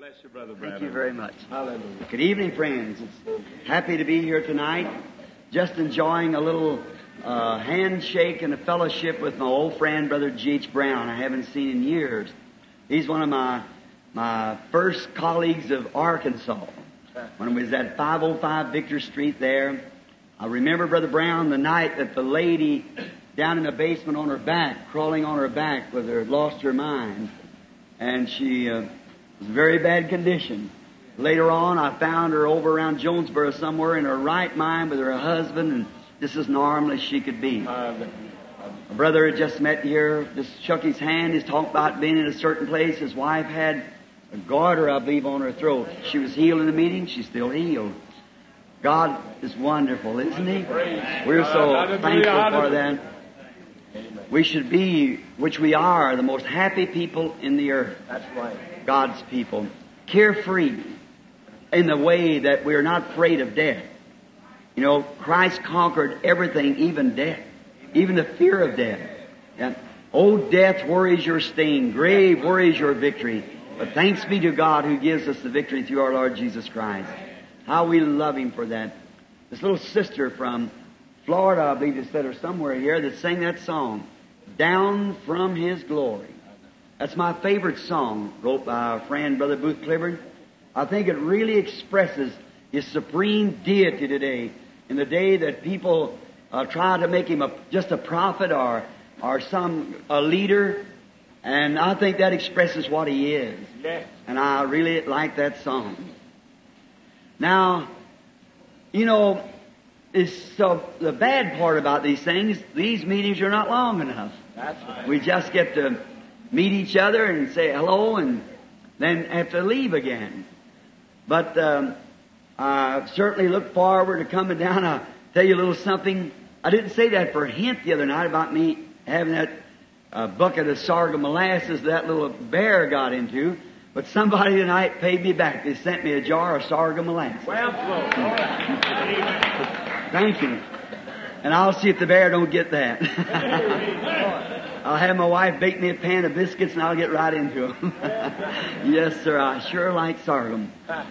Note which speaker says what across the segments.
Speaker 1: Bless you, Brother
Speaker 2: Thank you very much.
Speaker 1: Hallelujah.
Speaker 2: Good evening, friends. It's happy to be here tonight. Just enjoying a little handshake and a fellowship with my old friend, Brother G.H. Brown. I haven't seen in years. He's one of my first colleagues of Arkansas when we was at 505 Victor Street there. I remember Brother Brown the night that the lady down in the basement on her back, crawling on her back with her lost her mind, and she was in very bad condition. Later on, I found her over around Jonesboro somewhere in her right mind with her husband, and just as normal as she could be. A brother had just met here, just shook his hand. He's talked about being in a certain place. His wife had a garter, I believe, on her throat. She was healed in the meeting. She's still healed. God is wonderful, isn't He? We're so thankful for that. We should be, which we are, the most happy people in the earth.
Speaker 1: That's right.
Speaker 2: God's people. Carefree in the way that we're not afraid of death. You know, Christ conquered everything, even death, even the fear of death. And, oh, death, where is your sting? Grave, where is your victory? But thanks be to God who gives us the victory through our Lord Jesus Christ. How we love Him for that. This little sister from Florida, I believe it said, or somewhere here, that sang that song, Down from His Glory. That's my favorite song, wrote by our friend, Brother Booth Clifford. I think it really expresses His supreme deity today, in the day that people try to make Him just a prophet or a leader. And I think that expresses what He is.
Speaker 1: Yes.
Speaker 2: And I really like that song. Now, you know, the bad part about these things, these meetings are not long enough.
Speaker 1: That's right.
Speaker 2: We just get to meet each other and say hello and then have to leave again. But I certainly look forward to coming down. I'll tell you a little something. I didn't say that for a hint the other night about me having that bucket of sorghum molasses that little bear got into. But somebody tonight paid me back. They sent me a jar of sorghum molasses.
Speaker 1: Well,
Speaker 2: Thank you. And I'll see if the bear don't get that. I'll have my wife bake me a pan of biscuits and I'll get right into them. Yes, sir. I sure like sorghum.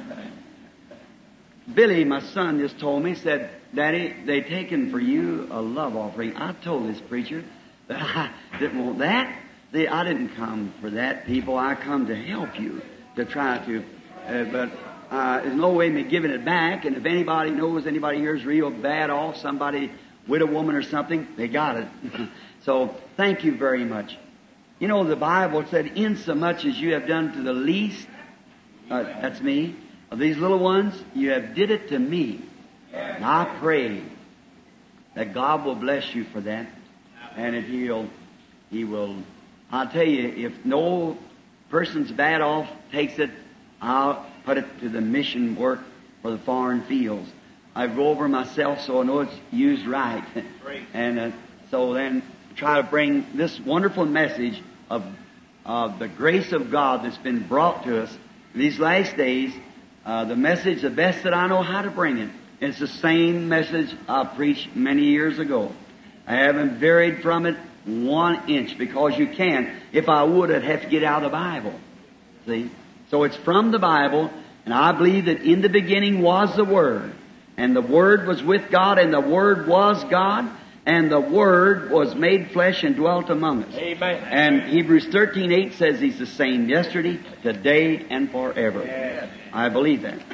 Speaker 2: Billy, my son, just told me, said, Daddy, they taken for you a love offering. I told this preacher that I didn't want that. I didn't come for that, people. I come to help you, to try to. But there's no way of me giving it back. And if anybody knows anybody here is real bad off, somebody, widow woman or something, they got it. So thank you very much. You know, the Bible said, insomuch as you have done to the least, that's me, of these little ones, you have did it to me. And I pray that God will bless you for that. And if He will, I'll tell you, if no person's bad off takes it, I'll put it to the mission work for the foreign fields. I go over myself so I know it's used right. And so then try to bring this wonderful message of the grace of God that's been brought to us these last days. The message, the best that I know how to bring it. It's the same message I preached many years ago. I haven't varied from it 1 inch, because you can't. If I would, I'd have to get out of the Bible. See? So it's from the Bible, and I believe that in the beginning was the Word, and the Word was with God, and the Word was God, and the Word was made flesh and dwelt among us.
Speaker 1: Amen.
Speaker 2: And Hebrews 13:8 says He's the same yesterday, today, and forever.
Speaker 1: Yes.
Speaker 2: I believe that.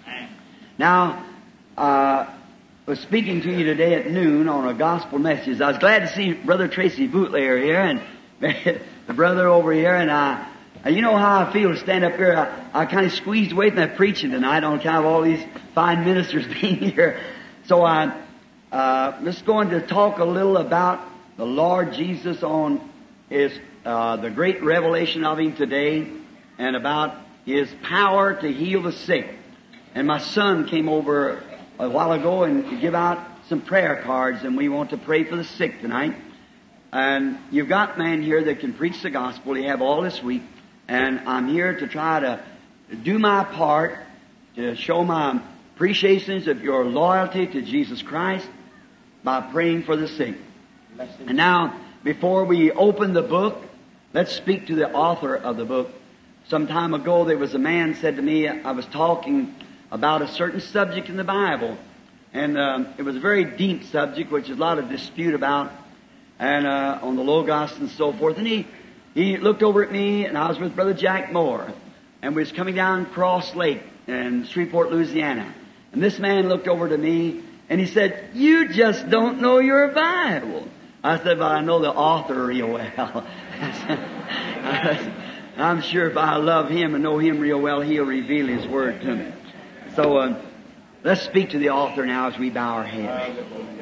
Speaker 2: Now, I was speaking to you today at noon on a gospel message. I was glad to see Brother Tracy Bootlayer here and the brother over here. And you know how I feel to stand up here. I kind of squeezed away from that preaching tonight on account of all these fine ministers being here. So I'm just going to talk a little about the Lord Jesus on the great revelation of Him today, and about His power to heal the sick. And my son came over a while ago and give out some prayer cards, and we want to pray for the sick tonight. And you've got men here that can preach the gospel. You have all this week. And I'm here to try to do my part to show my appreciations of your loyalty to Jesus Christ by praying for the sick. And now, before we open the book, let's speak to the author of the book. Some time ago there was a man said to me, I was talking about a certain subject in the Bible. And it was a very deep subject, which there's a lot of dispute about, and on the Logos and so forth. And he looked over at me, and I was with Brother Jack Moore, and we was coming down Cross Lake in Shreveport, Louisiana. And this man looked over to me, and he said, "You just don't know your Bible." I said, "Well, I know the author real well." I'm sure if I love him and know him real well, he'll reveal his word to me. So, let's speak to the author now as we bow our heads.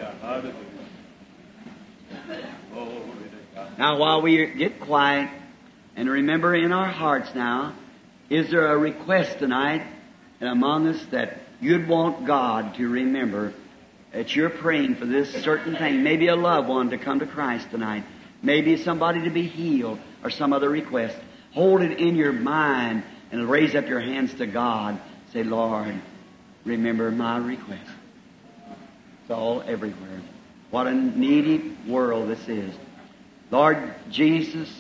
Speaker 2: Now, while we get quiet and remember in our hearts now, is there a request tonight among us that you'd want God to remember that you're praying for this certain thing? Maybe a loved one to come to Christ tonight. Maybe somebody to be healed or some other request. Hold it in your mind and raise up your hands to God. Say, "Lord, remember my request." It's all everywhere. What a needy world this is. Lord Jesus,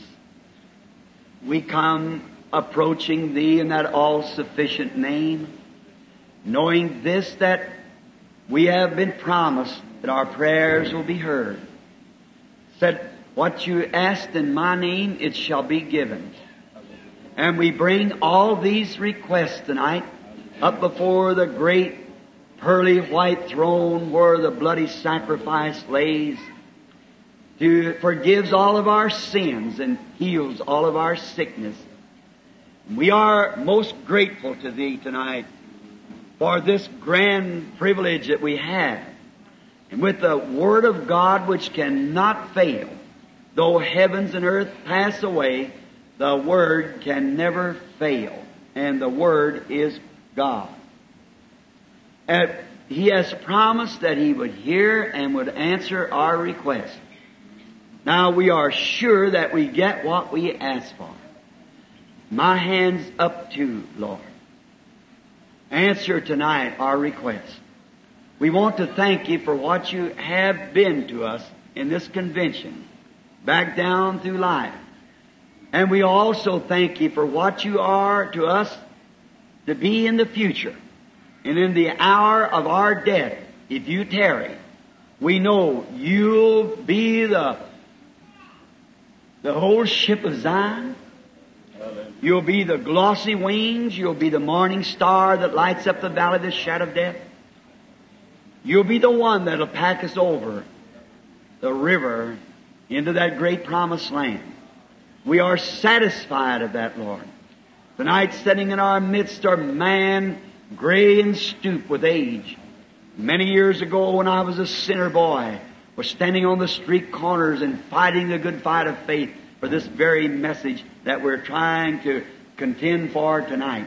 Speaker 2: we come approaching Thee in that all-sufficient name, knowing this, that we have been promised that our prayers will be heard. Said, "What you asked in my name, it shall be given." And we bring all these requests tonight up before the great pearly white throne where the bloody sacrifice lays, who forgives all of our sins and heals all of our sickness. We are most grateful to Thee tonight for this grand privilege that we have. And with the Word of God which cannot fail, though heavens and earth pass away, the Word can never fail. And the Word is God. And He has promised that He would hear and would answer our request. Now we are sure that we get what we ask for. My hands up to, Lord. Answer tonight our request. We want to thank You for what You have been to us in this convention, back down through life. And we also thank You for what You are to us to be in the future. And in the hour of our death, if You tarry, we know You'll be the whole ship of Zion. You'll be the glossy wings. You'll be the morning star that lights up the valley of the shadow of death. You'll be the one that'll pack us over the river into that great promised land. We are satisfied of that, Lord. Tonight, sitting in our midst are man, gray and stooped with age. Many years ago, when I was a sinner boy, was standing on the street corners and fighting the good fight of faith for this very message that we're trying to contend for tonight.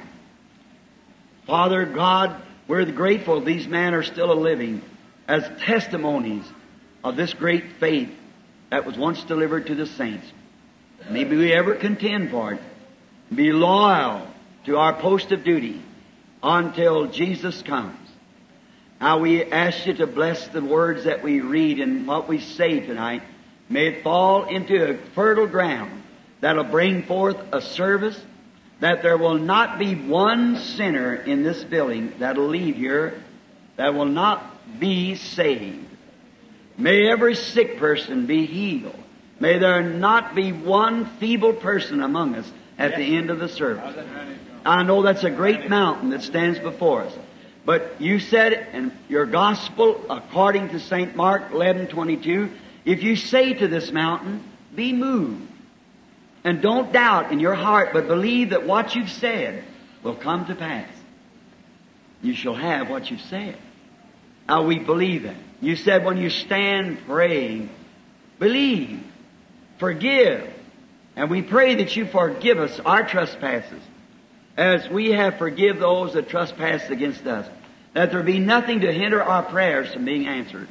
Speaker 2: Father God, we're grateful these men are still living as testimonies of this great faith that was once delivered to the saints. Maybe we ever contend for it. Be loyal to our post of duty until Jesus comes. Now we ask You to bless the words that we read and what we say tonight. May it fall into a fertile ground that'll bring forth a service, that there will not be one sinner in this building that'll leave here that will not be saved. May every sick person be healed. May there not be one feeble person among us at the end of the service. I know that's a great mountain that stands before us. But You said in Your gospel, according to St. Mark 11:22, if you say to this mountain, be moved, and don't doubt in your heart, but believe that what you've said will come to pass, you shall have what you've said. Now we believe that. You said when you stand praying, believe, forgive. And we pray that You forgive us our trespasses, as we have forgive those that trespass against us, that there be nothing to hinder our prayers from being answered.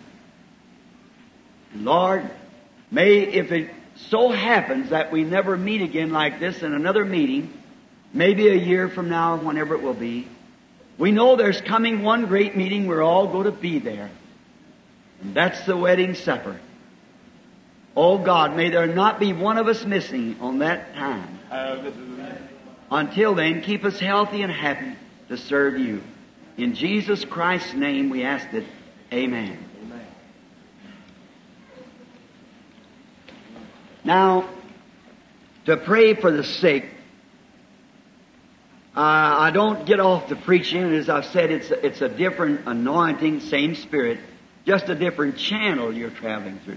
Speaker 2: And Lord, may, if it so happens that we never meet again like this in another meeting, maybe a year from now, whenever it will be, we know there's coming one great meeting we're all going to be there. And that's the wedding supper. Oh God, may there not be one of us missing on that time. Until then, keep us healthy and happy to serve you. In Jesus Christ's name we ask it. Amen.
Speaker 1: Amen.
Speaker 2: Now, to pray for the sick, I don't get off the preaching. As I've said, it's a different anointing, same Spirit, just a different channel you're traveling through.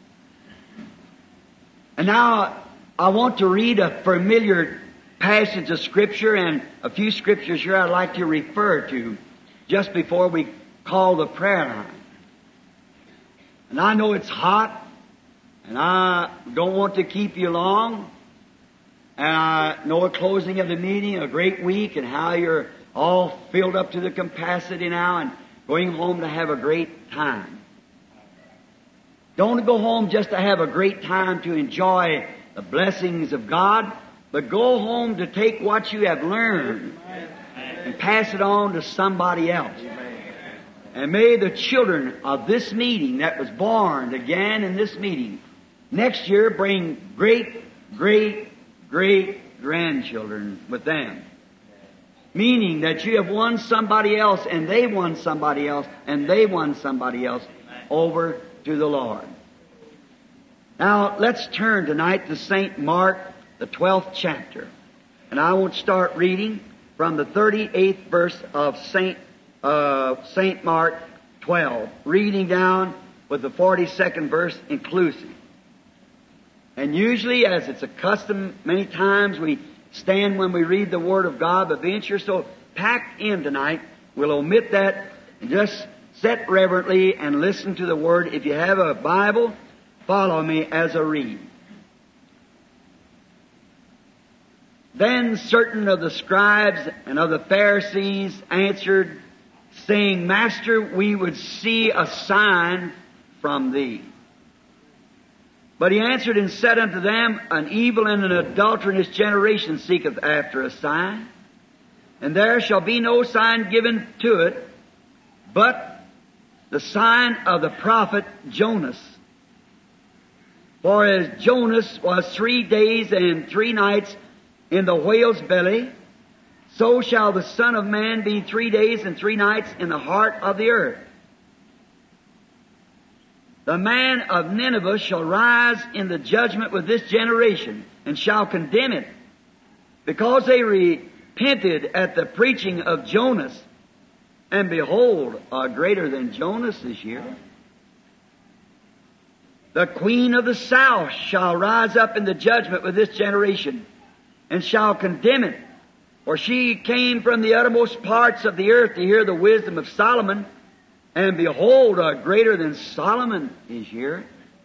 Speaker 2: And now, I want to read a familiar passage of Scripture and a few Scriptures here I'd like to refer to just before we call the prayer line. And I know it's hot, and I don't want to keep you long. And I know a closing of the meeting, a great week, and how you're all filled up to the capacity now and going home to have a great time. Don't go home just to have a great time to enjoy the blessings of God, but go home to take what you have learned and pass it on to somebody else. And may the children of this meeting that was born again in this meeting next year bring great, great, great grandchildren with them. Meaning that you have won somebody else and they won somebody else and they won somebody else over to the Lord. Now let's turn tonight to St. Mark, the 12th chapter. And I won't start reading from the 38th verse of St. Mark 12, reading down with the 42nd verse inclusive. And usually, as it's a custom, many times we stand when we read the Word of God, but being you're so packed in tonight, we'll omit that and just sit reverently and listen to the Word. If you have a Bible, follow me as I read. Then certain of the scribes and of the Pharisees answered, saying, Master, we would see a sign from thee. But he answered and said unto them, An evil and an adulterous generation seeketh after a sign, and there shall be no sign given to it, but the sign of the prophet Jonas. For as Jonas was 3 days and 3 nights in the whale's belly, so shall the Son of Man be 3 days and 3 nights in the heart of the earth. The man of Nineveh shall rise in the judgment with this generation, and shall condemn it, because they repented at the preaching of Jonas. And behold, a greater than Jonas is here. The queen of the south shall rise up in the judgment with this generation, and shall condemn it. For she came from the uttermost parts of the earth to hear the wisdom of Solomon. And behold, a greater than Solomon is here.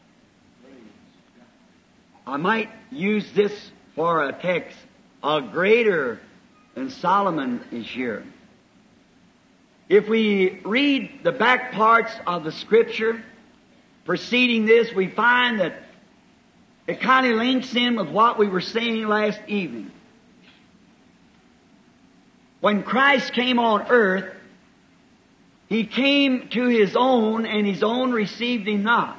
Speaker 2: I might use this for a text. A greater than Solomon is here. If we read the back parts of the Scripture preceding this, we find that it kind of links in with what we were saying last evening. When Christ came on earth, He came to His own, and His own received Him not.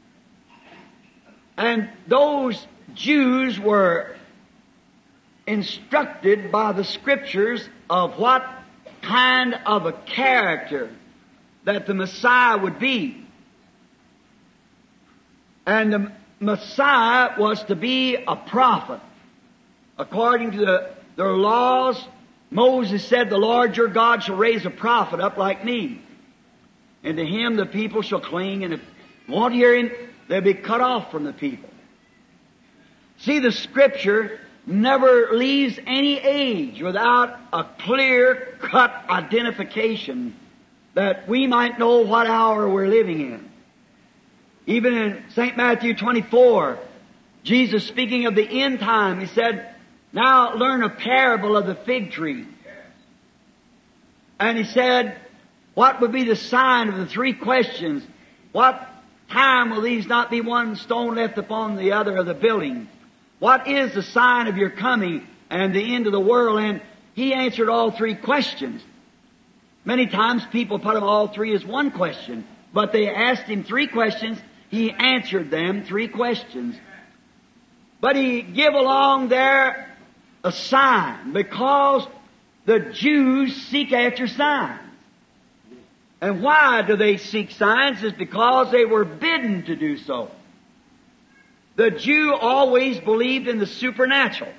Speaker 2: And those Jews were instructed by the Scriptures of what kind of a character that the Messiah would be. And the Messiah was to be a prophet. According to their laws, Moses said, The Lord your God shall raise a prophet up like me. And to him the people shall cling, and if they won't hear him, they'll be cut off from the people. See, the Scripture never leaves any age without a clear-cut identification that we might know what hour we're living in. Even in St. Matthew 24, Jesus speaking of the end time, He said, Now learn a parable of the fig tree. And He said, what would be the sign of the 3 questions? What time will these not be one stone left upon the other of the building? What is the sign of your coming and the end of the world? And He answered all 3 questions. Many times people put them all 3 as one question, but they asked Him 3 questions. He answered them 3 questions. But He give along there a sign, because the Jews seek after signs. And why do they seek signs? It's because they were bidden to do so. The Jew always believed in the supernatural,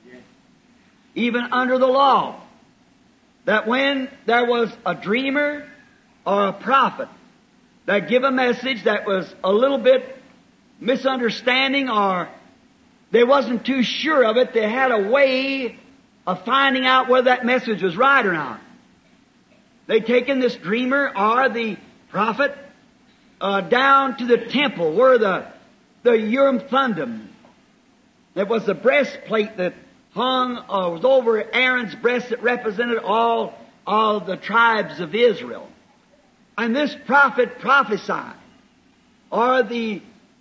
Speaker 2: even under the law, that when there was a dreamer or a prophet that give a message that was a little bit misunderstanding, or they wasn't too sure of it, they had a way of finding out whether that message was right or not. They taken this dreamer or the prophet down to the temple where the Urim Thummim, it was the breastplate that hung, was over Aaron's breast, that represented all of the tribes of Israel. And this prophet prophesied, or the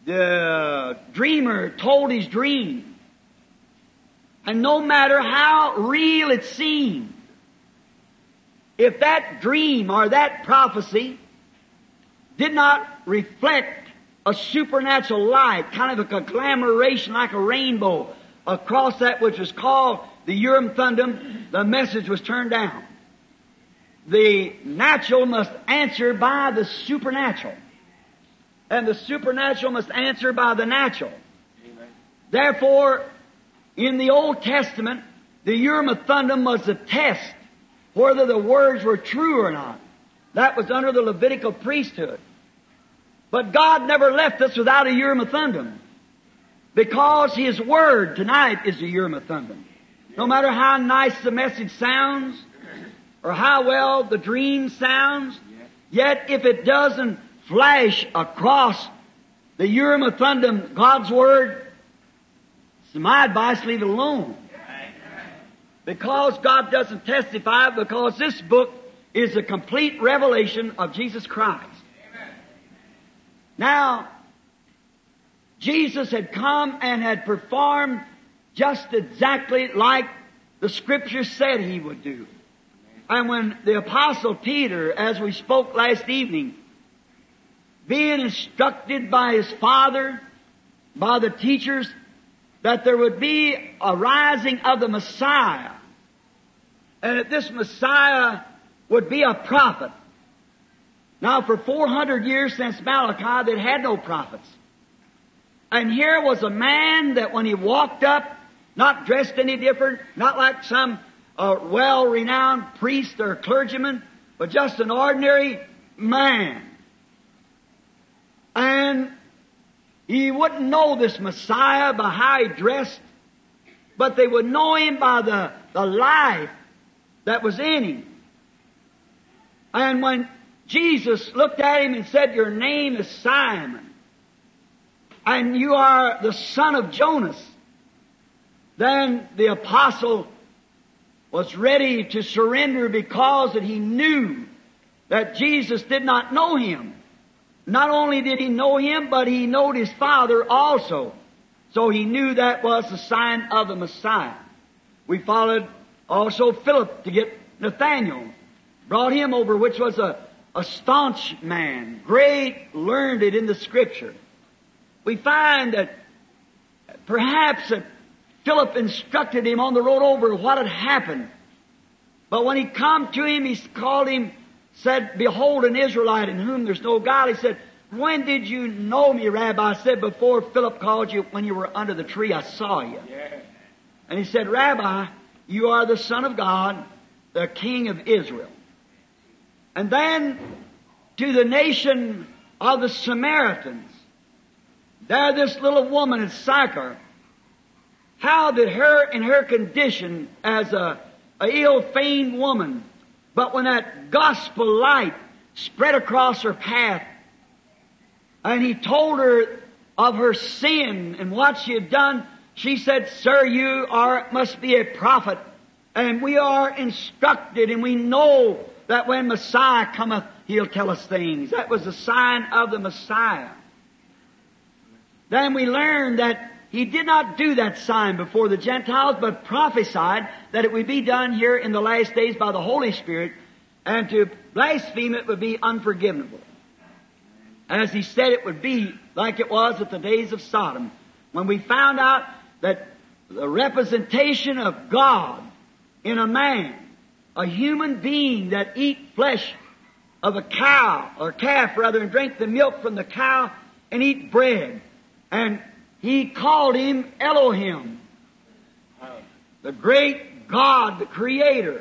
Speaker 2: dreamer told his dream. And no matter how real it seemed, if that dream or that prophecy did not reflect a supernatural light, kind of a conglomeration like a rainbow across that which was called the Urim Thummim, the message was turned down. The natural must answer by the supernatural, and the supernatural must answer by the natural. Amen. Therefore, in the Old Testament, the Urim Thummim was a test whether the words were true or not. That was under the Levitical priesthood. But God never left us without a Urim Thummim, because His Word tonight is the Urim Thummim. No matter how nice the message sounds, or how well the dream sounds, yet if it doesn't flash across the Urim Thummim, God's Word, it's my advice, leave it alone. Because God doesn't testify, because this book is a complete revelation of Jesus Christ. Now, Jesus had come and had performed just exactly like the Scripture said He would do. And when the Apostle Peter, as we spoke last evening, being instructed by his father, by the teachers, that there would be a rising of the Messiah, and that this Messiah would be a prophet. Now, for 400 years since Malachi, they'd had no prophets. And here was a man that when he walked up, not dressed any different, not like some well-renowned priest or clergyman, but just an ordinary man. And he wouldn't know this Messiah by how he dressed, but they would know Him by the life that was in Him. And when Jesus looked at him and said, "Your name is Simon, and you are the son of Jonas," then the apostle was ready to surrender, because that he knew that Jesus did not know him. Not only did he know him, but he knowed his Father also. So he knew that was the sign of the Messiah. We followed also Philip to get Nathanael. Brought him over, which was a staunch man, great, learned in the Scripture. We find that perhaps that Philip instructed him on the road over what had happened. But when he come to him, he called him, said, "Behold, an Israelite in whom there's no guile." He said, "When did you know me, Rabbi?" I said, "Before Philip called you, when you were under the tree, I saw you." Yeah. And he said, "Rabbi, you are the Son of God, the King of Israel." And then to the nation of the Samaritans, there this little woman at Sychar, how did her in her condition as a ill-famed woman, but when that gospel light spread across her path, and he told her of her sin and what she had done, she said, "Sir, you must be a prophet, and we are instructed, and we know that when Messiah cometh, He'll tell us things." That was the sign of the Messiah. Then we learned that He did not do that sign before the Gentiles, but prophesied that it would be done here in the last days by the Holy Spirit, and to blaspheme it would be unforgivable. As He said it would be, like it was at the days of Sodom, when we found out that the representation of God in a man, a human being that eat flesh of a cow, or calf rather, and drink the milk from the cow and eat bread. And He called Him Elohim, the great God, the Creator.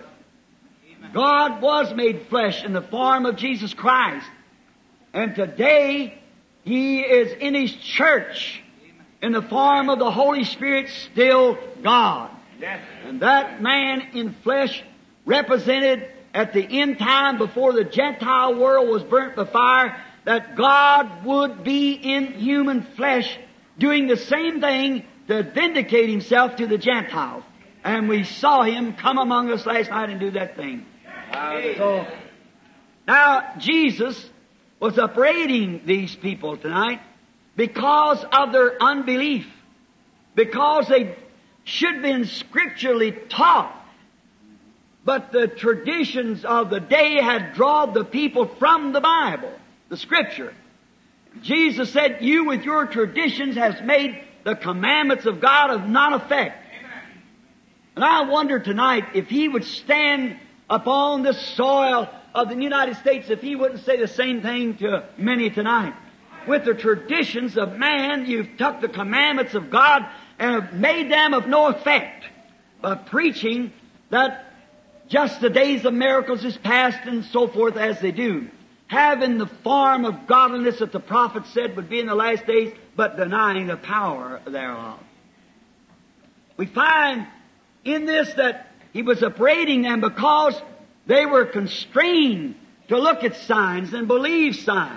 Speaker 2: God was made flesh in the form of Jesus Christ. And today, He is in His church in the form of the Holy Spirit, still God. And that man in flesh represented at the end time, before the Gentile world was burnt by fire, that God would be in human flesh doing the same thing to vindicate Himself to the Gentiles. And we saw Him come among us last night and do that thing. So, now Jesus was upbraiding these people tonight because of their unbelief, because they should have been scripturally taught, but the traditions of the day had drawn the people from the Bible, the Scripture. Jesus said, "You with your traditions has made the commandments of God of none effect." And I wonder tonight if He would stand upon the soil of the United States, if He wouldn't say the same thing to many tonight. With the traditions of man, you've took the commandments of God and have made them of no effect by preaching that just the days of miracles is past and so forth as they do, having the form of godliness that the prophet said would be in the last days, but denying the power thereof. We find in this that He was upbraiding them because they were constrained to look at signs and believe signs.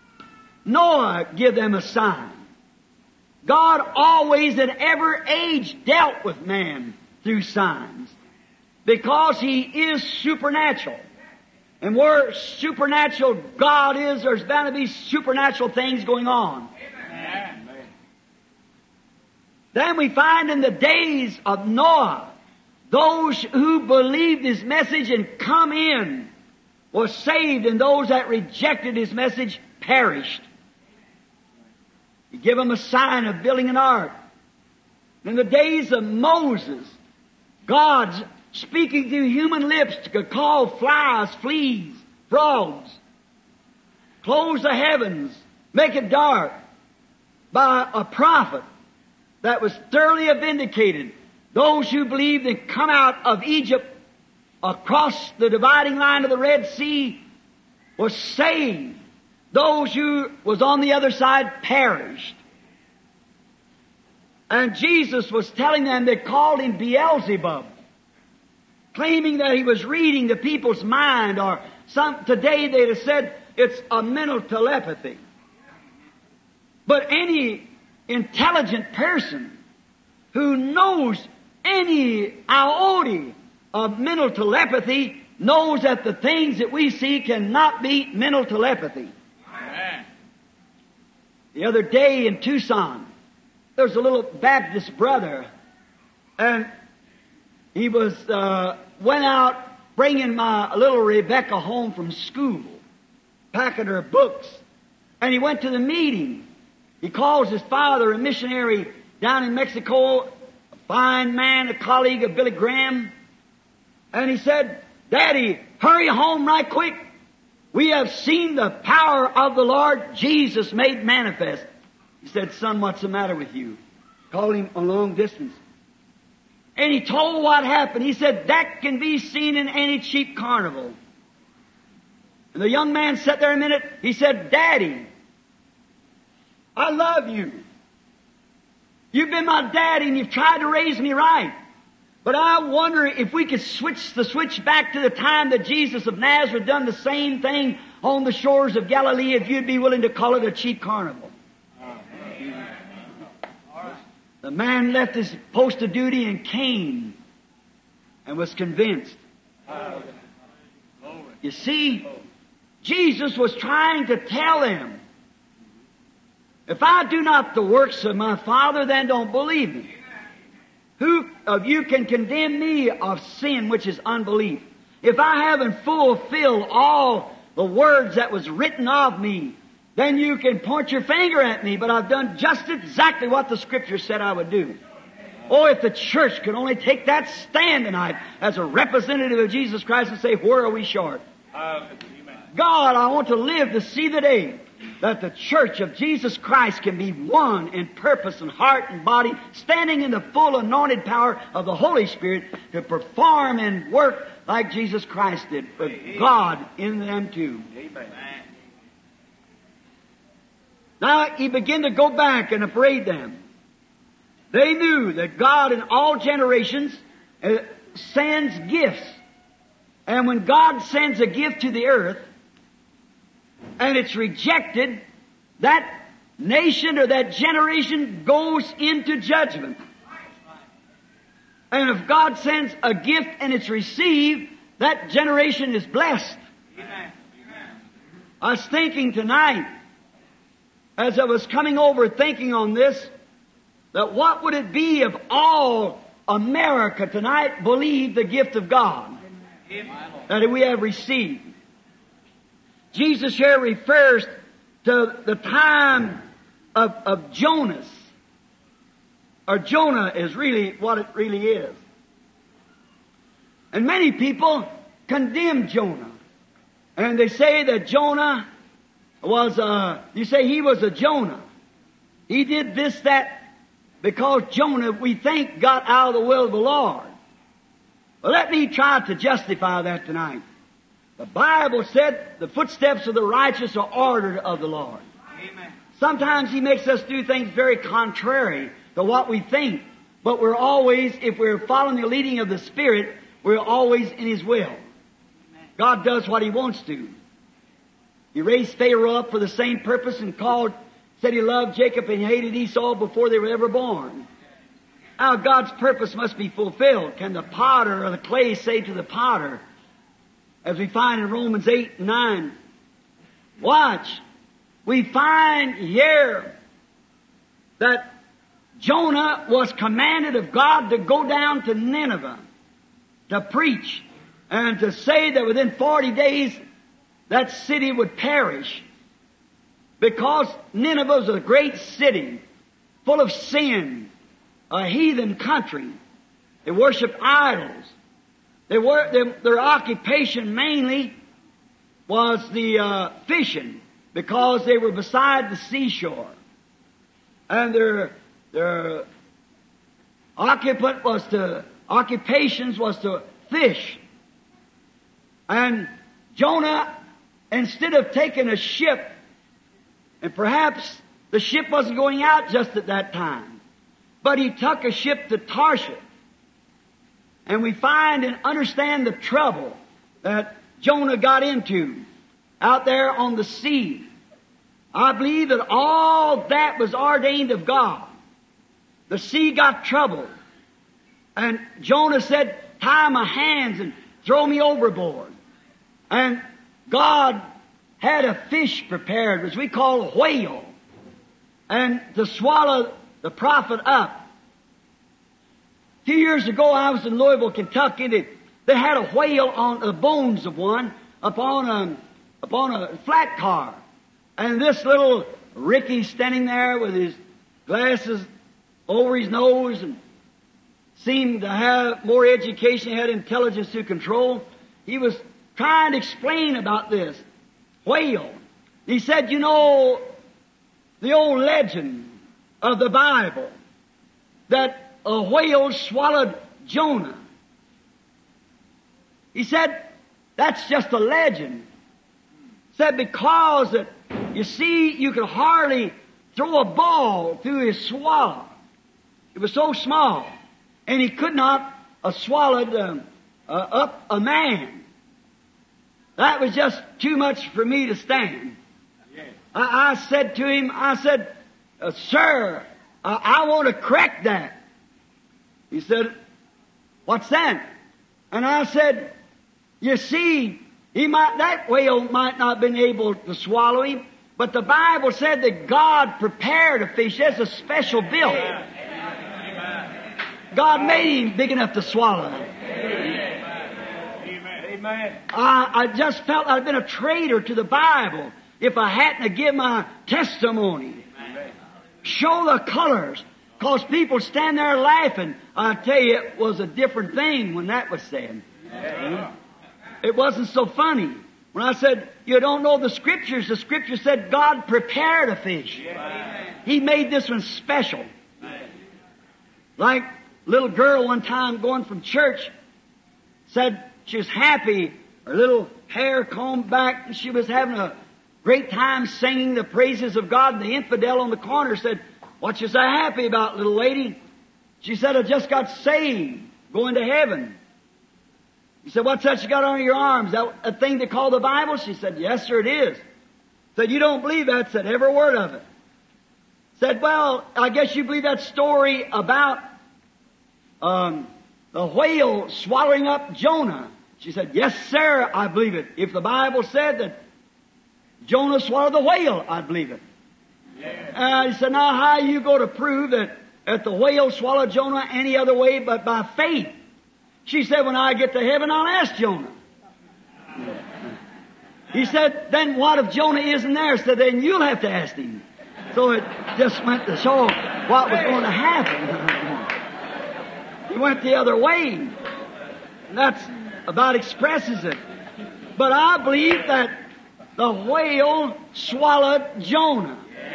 Speaker 2: Noah gave them a sign. God always in every age dealt with man through signs, because He is supernatural. And where supernatural God is, there's bound to be supernatural things going on. Amen. Then we find in the days of Noah, those who believed His message and come in were saved, and those that rejected His message perished. He gave them a sign of building an ark. In the days of Moses, God's speaking through human lips could call flies, fleas, frogs, close the heavens, make it dark, by a prophet that was thoroughly vindicated. Those who believed and come out of Egypt across the dividing line of the Red Sea were saved. Those who was on the other side perished. And Jesus was telling them, they called Him Beelzebub, claiming that He was reading the people's mind, or today they'd have said it's a mental telepathy. But any intelligent person who knows any iota of mental telepathy knows that the things that we see cannot beat mental telepathy. Amen. The other day in Tucson, there's a little Baptist brother, and he was went out bringing my little Rebecca home from school, packing her books, and he went to the meeting. He calls his father, a missionary down in Mexico, a fine man, a colleague of Billy Graham, and he said, "Daddy, hurry home right quick. We have seen the power of the Lord Jesus made manifest." He said, "Son, what's the matter with you?" Called him a long distance. And he told what happened. He said, "That can be seen in any cheap carnival." And the young man sat there a minute. He said, "Daddy, I love you. You've been my daddy and you've tried to raise me right. But I wonder if we could switch the switch back to the time that Jesus of Nazareth done the same thing on the shores of Galilee, if you'd be willing to call it a cheap carnival." The man left his post of duty and came and was convinced. You see, Jesus was trying to tell them, if I do not the works of my Father, then don't believe me. Who of you can condemn me of sin, which is unbelief? If I haven't fulfilled all the words that was written of me, then you can point your finger at me, but I've done just exactly what the Scripture said I would do. Oh, if the church could only take that stand tonight as a representative of Jesus Christ and say, where are we short? God, I want to live to see the day that the church of Jesus Christ can be one in purpose and heart and body, standing in the full anointed power of the Holy Spirit to perform and work like Jesus Christ did, with God in them too. Amen. Now he began to go back and upbraid them. They knew that God in all generations sends gifts. And when God sends a gift to the earth, and it's rejected, that nation or that generation goes into judgment. And if God sends a gift and it's received, that generation is blessed. Amen. I was thinking tonight, as I was coming over thinking on this, that what would it be if all America tonight believed the gift of God that we have received? Jesus here refers to the time of Jonas. Or Jonah is really what it really is. And many people condemn Jonah. And they say that Jonah was you say he was a Jonah. He did this, that, because Jonah, we think, got out of the will of the Lord. Well, let me try to justify that tonight. The Bible said the footsteps of the righteous are ordered of the Lord. Amen. Sometimes He makes us do things very contrary to what we think. But we're always, if we're following the leading of the Spirit, we're always in His will. Amen. God does what He wants to. He raised Pharaoh up for the same purpose and said He loved Jacob and hated Esau before they were ever born. Now God's purpose must be fulfilled. Can the potter or the clay say to the potter, as we find in Romans 8 and 9, watch, we find here that Jonah was commanded of God to go down to Nineveh to preach and to say that within 40 days that city would perish, because Nineveh was a great city full of sin, a heathen country. They worshiped idols. Their occupation mainly was the fishing, because they were beside the seashore, and their occupations was to fish. And Jonah, instead of taking a ship, and perhaps the ship wasn't going out just at that time, but he took a ship to Tarshish. And we find and understand the trouble that Jonah got into out there on the sea. I believe that all that was ordained of God. The sea got troubled. And Jonah said, tie my hands and throw me overboard. And God had a fish prepared, which we call a whale, and to swallow the prophet up. A few years ago, I was in Louisville, Kentucky. They had a whale on the bones of one upon a flat car. And this little Ricky standing there with his glasses over his nose and seemed to have more education, he had intelligence to control. He was trying to explain about this whale. He said, you know, the old legend of the Bible, that a whale swallowed Jonah. He said, that's just a legend. He said, because you see, you could hardly throw a ball through his swallow. It was so small. And he could not have swallowed up a man. That was just too much for me to stand. I said to him, sir, I want to correct that. He said, what's that? And I said, you see, that whale might not have been able to swallow him, but the Bible said that God prepared a fish. There's a special build. God made him big enough to swallow him. Amen. I just felt I'd been a traitor to the Bible if I hadn't to give my testimony. Show the colors. 'Cause people stand there laughing. I tell you, it was a different thing when that was said. It wasn't so funny. When I said, you don't know the Scriptures said God prepared a fish. He made this one special. Like little girl one time going from church said she was happy. Her little hair combed back and she was having a great time singing the praises of God. And the infidel on the corner said, "What you so happy about, little lady?" She said, "I just got saved, going to heaven." He said, "What's that you got under your arms? That a thing they call the Bible?" She said, "Yes, sir, it is." Said, "You don't believe that?" Said, "Every word of it." Said, "Well, I guess you believe that story about the whale swallowing up Jonah." She said, "Yes, sir, I believe it. If the Bible said that Jonah swallowed the whale, I believe it." He said, "Now how you go to prove that the whale swallowed Jonah any other way but by faith?" She said, "When I get to heaven, I'll ask Jonah." He said, "Then what if Jonah isn't there?" Said, "Then you'll have to ask him." So it just went to show what was going to happen. He went the other way. And that's about expresses it. But I believe that the whale swallowed Jonah.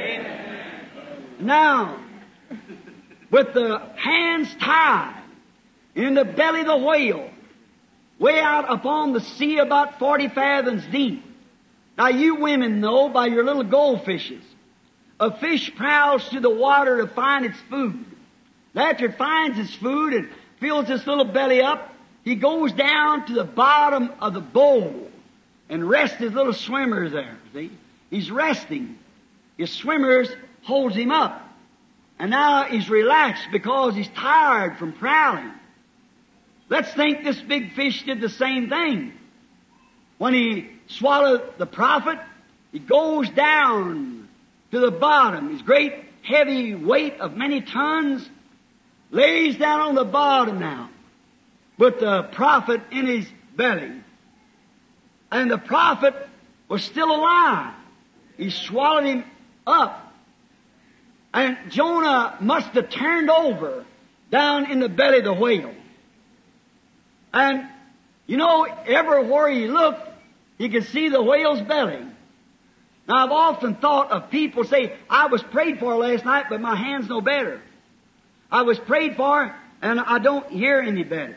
Speaker 2: Now, with the hands tied in the belly of the whale, way out upon the sea about 40 fathoms deep. Now you women know by your little goldfishes, a fish prowls through the water to find its food. After it finds its food and fills its little belly up, he goes down to the bottom of the bowl and rests his little swimmers there. See? He's resting. His swimmers holds him up. And now he's relaxed because he's tired from prowling. Let's think this big fish did the same thing. When he swallowed the prophet, he goes down to the bottom. His great heavy weight of many tons lays down on the bottom now with the prophet in his belly. And the prophet was still alive. He swallowed him up. And Jonah must have turned over down in the belly of the whale. And, you know, everywhere you look, you can see the whale's belly. Now, I've often thought of people say, "I was prayed for last night, but my hand's no better. I was prayed for, and I don't hear any better."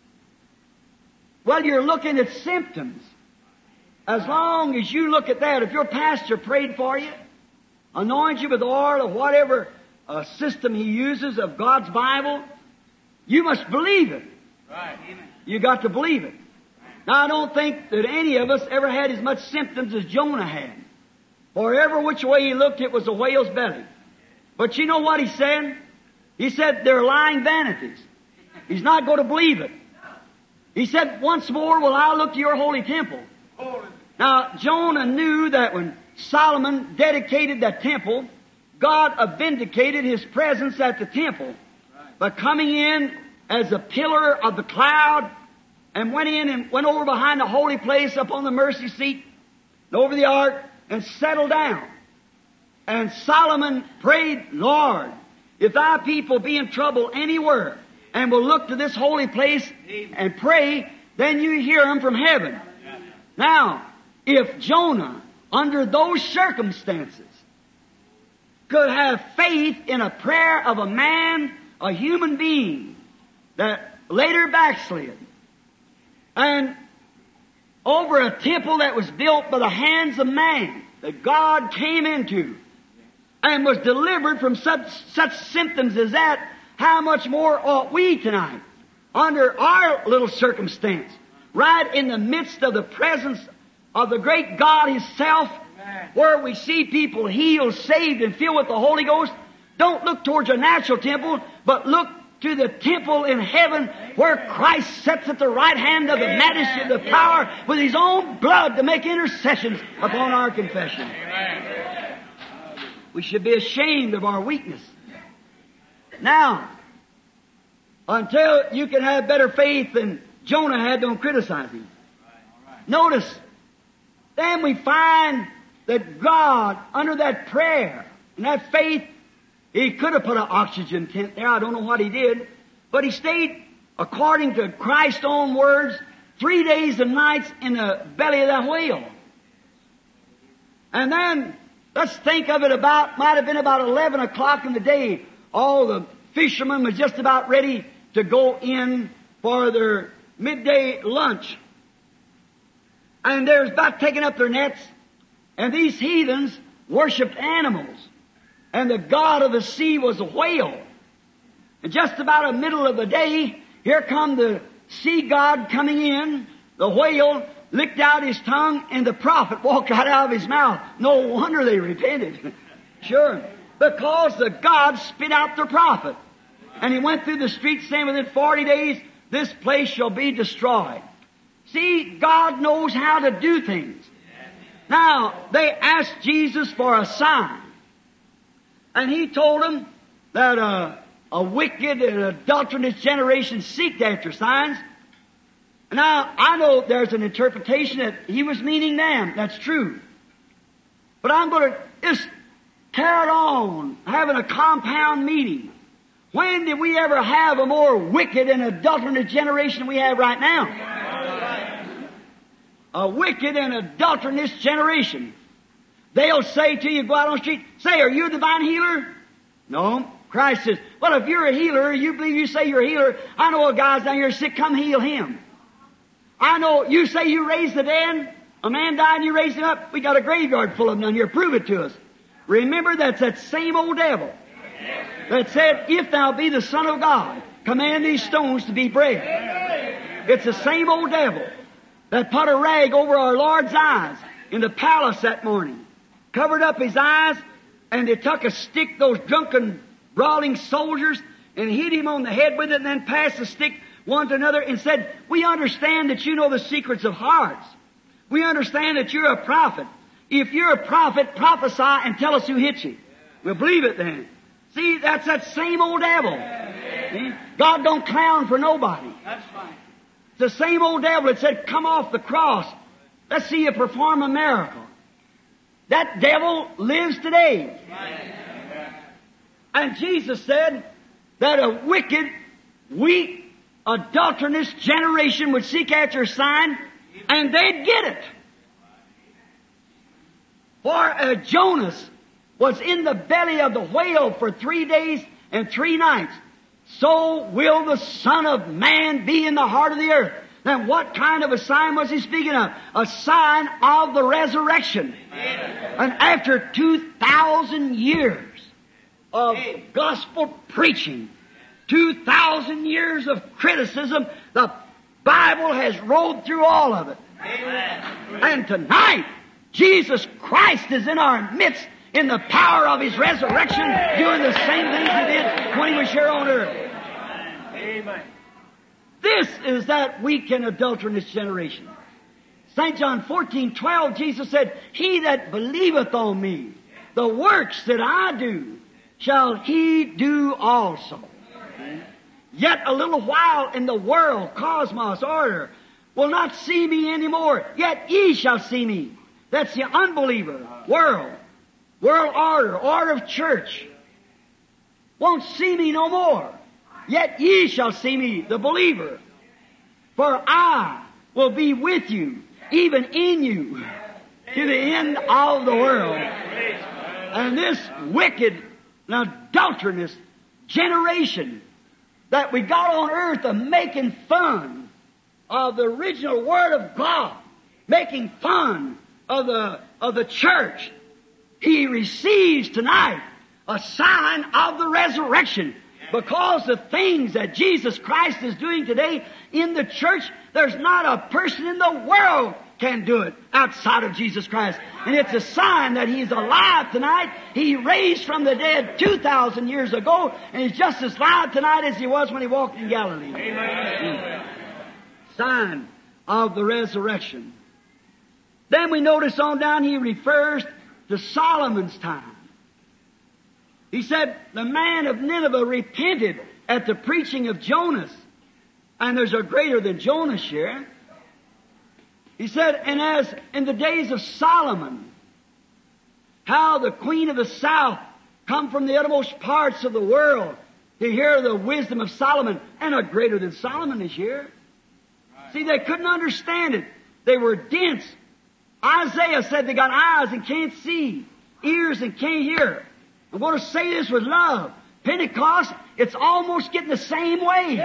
Speaker 2: Well, you're looking at symptoms. As long as you look at that, if your pastor prayed for you, anoint you with oil or whatever system he uses of God's Bible, you must believe it.
Speaker 1: Right. Amen.
Speaker 2: You got to believe it. Now, I don't think that any of us ever had as much symptoms as Jonah had. For every which way he looked, it was a whale's belly. But you know what he said? He said, "They're lying vanities." He's not going to believe it. He said, "Once more will I look to your holy temple." Now, Jonah knew that when Solomon dedicated that temple, God vindicated His presence at the temple by coming in as a pillar of the cloud and went in and went over behind the holy place up on the mercy seat and over the ark and settled down. And Solomon prayed, "Lord, if thy people be in trouble anywhere and will look to this holy place and pray, then you hear them from heaven." Now, if Jonah, under those circumstances, could have faith in a prayer of a man, a human being, that later backslid, and over a temple that was built by the hands of man, that God came into, and was delivered from such symptoms as that, how much more ought we tonight, under our little circumstance, right in the midst of the presence of the great God Himself, where we see people healed, saved, and filled with the Holy Ghost. Don't look towards a natural temple, but look to the temple in heaven where Christ sits at the right hand of the majesty of the power with His own blood to make intercessions upon our confession. We should be ashamed of our weakness. Now, until you can have better faith than Jonah had, don't criticize him. Notice, then we find that God, under that prayer and that faith,
Speaker 1: He could have put an oxygen tent there. I don't know what he did. But he stayed, according to Christ's own words, 3 days and nights in the belly of that whale. And then, let's think of it might have been about 11 o'clock in the day. All the fishermen were just about ready to go in for their midday lunch. And they was about taking up their nets. And these heathens worshipped animals. And the god of the sea was a whale. And just about the middle of the day, here come the sea god coming in. The whale licked out his tongue, and the prophet walked right out of his mouth. No wonder they repented. Sure. Because the god spit out their prophet. And he went through the streets saying, within 40 days, this place shall be destroyed. See, God knows how to do things. Now, they asked Jesus for a sign. And He told them that a wicked and adulterous generation seeked after signs. Now, I know there's an interpretation that He was meaning them. That's true. But I'm going to just carry on having a compound meeting. When did we ever have a more wicked and adulterous generation than we have right now? A wicked and adulterous generation. They'll say to you, go out on the street, say, are you a divine healer? No. Christ says, well, if you're a healer, you believe you say you're a healer, I know a guy's down here sick, come heal him. I know you say you raised the dead, a man died and you raised him up, we got a graveyard full of them down here, prove it to us. Remember, that's that same old devil that said, if thou be the Son of God, command these stones to be bread. It's the same old devil that put a rag over our Lord's eyes in the palace that morning, covered up His eyes, and they took a stick, those drunken, brawling soldiers, and hit Him on the head with it, and then passed the stick one to another and said, we understand that you know the secrets of hearts. We understand that you're a prophet. If you're a prophet, prophesy and tell us who hit you. We'll believe it then. See, that's that same old devil. See? God don't clown for nobody.
Speaker 3: That's fine.
Speaker 1: It's the same old devil that said, come off the cross. Let's see you perform a miracle. That devil lives today. And Jesus said that a wicked, weak, adulterous generation would seek after a sign, and they'd get it. For Jonas was in the belly of the whale for 3 days and 3 nights. So will the Son of Man be in the heart of the earth. Then what kind of a sign was He speaking of? A sign of the resurrection. And after 2,000 years of gospel preaching, 2,000 years of criticism, the Bible has rolled through all of it. And tonight, Jesus Christ is in our midst in the power of His resurrection, doing the same things He did when He was here on earth.
Speaker 3: Amen.
Speaker 1: This is that weak and adulterous generation. St. John 14:12, Jesus said, he that believeth on me, the works that I do, shall he do also. Yet a little while in the world, cosmos, order, will not see me anymore. Yet ye shall see me. That's the unbeliever. World order of church. Won't see me no more. Yet ye shall see me, the believer. For I will be with you, even in you, to the end of the world. And this wicked and adulterous generation that we got on earth of making fun of the original Word of God, making fun of the church, he receives tonight a sign of the resurrection. Because the things that Jesus Christ is doing today in the church, there's not a person in the world can do it outside of Jesus Christ. And it's a sign that He's alive tonight. He raised from the dead 2,000 years ago, and He's just as alive tonight as He was when He walked in Galilee.
Speaker 3: Amen.
Speaker 1: Sign of the resurrection. Then we notice on down He refers to Solomon's time. He said, the man of Nineveh repented at the preaching of Jonas. And there's a greater than Jonas here. He said, and as in the days of Solomon, how the queen of the south come from the uttermost parts of the world to hear the wisdom of Solomon, and a greater than Solomon is here. See, they couldn't understand it. They were dense. Isaiah said they got eyes and can't see, ears and can't hear. I'm going to say this with love. Pentecost, it's almost getting the same way.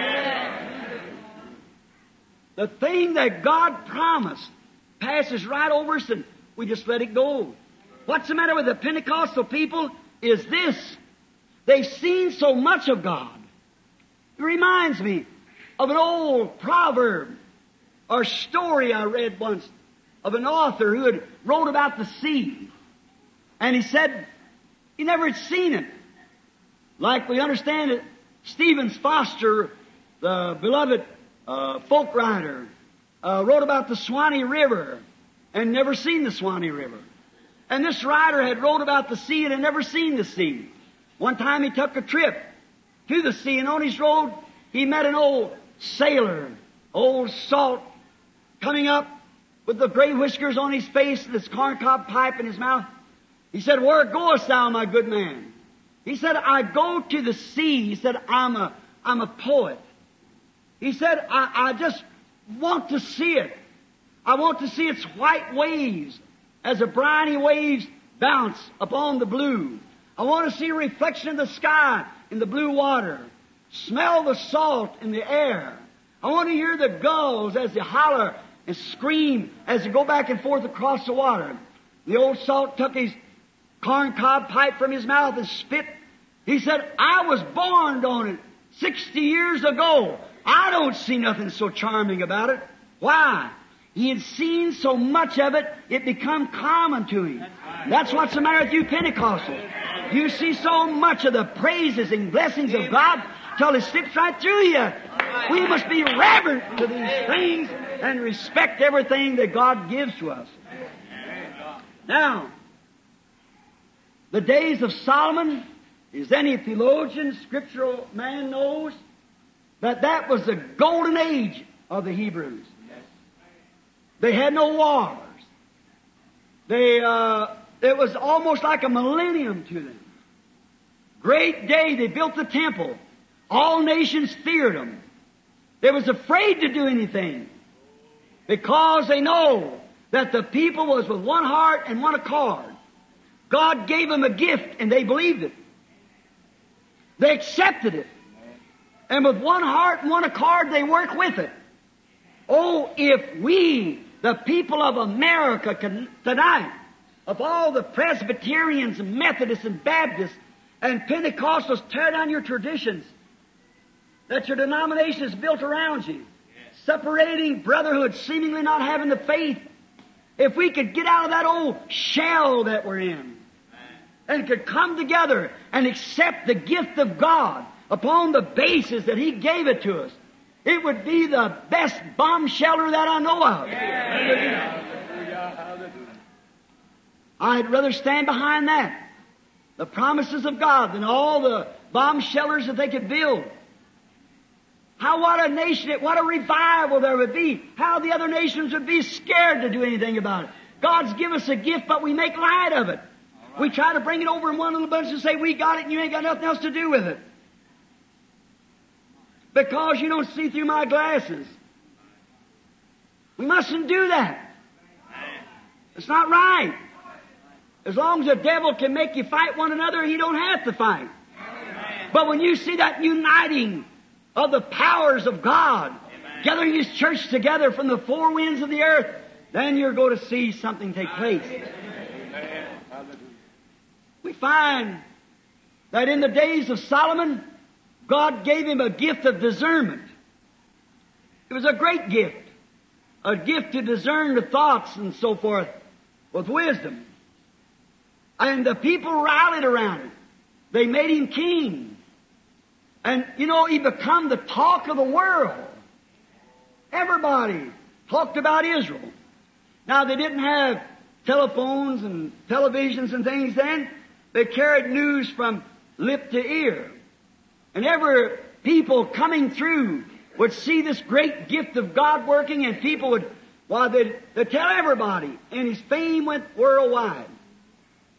Speaker 1: The thing that God promised passes right over us, and we just let it go. What's the matter with the Pentecostal people is this. They've seen so much of God. It reminds me of an old proverb or story I read once of an author who had wrote about the sea. And he said he never had seen it. Like we understand it, Stevens Foster, the beloved folk writer, wrote about the Swanee River and never seen the Swanee River. And this writer had wrote about the sea and had never seen the sea. One time he took a trip to the sea, and on his road he met an old sailor, old salt, coming up with the gray whiskers on his face and his corncob pipe in his mouth. He said, "Where goest thou, my good man?" He said, "I go to the sea." He said, I'm a poet. He said, I just want to see it. I want to see its white waves as the briny waves bounce upon the blue. I want to see a reflection of the sky in the blue water. Smell the salt in the air. I want to hear the gulls as they holler and scream as they go back and forth across the water. The old salt took his corncob pipe from his mouth and spit. He said, "I was born on it 60 years ago. I don't see nothing so charming about it." Why? He had seen so much of it, it become common to him. That's what's the matter with you Pentecostals. You see so much of the praises and blessings of God till it slips right through you. We must be reverent to these things and respect everything that God gives to us. Now, the days of Solomon, as any theologian, scriptural man knows, that was the golden age of the Hebrews. They had no wars. It was almost like a millennium to them. Great day, they built the temple. All nations feared them. They was afraid to do anything because they know that the people was with one heart and one accord. God gave them a gift and they believed it. They accepted it. And with one heart and one accord, they work with it. Oh, if we, the people of America, can tonight, of all the Presbyterians and Methodists and Baptists and Pentecostals, tear down your traditions that your denomination is built around you, separating brotherhood, seemingly not having the faith. If we could get out of that old shell that we're in and could come together and accept the gift of God upon the basis that He gave it to us, it would be the best bomb shelter that I know of. I'd rather stand behind that, the promises of God, than all the bomb shelters that they could build. What a nation, what a revival there would be. How the other nations would be scared to do anything about it. God's given us a gift, but we make light of it. We try to bring it over in one little bunch and say, "We got it and you ain't got nothing else to do with it. Because you don't see through my glasses." We mustn't do that. It's not right. As long as the devil can make you fight one another, he don't have to fight. But when you see that uniting of the powers of God, gathering His church together from the four winds of the earth, then you're going to see something take place. We find that in the days of Solomon, God gave him a gift of discernment. It was a great gift. A gift to discern the thoughts and so forth with wisdom. And the people rallied around it. They made him king. And, he become the talk of the world. Everybody talked about Israel. Now, they didn't have telephones and televisions and things then. They carried news from lip to ear. And every people coming through would see this great gift of God working, and people would, they'd tell everybody, and his fame went worldwide.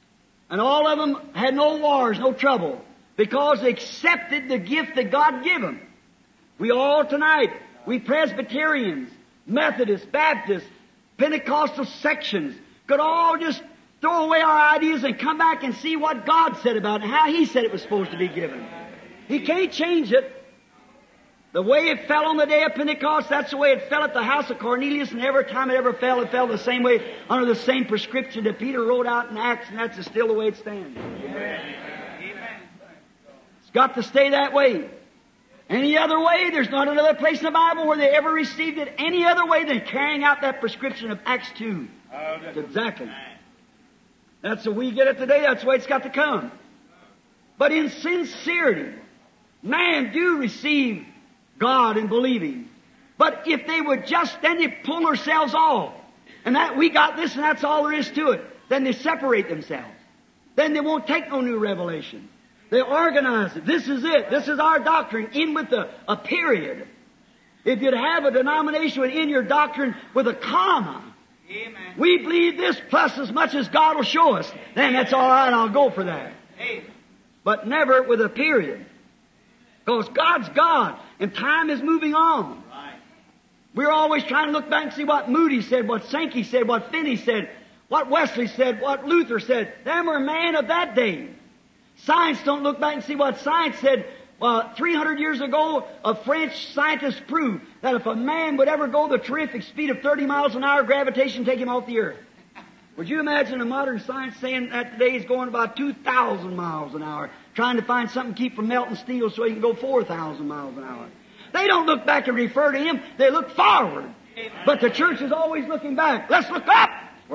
Speaker 1: And all of them had no wars, no trouble, because they accepted the gift that God gave them. We all tonight, we Presbyterians, Methodists, Baptists, Pentecostal sections, could all just throw away our ideas and come back and see what God said about it and how He said it was supposed to be given. He can't change it. The way it fell on the day of Pentecost, that's the way it fell at the house of Cornelius, and every time it ever fell, it fell the same way under the same prescription that Peter wrote out in Acts, and that's still the way it stands. Amen. It's got to stay that way. Any other way, there's not another place in the Bible where they ever received it any other way than carrying out that prescription of Acts 2. Exactly. That's the way we get it today. That's the way it's got to come. But in sincerity, man do receive God and believe Him. But if they would just, then they pull themselves off. And that we got this and that's all there is to it. Then they separate themselves. Then they won't take no new revelation. They organize it. This is it. This is our doctrine. In with a period. If you'd have a denomination in your doctrine with a comma. Amen. We believe this plus as much as God will show us. Then that's all right. I'll go for that. Amen. But never with a period. Because God's God, and time is moving on. Right. We're always trying to look back and see what Moody said, what Sankey said, what Finney said, what Wesley said, what Luther said. Them were men of that day. Science don't look back and see what science said. 300 years ago, a French scientist proved that if a man would ever go the terrific speed of 30 miles an hour, gravitation would take him off the earth. Would you imagine a modern science saying that today he's going about 2,000 miles an hour, trying to find something to keep from melting steel so he can go 4,000 miles an hour? They don't look back and refer to him. They look forward. But the church is always looking back. Let's look up.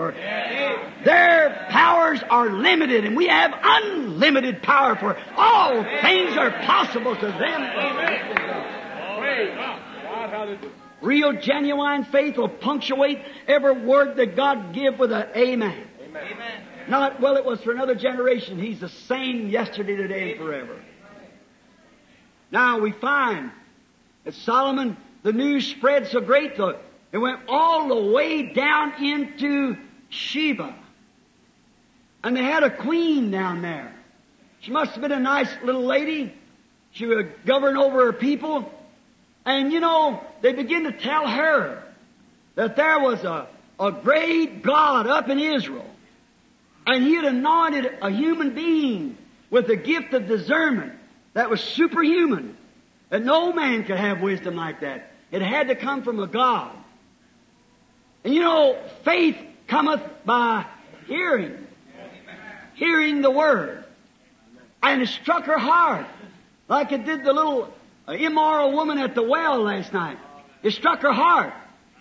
Speaker 1: Their powers are limited, and we have unlimited power, for all things are possible to them. Real, genuine faith will punctuate every word that God give with an amen. Amen. Not, well, it was for another generation. He's the same yesterday, today, and forever. Now we find that Solomon, the news spread so great, it went all the way down into Sheba. And they had a queen down there. She must have been a nice little lady. She would govern over her people. And you know, they begin to tell her that there was a great God up in Israel. And He had anointed a human being with the gift of discernment that was superhuman. That no man could have wisdom like that. It had to come from a God. And you know, faith cometh by hearing. Hearing the Word. And it struck her heart. Like it did the little immoral woman at the well last night. It struck her heart.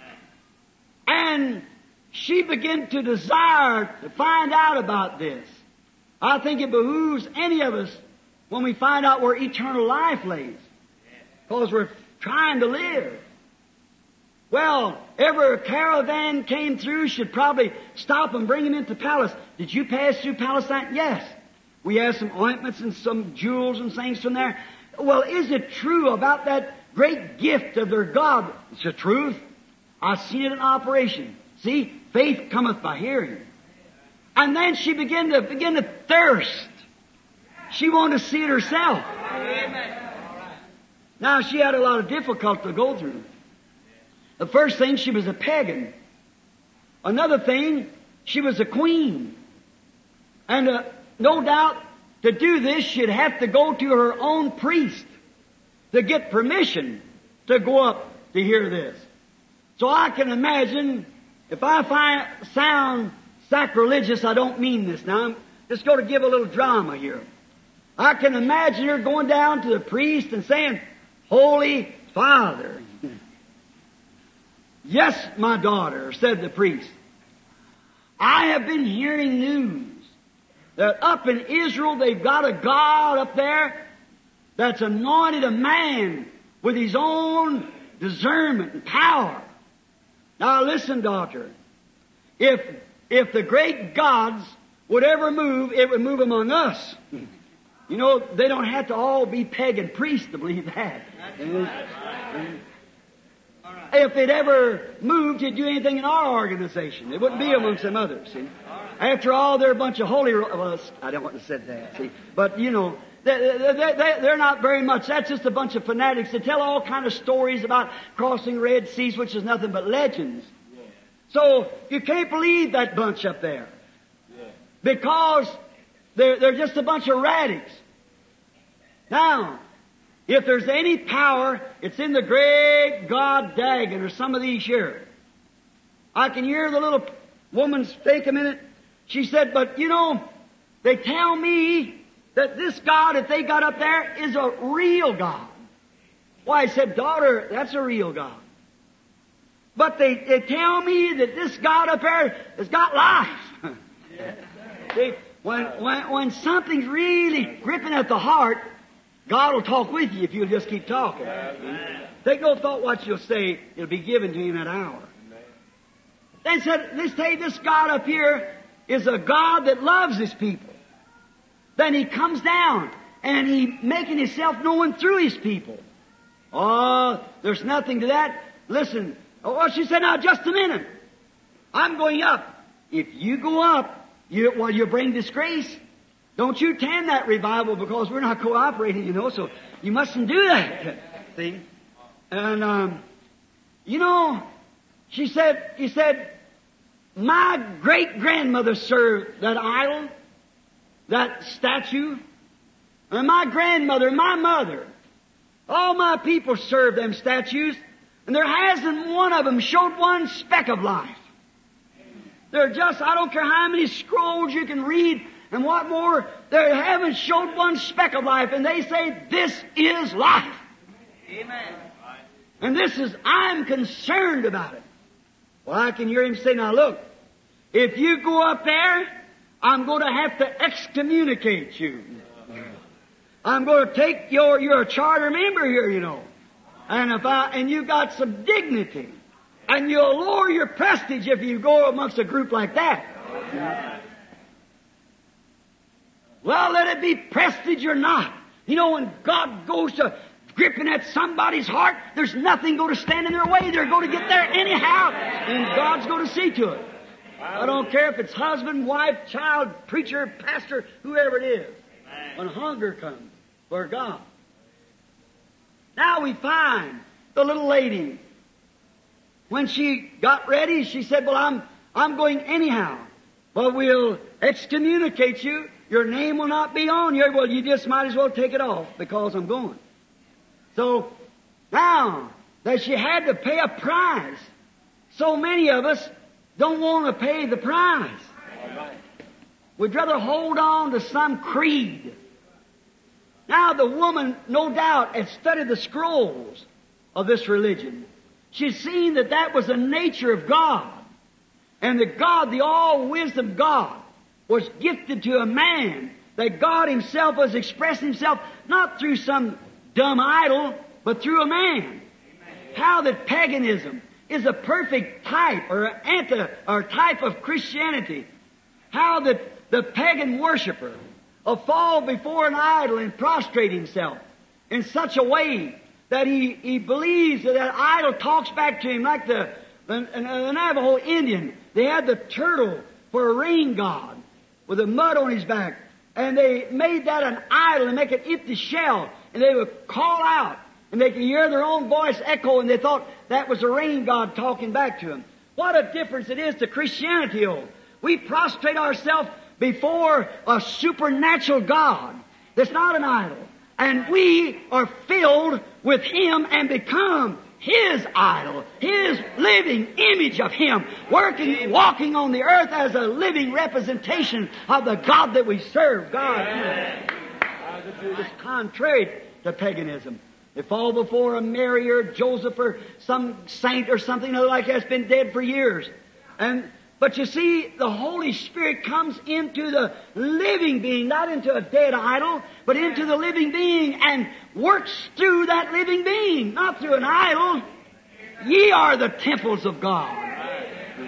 Speaker 1: And she began to desire to find out about this. I think it behooves any of us when we find out where eternal life lays. Because we're trying to live. Well, every caravan came through should probably stop and bring him into Palace. Did you pass through Palestine? Yes. We have some ointments and some jewels and things from there. Well, is it true about that great gift of their God? It's the truth. I've seen it in operation. See, faith cometh by hearing. And then she began to thirst. She wanted to see it herself. Amen. Now, she had a lot of difficulty to go through. The first thing, she was a pagan. Another thing, she was a queen. And no doubt, to do this, she'd have to go to her own priest to get permission to go up to hear this. So I can imagine, if I sound sacrilegious, I don't mean this now. I'm just going to give a little drama here. I can imagine her going down to the priest and saying, "Holy Father." "Yes, my daughter," said the priest. "I have been hearing news that up in Israel they've got a God up there that's anointed a man with his own discernment and power. Now listen, daughter. If the great gods would ever move, it would move among us. You know, they don't have to all be pagan priests to believe that. If it ever moved to do anything in our organization, it wouldn't be amongst them others, see. After all, they're a bunch of holy... Well, I don't want to say that, see. But, you know, they're not very much. That's just a bunch of fanatics that tell all kind of stories about crossing Red Seas, which is nothing but legends. So, you can't believe that bunch up there. Because they're just a bunch of radicals. Now, if there's any power, it's in the great God Dagon or some of these here. I can hear the little woman speak a minute. She said, but you know, they tell me that this God that they got up there is a real God. Why, I said, daughter, that's a real God. But they tell me that this God up there has got life. See, when something's really gripping at the heart, God will talk with you if you'll just keep talking. Take no thought what you'll say. It'll be given to you in that hour. They said, this God up here is a God that loves His people. Then He comes down and He making Himself known through His people. Oh, there's nothing to that. Listen. Oh, she said, now just a minute. I'm going up. If you go up, you bring disgrace. Don't you attend that revival because we're not cooperating, you know, so you mustn't do that. See? And, you know, he said, my great-grandmother served that idol, that statue, and my grandmother, my mother, all my people served them statues, and there hasn't one of them showed one speck of life. They're just, I don't care how many scrolls you can read, and what more, they haven't showed one speck of life, and they say, this is life.
Speaker 3: Amen.
Speaker 1: And this is, I'm concerned about it. Well, I can hear him say, now look, if you go up there, I'm going to have to excommunicate you. I'm going to take you're a charter member here, you know. And you've got some dignity. And you'll lower your prestige if you go amongst a group like that. Well, let it be prestige or not. You know, when God goes to gripping at somebody's heart, there's nothing going to stand in their way. They're going to get there anyhow. And God's going to see to it. I don't care if it's husband, wife, child, preacher, pastor, whoever it is. When hunger comes for God. Now we find the little lady. When she got ready, she said, well, I'm going anyhow. But we'll excommunicate you. Your name will not be on here. Well, you just might as well take it off because I'm going. So, now that she had to pay a price, so many of us don't want to pay the price. We'd rather hold on to some creed. Now the woman, no doubt, had studied the scrolls of this religion. She's seen that that was the nature of God. And that God, the all-wisdom God, was gifted to a man. That God Himself was expressing Himself not through some dumb idol, but through a man. Amen. How that paganism is a perfect type or type of Christianity. How that the pagan worshiper will fall before an idol and prostrate himself in such a way that he believes that that idol talks back to him like the Navajo Indian. They had the turtle for a rain god with the mud on his back. And they made that an idol and make it empty shell. And they would call out. And they could hear their own voice echo. And they thought that was a rain god talking back to them. What a difference it is to Christianity, oh. We prostrate ourselves before a supernatural God that's not an idol. And we are filled with Him and become His idol, His living image of Him, working, walking on the earth as a living representation of the God that we serve. God is contrary to paganism. They fall before a Mary or Joseph or some saint or something like that that's been dead for years. But you see, the Holy Spirit comes into the living being, not into a dead idol, but into the living being and works through that living being, not through an idol. Ye are the temples of God.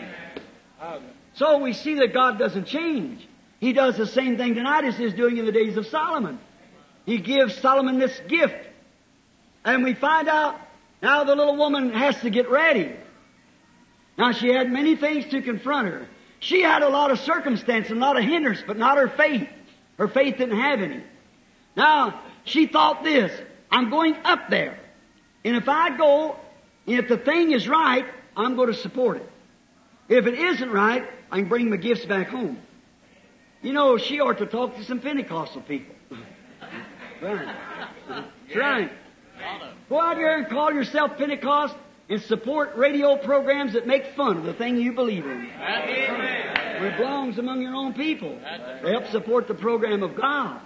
Speaker 1: So we see that God doesn't change. He does the same thing tonight as He was doing in the days of Solomon. He gives Solomon this gift. And we find out Now the little woman has to get ready. Now she had many things to confront her. She had a lot of circumstance and a lot of hindrance, but not her faith. Her faith didn't have any. Now, she thought this, I'm going up there. And if I go, if the thing is right, I'm going to support it. If it isn't right, I can bring my gifts back home. You know, she ought to talk to some Pentecostal people. Right. That's right. Go out here and call yourself Pentecost and support radio programs that make fun of the thing you believe in. It belongs among your own people. They help support the program of God.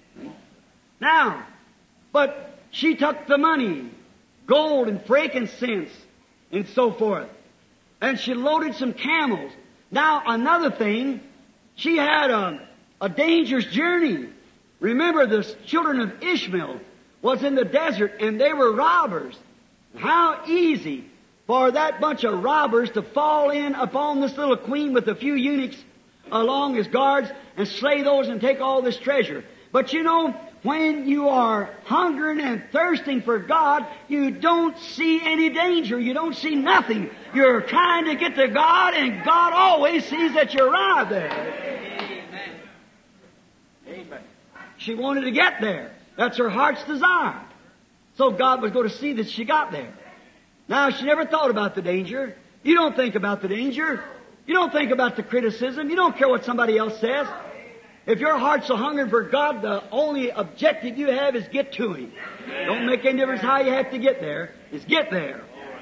Speaker 1: Now, but she took the money, gold and frankincense and so forth. And she loaded some camels. Now, another thing, she had a dangerous journey. Remember, the children of Ishmael was in the desert and they were robbers. How easy for that bunch of robbers to fall in upon this little queen with a few eunuchs along as guards and slay those and take all this treasure. But you know, when you are hungering and thirsting for God, you don't see any danger. You don't see nothing. You're trying to get to God, and God always sees that you arrive there. Amen. Amen. She wanted to get there. That's her heart's desire. So God was going to see that she got there. Now, she never thought about the danger. You don't think about the danger. You don't think about the criticism. You don't care what somebody else says. If your heart's so hungry for God, the only objective you have is get to Him. Don't make any difference how you have to get there. Is get there.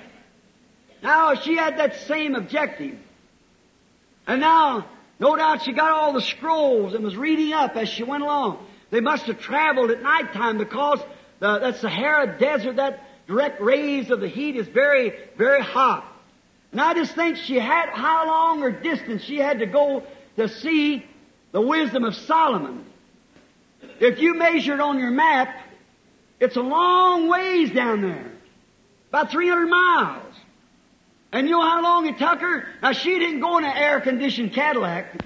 Speaker 1: Now, she had that same objective. And now, no doubt she got all the scrolls and was reading up as she went along. They must have traveled at nighttime because that Sahara desert, that direct rays of the heat is very, very hot. And I just think she had how long or distance she had to go to see the wisdom of Solomon. If you measured on your map, it's a long ways down there. About 300 miles. And you know how long it took her? Now, she didn't go in an air-conditioned Cadillac.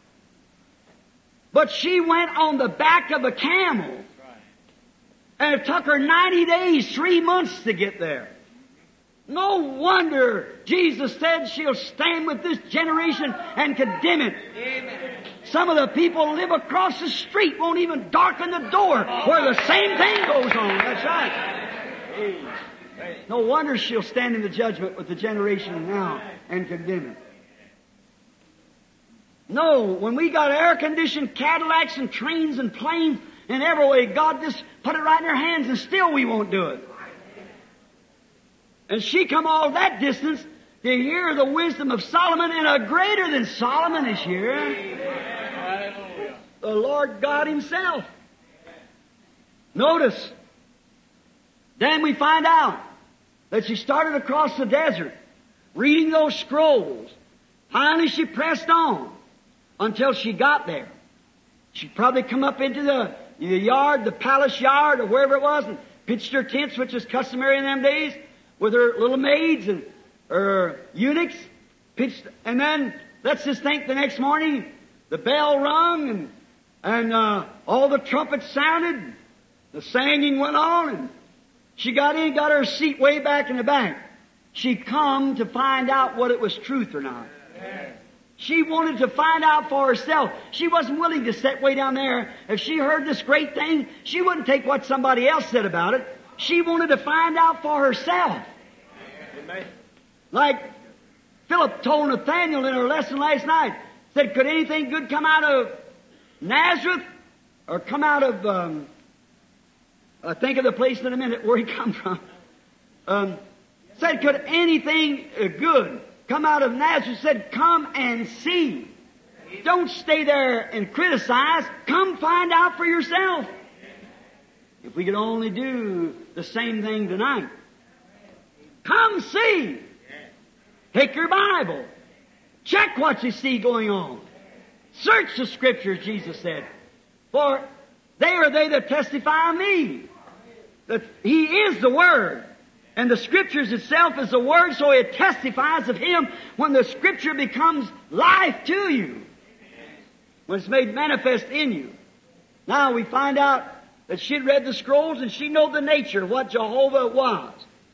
Speaker 1: But she went on the back of a camel. And it took her 90 days, 3 months to get there. No wonder Jesus said she'll stand with this generation and condemn it. Amen. Some of the people who live across the street won't even darken the door where the same thing goes on. That's right. No wonder she'll stand in the judgment with the generation now and condemn it. No, when we got air-conditioned Cadillacs and trains and planes and every way, God just put it right in our hands and still we won't do it. And she come all that distance to hear the wisdom of Solomon, and a greater than Solomon is here. The Lord God Himself. Notice, then we find out that she started across the desert, reading those scrolls. Finally she pressed on until she got there. She'd probably come up into the yard, the palace yard, or wherever it was, and pitched her tents, which was customary in them days, with her little maids and her eunuchs. Pitched, and then, let's just think the next morning, the bell rung, and all the trumpets sounded, the singing went on, and she got in, got her seat way back in the back. She come to find out what it was truth or not. She wanted to find out for herself. She wasn't willing to sit way down there. If she heard this great thing, she wouldn't take what somebody else said about it. She wanted to find out for herself. Amen. Like Philip told Nathaniel in our lesson last night, said, could anything good come out of Nazareth? Or come out of, think of the place in a minute where he come from. Said, could anything good come out of Nazareth? Said, come and see. Don't stay there and criticize. Come find out for yourself. If we could only do the same thing tonight. Come see. Take your Bible. Check what you see going on. Search the Scriptures, Jesus said. For they are they that testify of me. That He is the Word. And the Scriptures itself is the Word, so it testifies of Him when the Scripture becomes life to you. When it's made manifest in you. Now we find out that she'd read the scrolls and she knew the nature of what Jehovah was.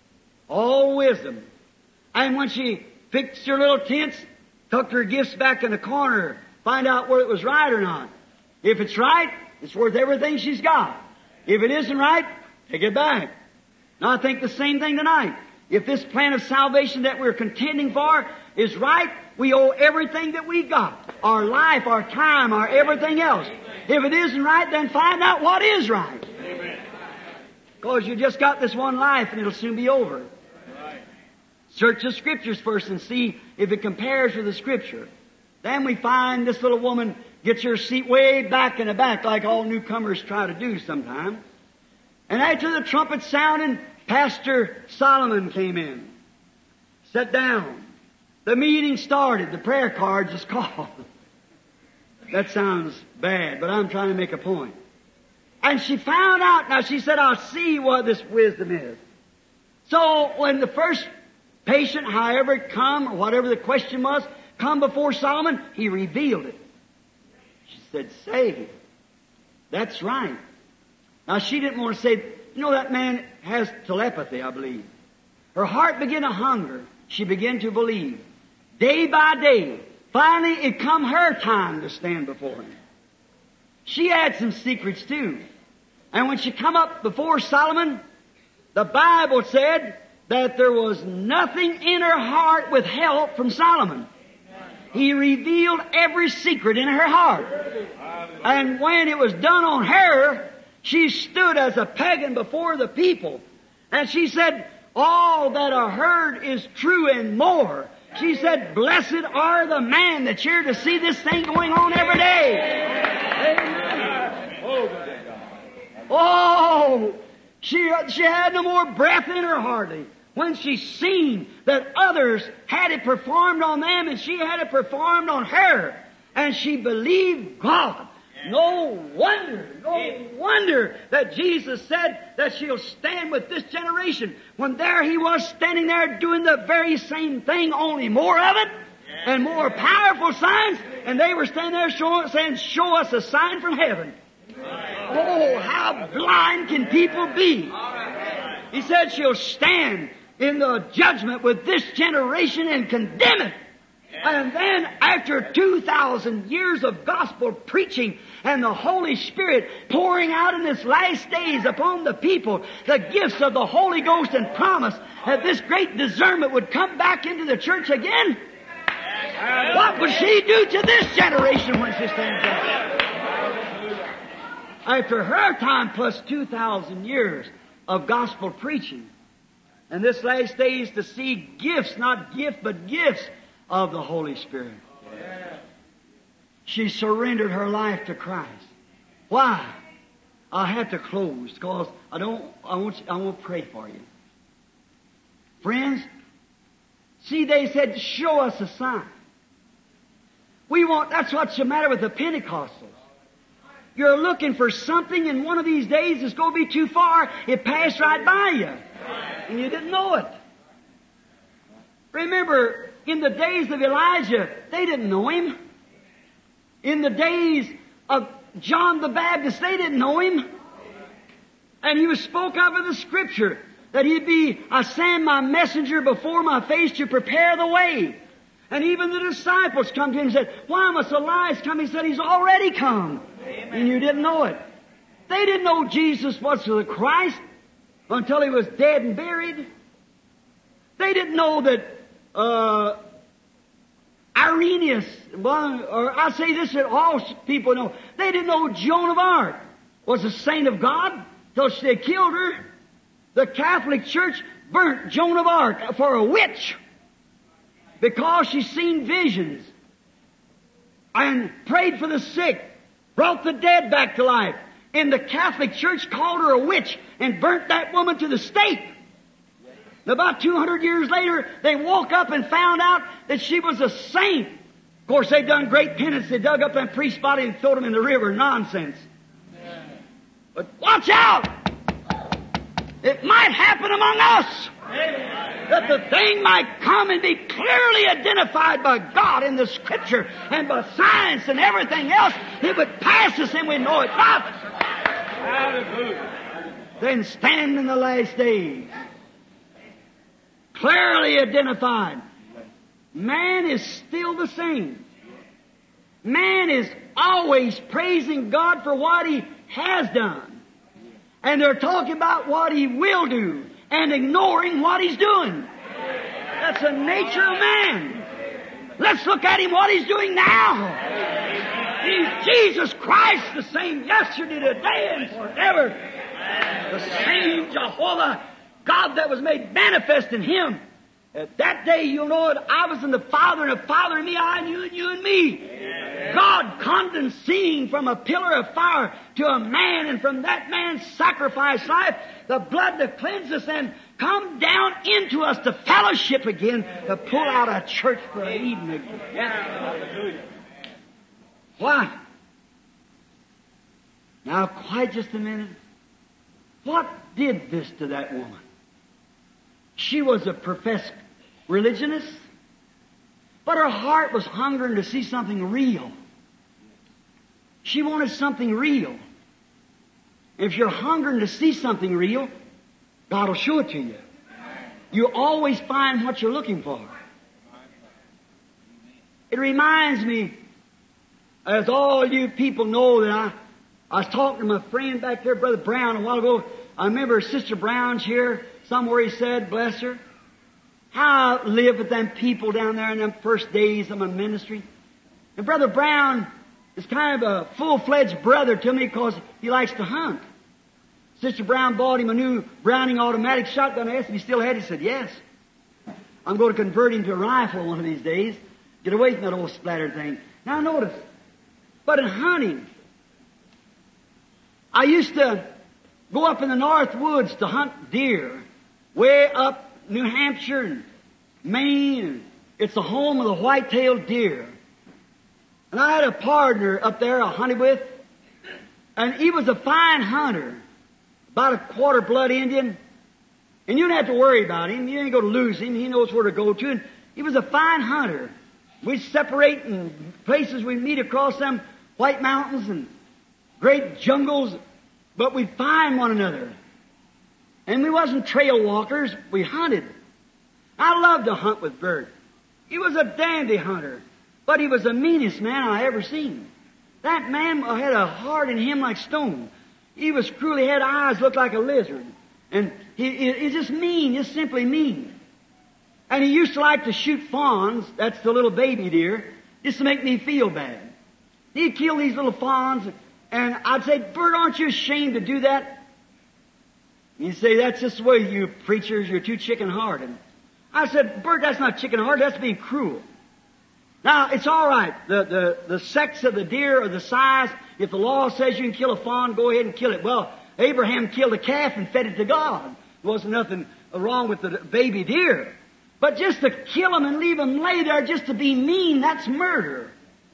Speaker 1: All wisdom. And when she fixed her little tents, tucked her gifts back in the corner, find out whether it was right or not. If it's right, it's worth everything she's got. If it isn't right, take it back. Now I think the same thing tonight. If this plan of salvation that we're contending for is right, we owe everything that we got. Our life, our time, our everything else. If it isn't right, then find out what is right. Because you just got this one life and it'll soon be over. Search the Scriptures first and see if it compares with the Scripture. Then we find this little woman gets her seat way back in the back like all newcomers try to do sometimes. And after the trumpet sounded, Pastor Solomon came in. Sat down. The meeting started. The prayer cards is called. That sounds bad, but I'm trying to make a point. And she found out, now she said, I'll see what this wisdom is. So when the first patient, however it come, or whatever the question was, come before Solomon, he revealed it. She said, say, that's right. Now she didn't want to say, you know, that man has telepathy, I believe. Her heart began to hunger. She began to believe. Day by day, finally it come her time to stand before him. She had some secrets too. And when she come up before Solomon, the Bible said that there was nothing in her heart withheld from Solomon. He revealed every secret in her heart. And when it was done on her, she stood as a pagan before the people. And she said, all that I heard is true and more. She said, blessed are the man that's here to see this thing going on every day. Oh, she had no more breath in her hardly. When she seen that others had it performed on them and she had it performed on her. And she believed God. No wonder that Jesus said that she'll stand with this generation. When there he was standing there doing the very same thing, only more of it and more powerful signs. And they were standing there saying, show us a sign from heaven. Oh, how blind can people be? He said she'll stand in the judgment with this generation and condemn it. And then after 2,000 years of gospel preaching and the Holy Spirit pouring out in this last days upon the people, the gifts of the Holy Ghost and promise that this great discernment would come back into the church again, what would she do to this generation when she stands up? After her time plus 2,000 years of gospel preaching, and this last days to see gifts, not gift, but gifts of the Holy Spirit. She surrendered her life to Christ. Why? I have to close because I won't pray for you. Friends, see, they said, show us a sign. That's what's the matter with the Pentecostals. You're looking for something and one of these days it's going to be too far. It passed right by you. And you didn't know it. Remember, in the days of Elijah, they didn't know him. In the days of John the Baptist, they didn't know him. And he was spoke of in the Scripture that I send my messenger before my face to prepare the way. And even the disciples come to him and said, why must Elias come? He said, he's already come. Amen. And you didn't know it. They didn't know Jesus was the Christ until he was dead and buried. They didn't know that Irenaeus, or I say this that all people know, they didn't know Joan of Arc was a saint of God till they killed her. The Catholic Church burnt Joan of Arc for a witch because she seen visions and prayed for the sick, brought the dead back to life. And the Catholic Church called her a witch and burnt that woman to the stake. And about 200 years later, they woke up and found out that she was a saint. Of course, they done great penance. They dug up that priest's body and threw him in the river. Nonsense. But watch out! It might happen among us. That the thing might come and be clearly identified by God in the Scripture and by science and everything else. It would pass us and we know it not. Hallelujah. Then stand in the last days. clearly identified. Man is still the same. Man is always praising God for what He has done. And they're talking about what He will do and ignoring what He's doing. That's the nature of man. Let's look at Him, what He's doing now. He's Jesus Christ, the same yesterday, today, and forever. The same Jehovah, God that was made manifest in Him. At that day, you'll know that I was in the Father, and the Father in me, I and you and me. God condescending from a pillar of fire to a man, and from that man's sacrifice life, the blood to cleanse us and come down into us to fellowship again, to pull out a church for Eden again. Yes. Why? Now, quiet just a minute. What did this to that woman? She was a professed religionist, but her heart was hungering to see something real. She wanted something real. If you're hungering to see something real, God will show it to you. You always find what you're looking for. It reminds me, as all you people know, that I was talking to my friend back there, Brother Brown, a while ago. I remember Sister Brown's here somewhere. He said, bless her, how I lived with them people down there in them first days of my ministry. And Brother Brown is kind of a full-fledged brother to me because he likes to hunt. Sister Brown bought him a new Browning automatic shotgun. I asked him if he still had it. He said, yes. I'm going to convert him to a rifle one of these days. Get away from that old splatter thing. Now notice, but in hunting, I used to go up in the North Woods to hunt deer, way up New Hampshire and Maine, and it's the home of the white-tailed deer. And I had a partner up there I hunted with, and he was a fine hunter, about a quarter-blood Indian, and you don't have to worry about him. You ain't going to lose him. He knows where to go to, and he was a fine hunter. We'd separate in places we'd meet across them white mountains and great jungles, but we'd find one another. And we wasn't trail walkers, we hunted. I loved to hunt with Bert. He was a dandy hunter, but he was the meanest man I ever seen. That man had a heart in him like stone. He was cruel, he had eyes looked like a lizard. And he's just mean, just simply mean. And he used to like to shoot fawns, that's the little baby deer, just to make me feel bad. He'd kill these little fawns, and I'd say, Bert, aren't you ashamed to do that? He'd say, that's just the way you preachers, you're too chicken-hearted. I said, Bert, that's not chicken-hearted, that's being cruel. Now, it's all right. The sex of the deer or the size, if the law says you can kill a fawn, go ahead and kill it. Well, Abraham killed a calf and fed it to God. There wasn't nothing wrong with the baby deer. But just to kill them and leave them lay there just to be mean, that's murder.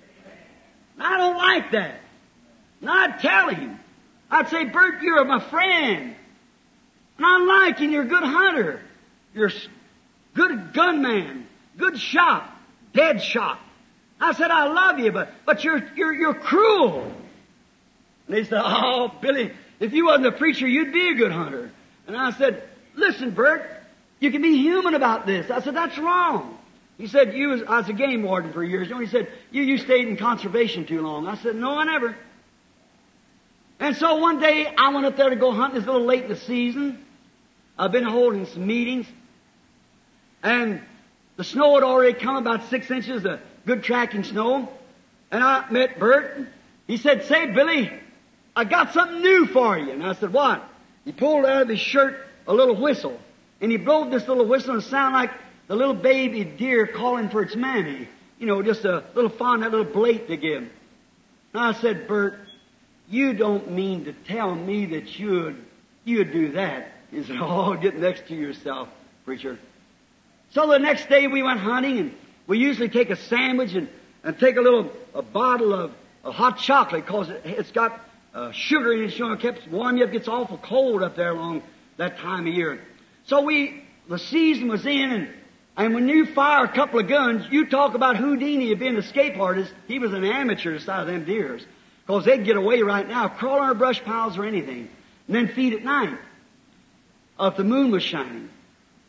Speaker 1: I don't like that. And I'd tell him. I'd say, Bert, you're my friend. And I like you, and you're a good hunter. You're a good gunman, good shot, dead shot. I said, I love you, but you're cruel. And they said, oh, Billy, if you wasn't a preacher, you'd be a good hunter. And I said, listen, Bert, you can be human about this. I said, that's wrong. He said, I was a game warden for years. He said, you stayed in conservation too long. I said, no, I never. And so one day I went up there to go hunting. It's a little late in the season. I've been holding some meetings. And the snow had already come about 6 inches of good tracking snow. And I met Bert. He said, say, Billy, I got something new for you. And I said, what? He pulled out of his shirt a little whistle. And he blowed this little whistle and it sounded like the little baby deer calling for its mammy. You know, just a little fawn, that little blate to give. And I said, Bert, you don't mean to tell me that you'd do that. He said, oh, get next to yourself, preacher. So the next day we went hunting, and we usually take a sandwich and take a bottle of hot chocolate, because it's got sugar in it, so it keeps warm. It gets awful cold up there along that time of year. So the season was in, and when you fire a couple of guns, you talk about Houdini being an escape artist. He was an amateur the size of them deers, because they'd get away right now, crawl under brush piles or anything, and then feed at night, if the moon was shining.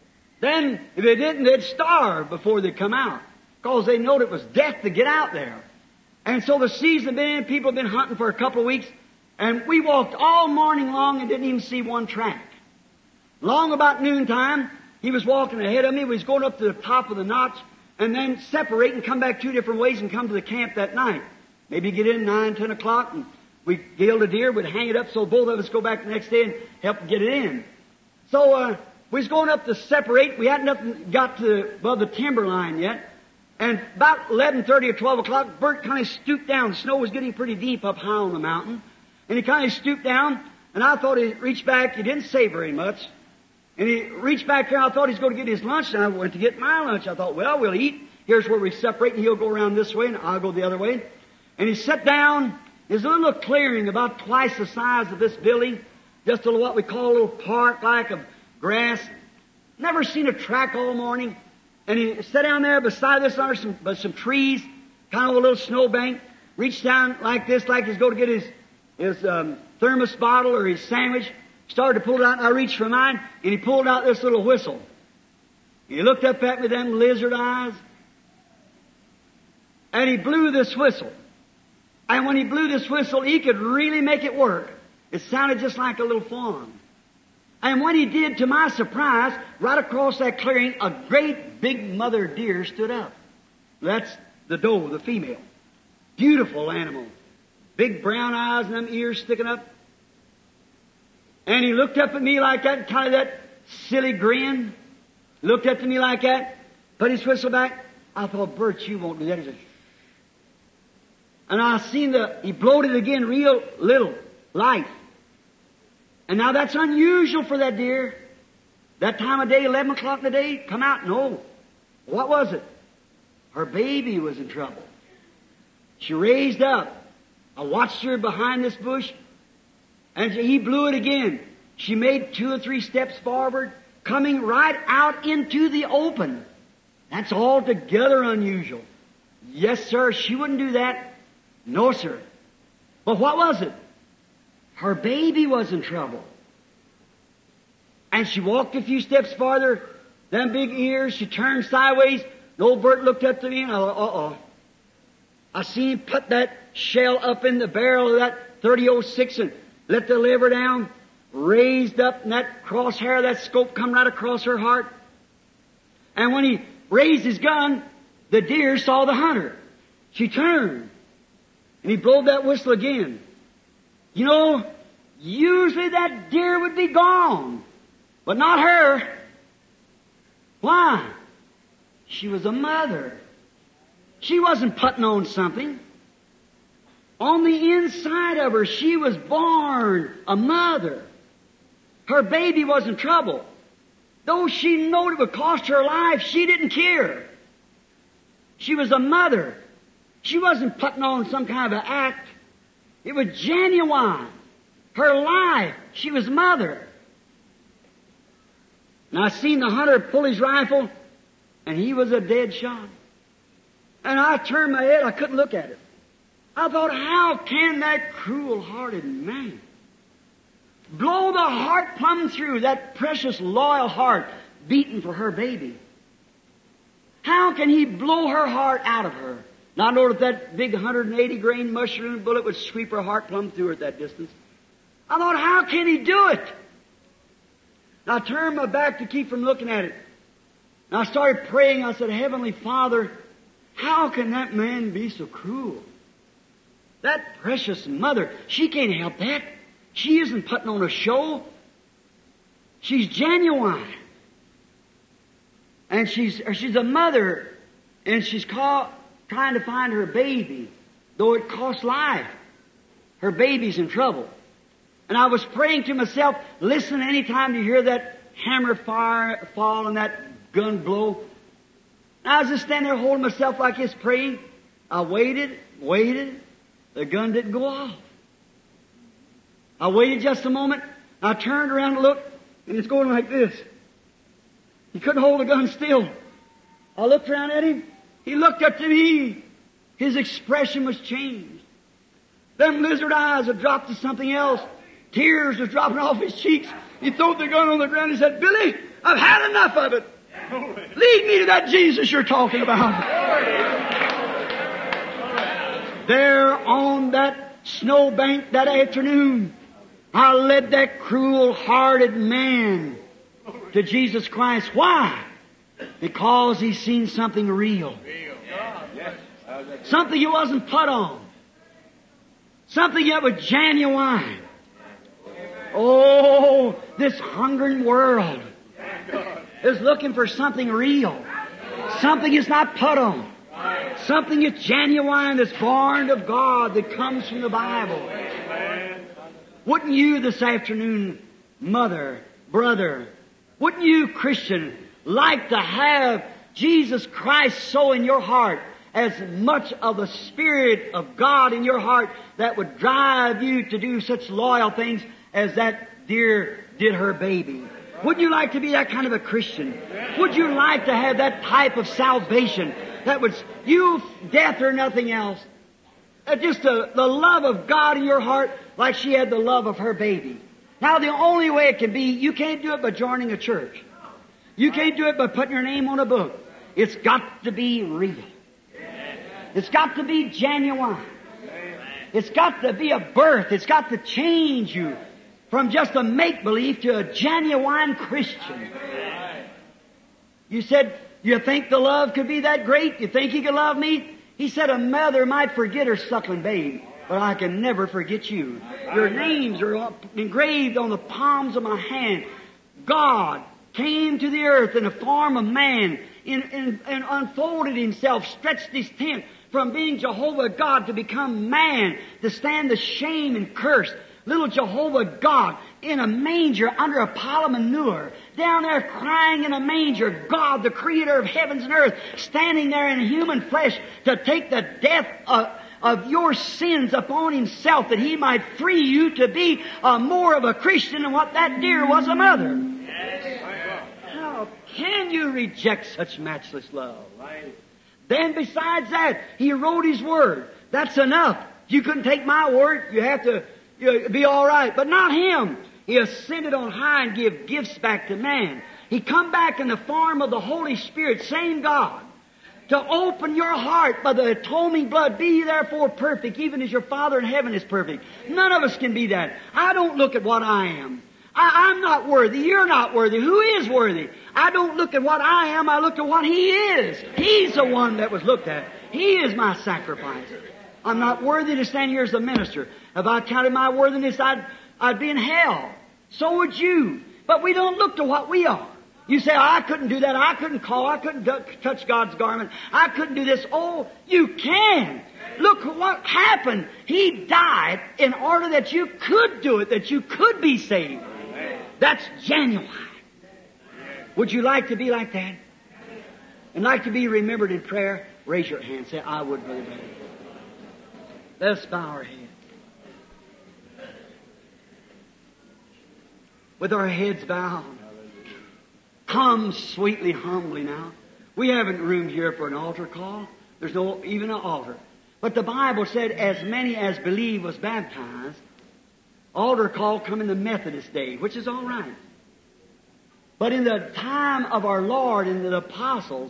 Speaker 1: Then, if they didn't, they'd starve before they'd come out. Because they knowed it was death to get out there. And so the season had been in, people had been hunting for a couple of weeks, and we walked all morning long and didn't even see one track. Long about noontime, he was walking ahead of me, we was going up to the top of the notch, and then separate and come back 2 different ways and come to the camp that night. Maybe get in 9, 10 o'clock, and we'd gild a deer, we'd hang it up so both of us go back the next day and help get it in. So, we was going up to separate, we hadn't got to above the timber line yet, and about 11:30 or 12 o'clock, Bert kind of stooped down. The snow was getting pretty deep up high on the mountain. And he kind of stooped down, and I thought he reached back. He didn't say very much. And he reached back there. I thought he was going to get his lunch, and I went to get my lunch. I thought, well, we'll eat. Here's where we separate, and he'll go around this way, and I'll go the other way. And he sat down. There's a little clearing about twice the size of this building. Just a little, what we call a little park like of grass. Never seen a track all morning. And he sat down there beside this under some trees, kind of a little snowbank, reached down like this, like he's going to get his thermos bottle or his sandwich, started to pull it out, and I reached for mine, and he pulled out this little whistle. He looked up at me with them lizard eyes, and he blew this whistle. And when he blew this whistle, he could really make it work. It sounded just like a little fawn. And when he did, to my surprise, right across that clearing, a great big mother deer stood up. That's the doe, the female. Beautiful animal. Big brown eyes and them ears sticking up. And he looked up at me like that, kind of that silly grin. Looked up at me like that, put his whistle back. I thought, Bert, you won't do that. He said, shh. And I seen he blowed it again real little, light. And now that's unusual for that deer. That time of day, 11 o'clock in the day, come out. No. What was it? Her baby was in trouble. She raised up. I watched her behind this bush, and he blew it again. She made 2 or 3 steps forward, coming right out into the open. That's altogether unusual. Yes, sir, she wouldn't do that. No, sir. But what was it? Her baby was in trouble. And she walked a few steps farther, them big ears, she turned sideways, and old Bert looked up to me, and I thought, uh-oh. I seen him put that shell up in the barrel of that 30-06 and let the liver down, raised up, and that crosshair, that scope come right across her heart. And when he raised his gun, the deer saw the hunter. She turned, and he blowed that whistle again. You know, usually that deer would be gone, but not her. Why? She was a mother. She wasn't putting on something. On the inside of her, she was born a mother. Her baby was in trouble. Though she knew it would cost her life, she didn't care. She was a mother. She wasn't putting on some kind of an act. It was genuine. Her life. She was mother. And I seen the hunter pull his rifle, and he was a dead shot. And I turned my head, I couldn't look at it. I thought, how can that cruel-hearted man blow the heart plumb through, that precious, loyal heart beating for her baby? How can he blow her heart out of her? Now, I know that that big 180-grain mushroom bullet would sweep her heart plumb through at that distance. I thought, how can he do it? And I turned my back to keep from looking at it. And I started praying. I said, Heavenly Father, how can that man be so cruel? That precious mother, she can't help that. She isn't putting on a show. She's genuine. And she's a mother, and she's trying to find her baby, though it costs life. Her baby's in trouble. And I was praying to myself, listen any time you hear that hammer fire fall and that gun blow. And I was just standing there holding myself like this, praying. I waited. The gun didn't go off. I waited just a moment. I turned around to look, and it's going like this. He couldn't hold the gun still. I looked around at him. He looked up to me. His expression was changed. Them lizard eyes had dropped to something else. Tears was dropping off his cheeks. He threw the gun on the ground and said, Billy, I've had enough of it. Lead me to that Jesus you're talking about. There on that snowbank that afternoon, I led that cruel-hearted man to Jesus Christ. Why? Because he's seen something real. Something he wasn't put on. Something that was genuine. Oh, this hungering world is looking for something real. Something is not put on. Something is genuine, that's born of God, that comes from the Bible. Wouldn't you this afternoon, mother, brother, wouldn't you, Christian, like to have Jesus Christ so in your heart, as much of the Spirit of God in your heart that would drive you to do such loyal things as that dear did her baby? Would you like to be that kind of a Christian? Would you like to have that type of salvation that was you, death or nothing else? Just the love of God in your heart like she had the love of her baby. Now the only way it can be, you can't do it by joining a church. You can't do it by putting your name on a book. It's got to be real. It's got to be genuine. It's got to be a birth. It's got to change you from just a make-believe to a genuine Christian. You said, you think the love could be that great? You think He could love me? He said a mother might forget her suckling babe, but I can never forget you. Your names are engraved on the palms of my hand. God came to the earth in the form of man and unfolded Himself, stretched His tent from being Jehovah God to become man, to stand the shame and curse. Little Jehovah God in a manger under a pile of manure, down there crying in a manger, God, the creator of heavens and earth, standing there in human flesh to take the death of your sins upon Himself that He might free you to be more of a Christian than what that dear was a mother. How can you reject such matchless love? Then besides that, He wrote His Word. That's enough. You couldn't take my word. You have to be all right. But not Him. He ascended on high and gave gifts back to man. He come back in the form of the Holy Spirit, same God, to open your heart by the atoning blood. Be ye therefore perfect, even as your Father in heaven is perfect. None of us can be that. I don't look at what I am. I'm not worthy. You're not worthy. Who is worthy? I don't look at what I am. I look at what He is. He's the one that was looked at. He is my sacrifice. I'm not worthy to stand here as a minister. If I counted my worthiness, I'd be in hell. So would you. But we don't look to what we are. You say, I couldn't do that. I couldn't call. I couldn't touch God's garment. I couldn't do this. Oh, you can. Look what happened. He died in order that you could do it, that you could be saved. That's genuine. Would you like to be like that? And like to be remembered in prayer? Raise your hand. Say, I would, Brother Branham. Let's bow our heads. With our heads bowed. Come sweetly, humbly now. We haven't room here for an altar call. There's no even an altar. But the Bible said, as many as believe was baptized. Altar call come in the Methodist day, which is all right. But in the time of our Lord and the apostles,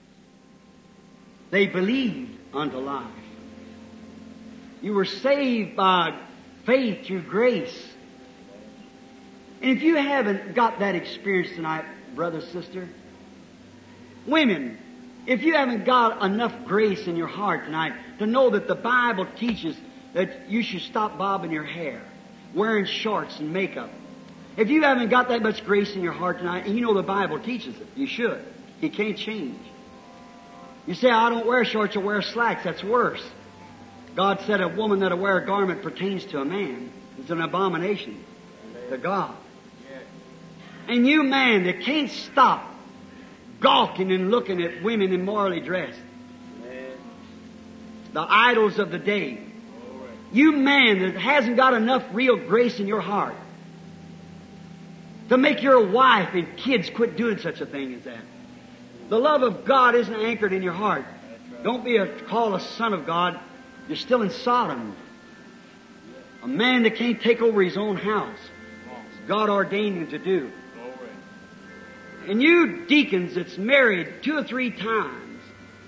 Speaker 1: they believed unto life. You were saved by faith through grace. And if you haven't got that experience tonight, brother, sister, women, if you haven't got enough grace in your heart tonight to know that the Bible teaches that you should stop bobbing your hair, wearing shorts and makeup. If you haven't got that much grace in your heart tonight, and you know the Bible teaches it, you should. It can't change. You say, I don't wear shorts, I wear slacks. That's worse. God said a woman that'll wear a garment pertains to a man. It's an abomination to God. And you man that can't stop gawking and looking at women immorally dressed, the idols of the day. You man that hasn't got enough real grace in your heart to make your wife and kids quit doing such a thing as that. The love of God isn't anchored in your heart. Don't be called a son of God. You're still in Sodom. A man that can't take over his own house. God ordained him to do. And you deacons that's married 2 or 3 times,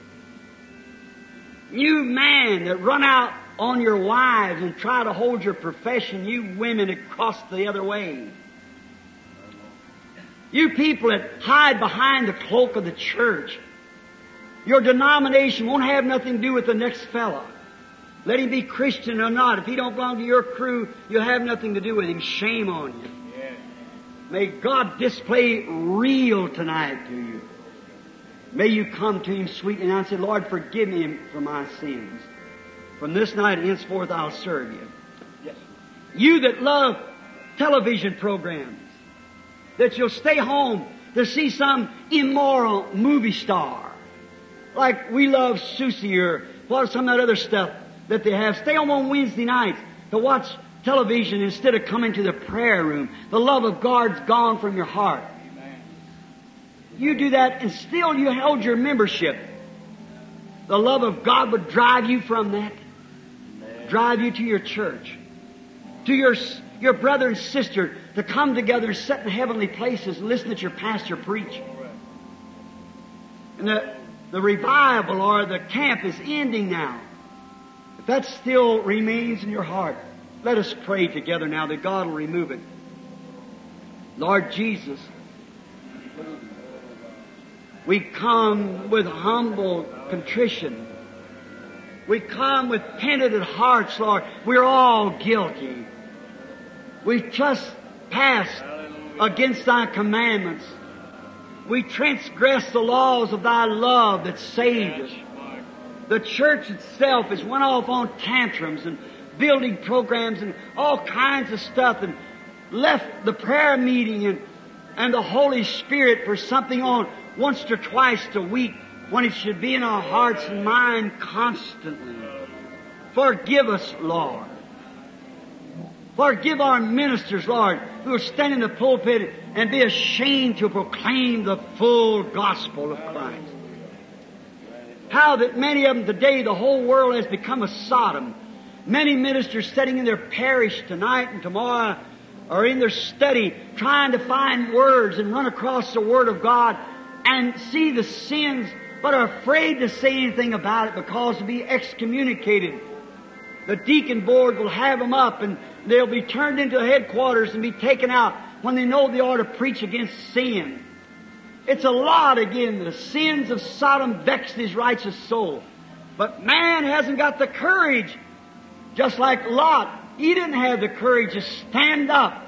Speaker 1: you man that run out on your wives and try to hold your profession, you women that cross the other way, you people that hide behind the cloak of the church, your denomination won't have nothing to do with the next fella. Let him be Christian or not. If he don't belong to your crew, you'll have nothing to do with him. Shame on you. May God display real tonight to you. May you come to Him sweetly now and say, Lord, forgive me for my sins. From this night henceforth I'll serve you. Yes. You that love television programs, that you'll stay home to see some immoral movie star, like we love Susie or some of that other stuff that they have. Stay home on Wednesday nights to watch television instead of coming to the prayer room. The love of God's gone from your heart. Amen. You do that and still you held your membership. The love of God would drive you from that. Amen. Drive you to your church. To your brother and sister to come together and sit in heavenly places and listen to your pastor preach. And the revival or the camp is ending now. If that still remains in your heart, let us pray together now that God will remove it. Lord Jesus, we come with humble contrition. We come with penitent hearts, Lord. We're all guilty. We trespassed against Thy commandments. We transgressed the laws of Thy love that saved us. The church itself has went off on tantrums and building programs and all kinds of stuff and left the prayer meeting and the Holy Spirit for something on once or twice a week when it should be in our hearts and mind constantly. Forgive us, Lord. Forgive our ministers, Lord, who are standing in the pulpit and be ashamed to proclaim the full gospel of Christ. How that many of them today, the whole world has become a Sodom. Many ministers sitting in their parish tonight and tomorrow are in their study trying to find words and run across the Word of God and see the sins, but are afraid to say anything about it because they'll be excommunicated. The deacon board will have them up and they'll be turned into headquarters and be taken out when they know they ought to preach against sin. It's a lot again. The sins of Sodom vexed his righteous soul. But man hasn't got the courage. Just like Lot, he didn't have the courage to stand up.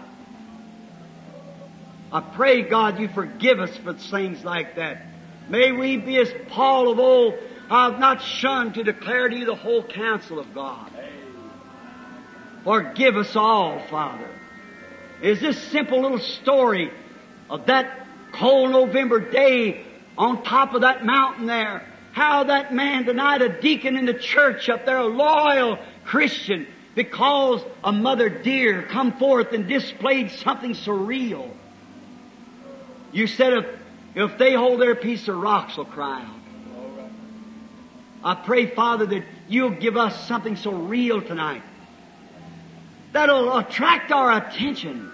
Speaker 1: I pray, God, you forgive us for things like that. May we be as Paul of old, I have not shunned to declare to you the whole counsel of God. Forgive us all, Father. Is this simple little story of that cold November day on top of that mountain there, how that man denied a deacon in the church up there, a loyal Christian, because a mother dear come forth and displayed something so real. You said if they hold their peace, the rocks will cry out. I pray, Father, that you'll give us something so real tonight that'll attract our attention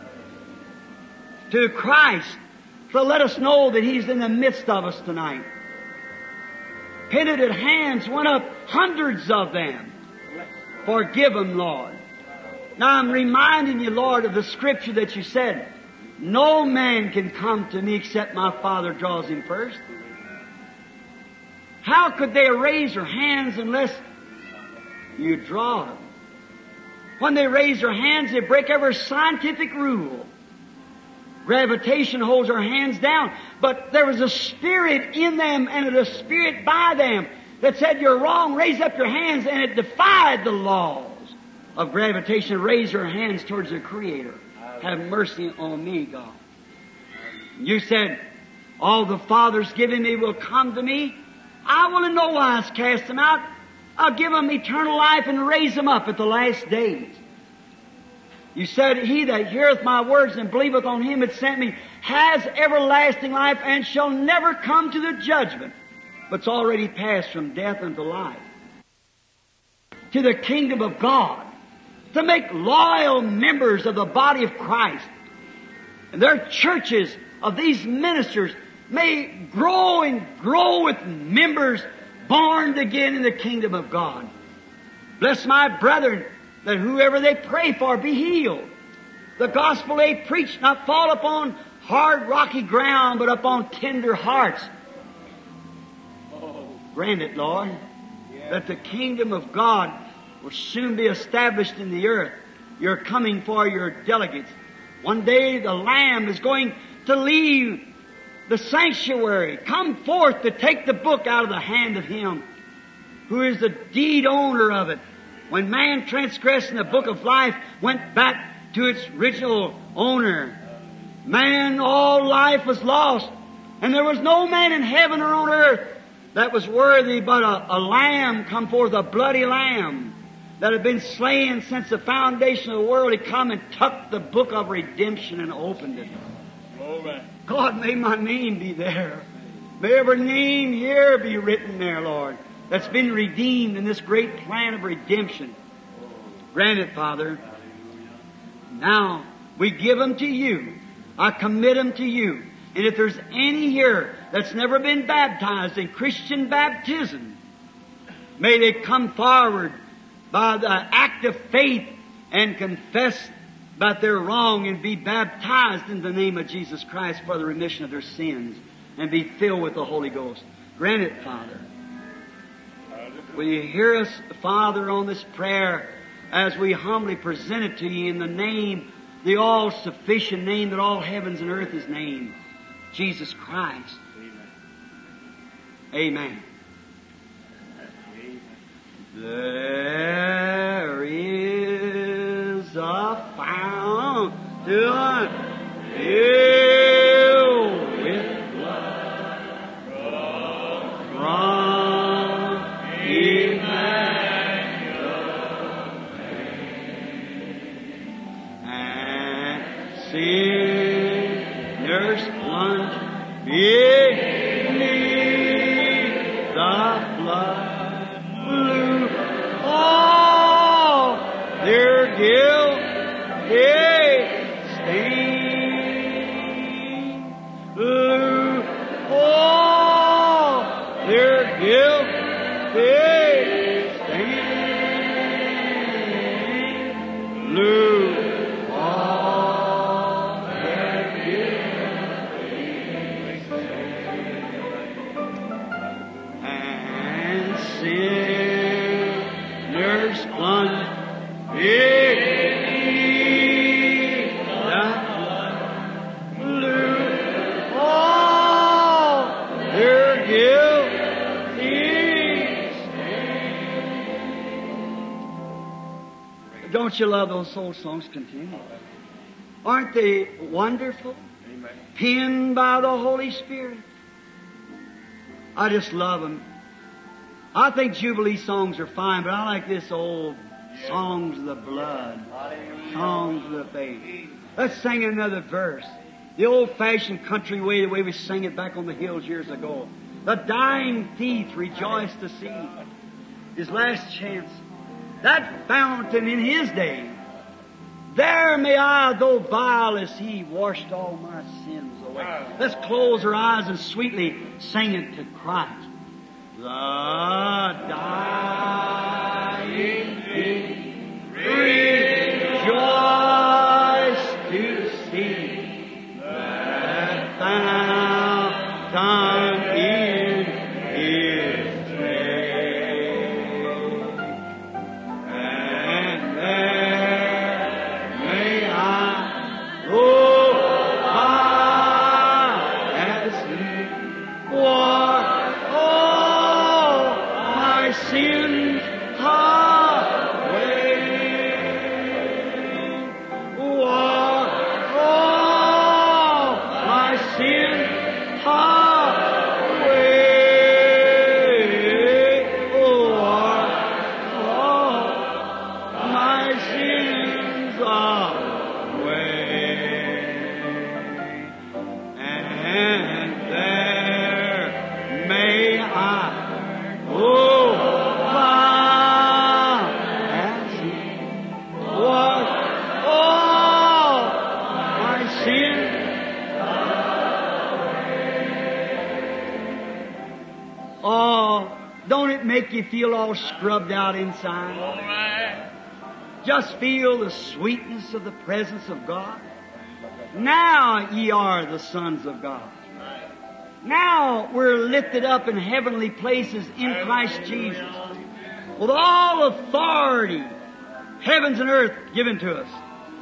Speaker 1: to Christ. So let us know that He's in the midst of us tonight. Penitent hands went up, hundreds of them. Forgive them, Lord. Now I'm reminding you, Lord, of the scripture that you said, no man can come to me except my Father draws him first. How could they raise their hands unless you draw them? When they raise their hands, they break every scientific rule. Gravitation holds our hands down. But there was a spirit in them and a spirit by them that said, you're wrong, raise up your hands, and it defied the laws of gravitation. Raise your hands towards the Creator. Have mercy on me, God. You said, all the Father's given me will come to me. I will in no wise cast them out. I'll give them eternal life and raise them up at the last days. You said, he that heareth my words and believeth on him that sent me has everlasting life and shall never come to the judgment, but's already passed from death unto life, to the kingdom of God, to make loyal members of the body of Christ. And their churches of these ministers may grow and grow with members born again in the kingdom of God. Bless my brethren, that whoever they pray for be healed. The gospel they preach not fall upon hard, rocky ground, but upon tender hearts. Grant it, Lord, that the kingdom of God will soon be established in the earth. You're coming for your delegates. One day the Lamb is going to leave the sanctuary, come forth to take the book out of the hand of Him who is the deed owner of it. When man transgressed in the book of life, went back to its original owner. Man, all life was lost, and there was no man in heaven or on earth that was worthy but a lamb come forth, a bloody lamb that had been slain since the foundation of the world. He come and tucked the book of redemption and opened it.
Speaker 3: Amen.
Speaker 1: God, may my name be there. May every name here be written there, Lord, that's been redeemed in this great plan of redemption. Grant it, Father. Now, we give them to You. I commit them to You. And if there's any here that's never been baptized in Christian baptism, may they come forward by the act of faith and confess that they're wrong and be baptized in the name of Jesus Christ for the remission of their sins and be filled with the Holy Ghost. Grant it, Father. Will You hear us, Father, on this prayer as we humbly present it to You in the name, the all-sufficient name that all heavens and earth is named, Jesus Christ. Amen. There is a fountain filled with blood from Emmanuel, and sinners plunge beneath the flood, blue all their guilty stain, blue all their guilty stain, blue all their guilty stain, and sinners plunge beneath the flood, blue all their guilty stain. Don't you love those soul songs continue? Aren't they wonderful?
Speaker 3: Amen.
Speaker 1: Penned by the Holy Spirit. I just love them. I think Jubilee songs are fine, but I like this old songs of the blood, songs of the faith. Let's sing another verse. The old-fashioned country way, the way we sang it back on the hills years ago. The dying thief rejoiced to see his last chance. That fountain in his day, there may I, though vile as he, washed all my sins away. Let's close our eyes and sweetly sing it to Christ. The dying thief rejoice to see that fountain in his grave, and there may I go by as he was. Sins make you feel all scrubbed out inside.
Speaker 3: All right.
Speaker 1: Just feel the sweetness of the presence of God. Now ye are the sons of God. Now we're lifted up in heavenly places in Christ Jesus. With all authority, heavens and earth given to us.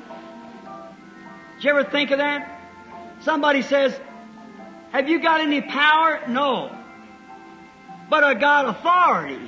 Speaker 1: Did you ever think of that? Somebody says, have you got any power? No. But I got authority.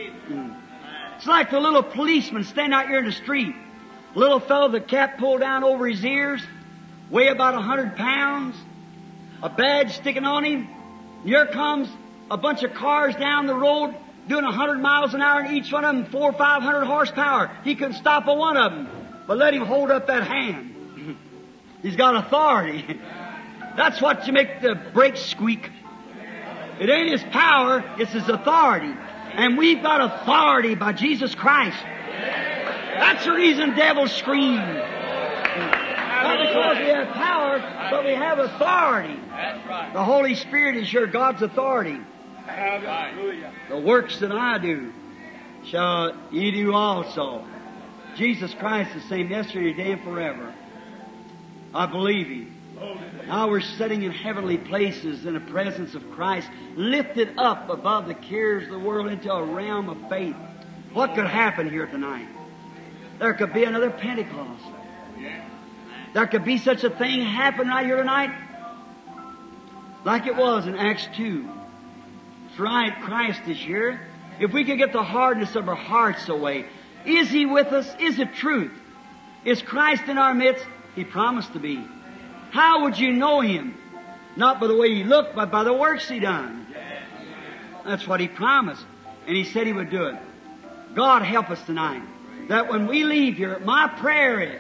Speaker 1: It's like the little policeman standing out here in the street. A little fellow with the cap pulled down over his ears, weigh about 100 pounds, a badge sticking on him. Here comes a bunch of cars down the road doing 100 miles an hour, and each one of them 400 or 500 horsepower. He couldn't stop a one of them. But let him hold up that hand. He's got authority. That's what you make the brakes squeak. It ain't his power, it's his authority. And we've got authority by Jesus Christ. That's the reason devils scream. Not because we have power, but we have authority.
Speaker 3: That's right.
Speaker 1: The Holy Spirit is your God's authority.
Speaker 3: Hallelujah.
Speaker 1: The works that I do shall ye do also. Jesus Christ is the same yesterday, today, and forever. I believe Him. Now we're sitting in heavenly places in the presence of Christ, lifted up above the cares of the world into a realm of faith. What could happen here tonight? There could be another Pentecost. There could be such a thing happen right here tonight, like it was in Acts 2. That's right, Christ is here. If we could get the hardness of our hearts away, is He with us? Is it truth? Is Christ in our midst? He promised to be. How would you know Him? Not by the way He looked, but by the works He done. That's what He promised. And He said He would do it. God help us tonight, that when we leave here, my prayer is,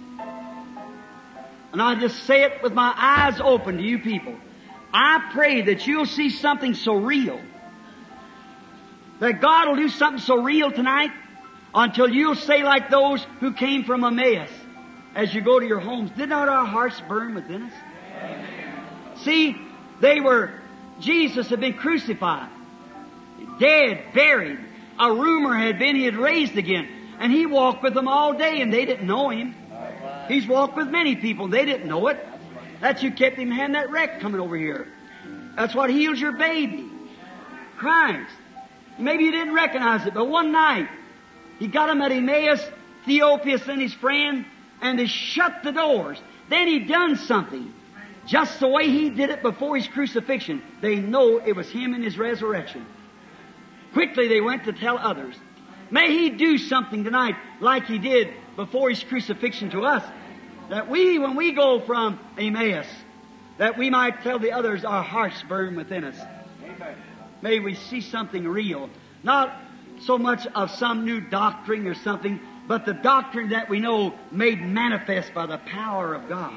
Speaker 1: and I just say it with my eyes open to you people, I pray that you'll see something so real, that God will do something so real tonight, until you'll say like those who came from Emmaus, as you go to your homes, did not our hearts burn within us? See, Jesus had been crucified, dead, buried. A rumor had been He had raised again. And He walked with them all day and they didn't know Him. He's walked with many people, they didn't know it. That's who kept Him having that wreck coming over here. That's what heals your baby. Christ. Maybe you didn't recognize it, but one night, He got them at Emmaus, Theophilus and his friend, and they shut the doors. Then He done something. Just the way He did it before His crucifixion. They know it was Him and His resurrection. Quickly they went to tell others. May He do something tonight like He did before His crucifixion to us. That we, when we go from Emmaus, that we might tell the others our hearts burn within us.
Speaker 3: Amen.
Speaker 1: May we see something real. Not so much of some new doctrine or something, but the doctrine that we know made manifest by the power of God.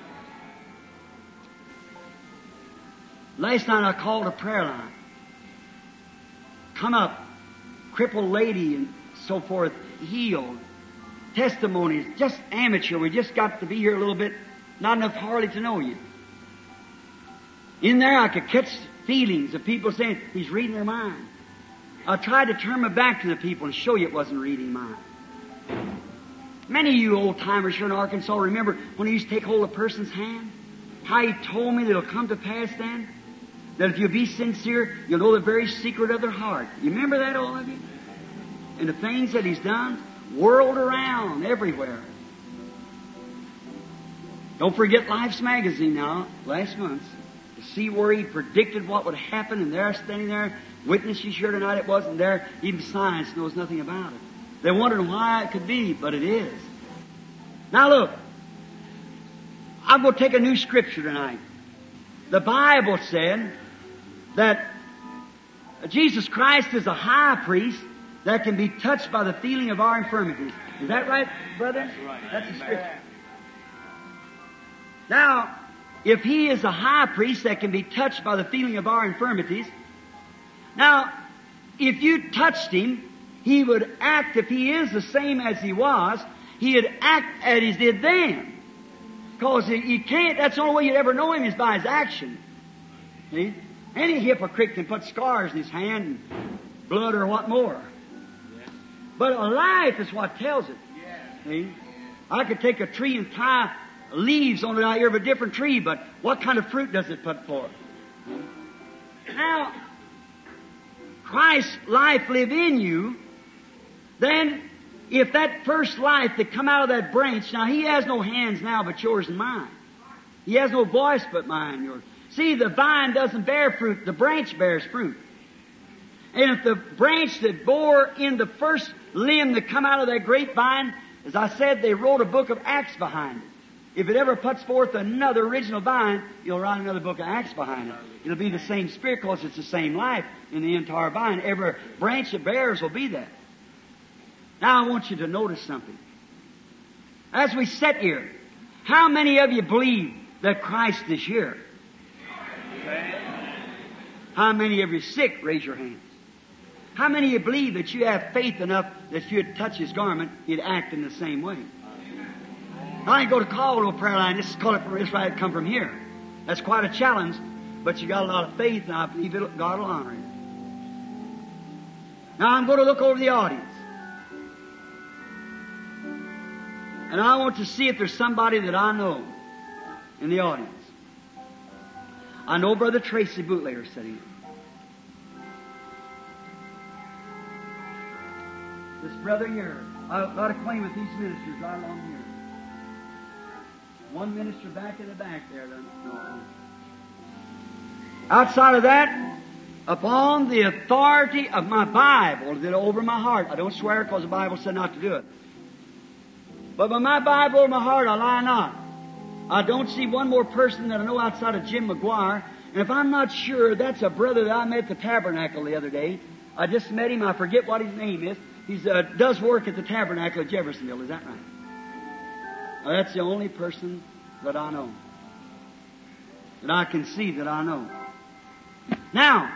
Speaker 1: Last night I called a prayer line. Come up, crippled lady and so forth, healed. Testimonies, just amateur. We just got to be here a little bit, not enough hardly to know you. In there I could catch feelings of people saying, He's reading their mind. I tried to turn my back to the people and show you it wasn't reading mine. Many of you old-timers here in Arkansas remember when He used to take hold of a person's hand? How He told me that it'll come to pass then? That if you'll be sincere, you'll know the very secret of their heart. You remember that, all of you? And the things that He's done, whirled around everywhere. Don't forget Life's magazine now, last month, to see where He predicted what would happen, and they're standing there, witnesses here tonight it wasn't there. Even science knows nothing about it. They're wondering why it could be, but it is. Now look, I'm going to take a new scripture tonight. The Bible said that Jesus Christ is a high priest that can be touched by the feeling of our infirmities. Is that right, brother?
Speaker 3: That's right.
Speaker 1: That's the scripture. Now, if He is a high priest that can be touched by the feeling of our infirmities, now, if you touched Him, He would act, if He is the same as He was, He would act as He did then. Because you can't, that's the only way you'd ever know Him is by His action. See? Any hypocrite can put scars in his hand and blood or what more. But a life is what tells it. See? I could take a tree and tie leaves on it out here of a different tree, but what kind of fruit does it put forth? Now, Christ's life live in you, then if that first life that come out of that branch, now He has no hands now but yours and mine. He has no voice but mine and yours. See, the vine doesn't bear fruit, the branch bears fruit. And if the branch that bore in the first limb that come out of that grapevine, as I said, they wrote a book of Acts behind it. If it ever puts forth another original vine, you'll write another book of Acts behind it. It'll be the same spirit because it's the same life in the entire vine. Every branch it bears will be that. Now I want you to notice something. As we sit here, how many of you believe that Christ is here? How many of you sick? Raise your hands. How many of you believe that you have faith enough that if you'd touch His garment, He'd act in the same way? I ain't go to call no prayer line. This is call it from this right come from here. That's quite a challenge, but you got a lot of faith, and I believe God will honor it. Now I'm going to look over the audience. And I want to see if there's somebody that I know in the audience. I know Brother Tracy Bootlegger sitting here. This brother here, I've got a claim with these ministers right along here. One minister back in the back there. No. Outside of that, upon the authority of my Bible that over my heart, I don't swear because the Bible said not to do it. But by my Bible over my heart, I lie not. I don't see one more person that I know outside of Jim McGuire. And if I'm not sure, that's a brother that I met at the tabernacle the other day. I just met him. I forget what his name is. He does work at the tabernacle at Jeffersonville. Is that right? Now, that's the only person that I know. That I can see that I know. Now,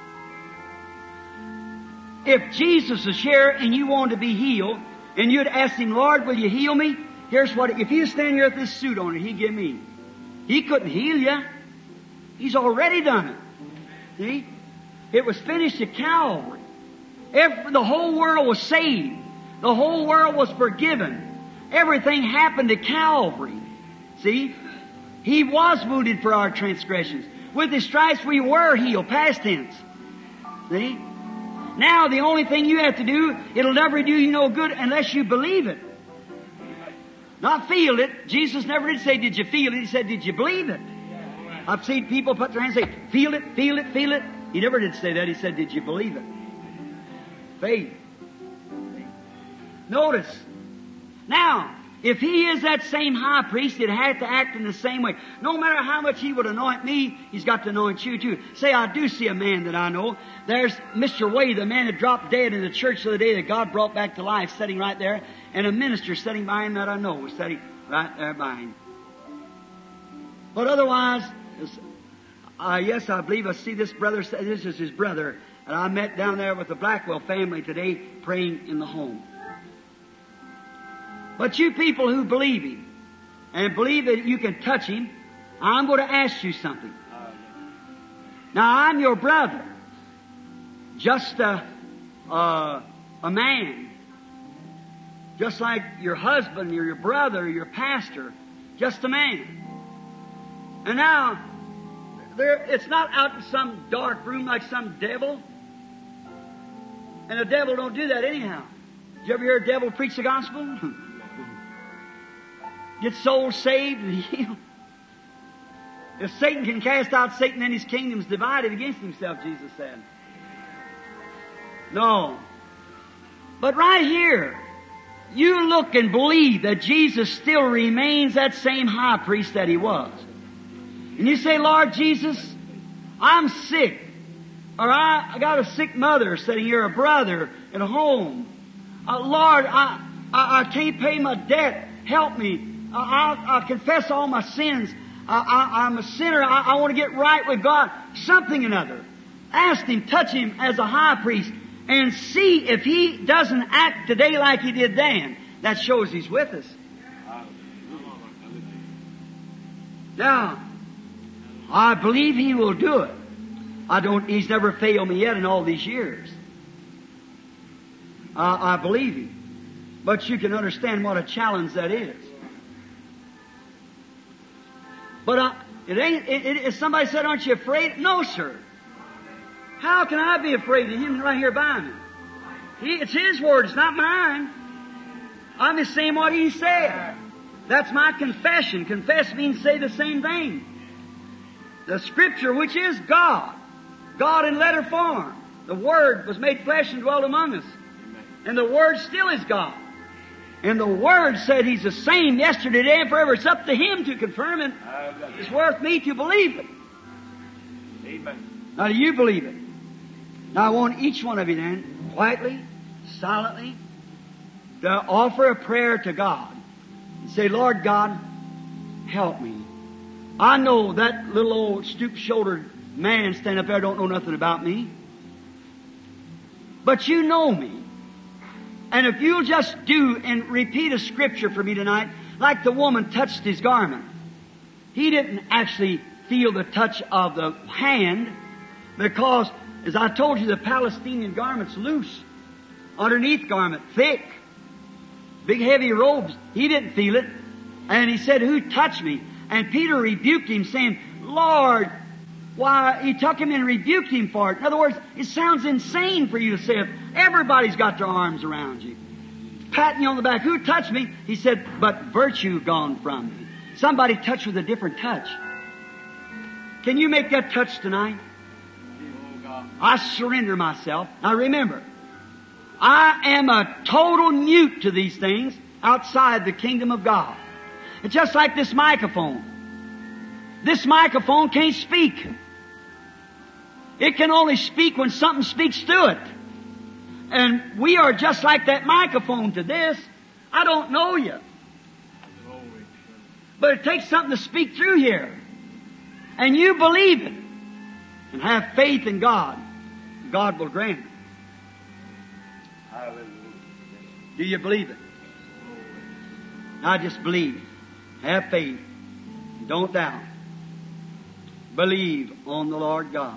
Speaker 1: if Jesus is here and you want to be healed, and you'd ask Him, Lord, will you heal me? Here's what, if you stand here with this suit on it, He'd give me. He couldn't heal you. He's already done it. See? It was finished at Calvary. The whole world was saved. The whole world was forgiven. Everything happened at Calvary. See? He was wounded for our transgressions. With His stripes we were healed. Past tense. See? Now the only thing you have to do, it'll never do you no good unless you believe it. Not feel it. Jesus never did say, did you feel it? He said, did you believe it? I've seen people put their hands and say, feel it, feel it, feel it. He never did say that. He said, did you believe it? Faith. Notice. Now, if He is that same high priest, He'd have to act in the same way. No matter how much He would anoint me, He's got to anoint you too. Say, I do see a man that I know. There's Mr. Wade, the man that dropped dead in the church the other day that God brought back to life, sitting right there. And a minister sitting by him that I know was sitting right there by him. But otherwise, yes, I believe I see this brother. This is his brother. And I met down there with the Blackwell family today praying in the home. But you people who believe Him and believe that you can touch Him, I'm going to ask you something. Now, I'm your brother. Just a man. Just like your husband, or your brother, or your pastor. Just a man. And now, it's not out in some dark room like some devil. And the devil don't do that anyhow. Did you ever hear a devil preach the gospel? Get souls saved and healed. If Satan can cast out Satan, then his kingdom's divided against himself, Jesus said. No. But right here, you look and believe that Jesus still remains that same high priest that He was. And you say, Lord Jesus, I'm sick. Or I got a sick mother sitting here, a brother at home. Lord, I can't pay my debt. Help me. I confess all my sins. I'm a sinner. I want to get right with God. Something or another. Ask Him, touch Him as a high priest, and see if He doesn't act today like He did then. That shows He's with us. Now, I believe He will do it. He's never failed me yet in all these years. I believe Him. But you can understand what a challenge that is. But if somebody said, aren't you afraid? No, sir. How can I be afraid of Him right here by me? It's His word, it's not mine. I'm just saying what He said. That's my confession. Confess means say the same thing. The Scripture, which is God. God in letter form. The Word was made flesh and dwelt among us. And the Word still is God. And the Word said He's the same yesterday, today, and forever. It's up to Him to confirm it. It's worth me to believe it.
Speaker 3: Amen.
Speaker 1: Now, do you believe it? Now, I want each one of you then, quietly, silently, to offer a prayer to God. And say, Lord God, help me. I know that little old stoop-shouldered man standing up there don't know nothing about me. But you know me. And if you'll just do and repeat a scripture for me tonight, like the woman touched his garment. He didn't actually feel the touch of the hand because, as I told you, the Palestinian garment's loose. Underneath garment, thick. Big heavy robes. He didn't feel it. And he said, who touched me? And Peter rebuked him saying, Lord, why? He took him and rebuked him for it. In other words, it sounds insane for you to say it. Everybody's got their arms around you. Patting you on the back. Who touched me? He said, but virtue gone from me. Somebody touched with a different touch. Can you make that touch tonight? I surrender myself. Now remember, I am a total mute to these things outside the kingdom of God. It's just like this microphone. This microphone can't speak. It can only speak when something speaks to it. And we are just like that microphone to this. I don't know you. But it takes something to speak through here. And you believe it. And have faith in God. God will grant it. Do you believe it? Now just believe. Have faith. Don't doubt. Believe on the Lord God.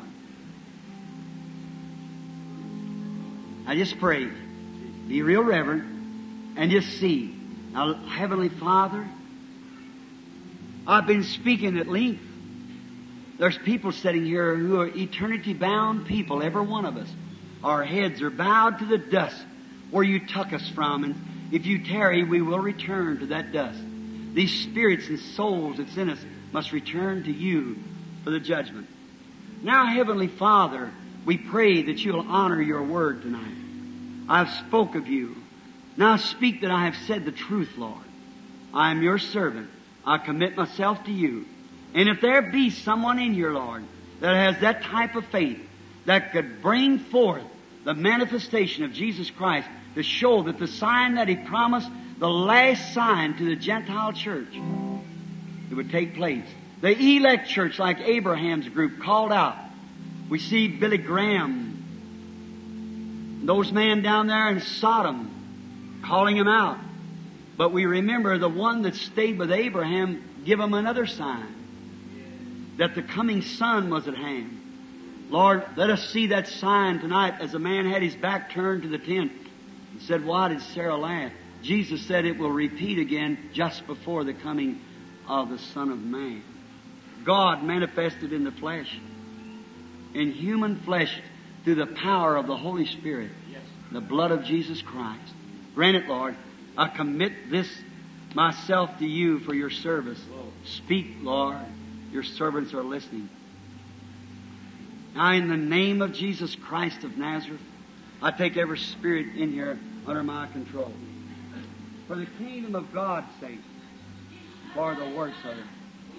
Speaker 1: I just pray. Be real reverent and just see. Now, Heavenly Father, I've been speaking at length. There's people sitting here who are eternity-bound people, every one of us. Our heads are bowed to the dust where you took us from, and if you tarry, we will return to that dust. These spirits and souls that's in us must return to you for the judgment. Now, Heavenly Father, we pray that you'll honor your word tonight. I've spoke of you. Now speak that I have said the truth, Lord. I am your servant. I commit myself to you. And if there be someone in here, Lord, that has that type of faith that could bring forth the manifestation of Jesus Christ to show that the sign that He promised, the last sign to the Gentile church, it would take place. The elect church, like Abraham's group, called out. We see Billy Graham, those men down there in Sodom, calling him out. But we remember the one that stayed with Abraham give him another sign, that the coming Son was at hand. Lord, let us see that sign tonight as a man had his back turned to the tent and said, why did Sarah laugh? Jesus said it will repeat again just before the coming of the Son of Man. God manifested in the flesh, in human flesh, through the power of the Holy Spirit, the blood of Jesus Christ. Grant it, Lord. I commit this myself to you for your service. Speak, Lord. Your servants are listening. Now, in the name of Jesus Christ of Nazareth, I take every spirit in here under my control. For the kingdom of God's sake, for the works of it.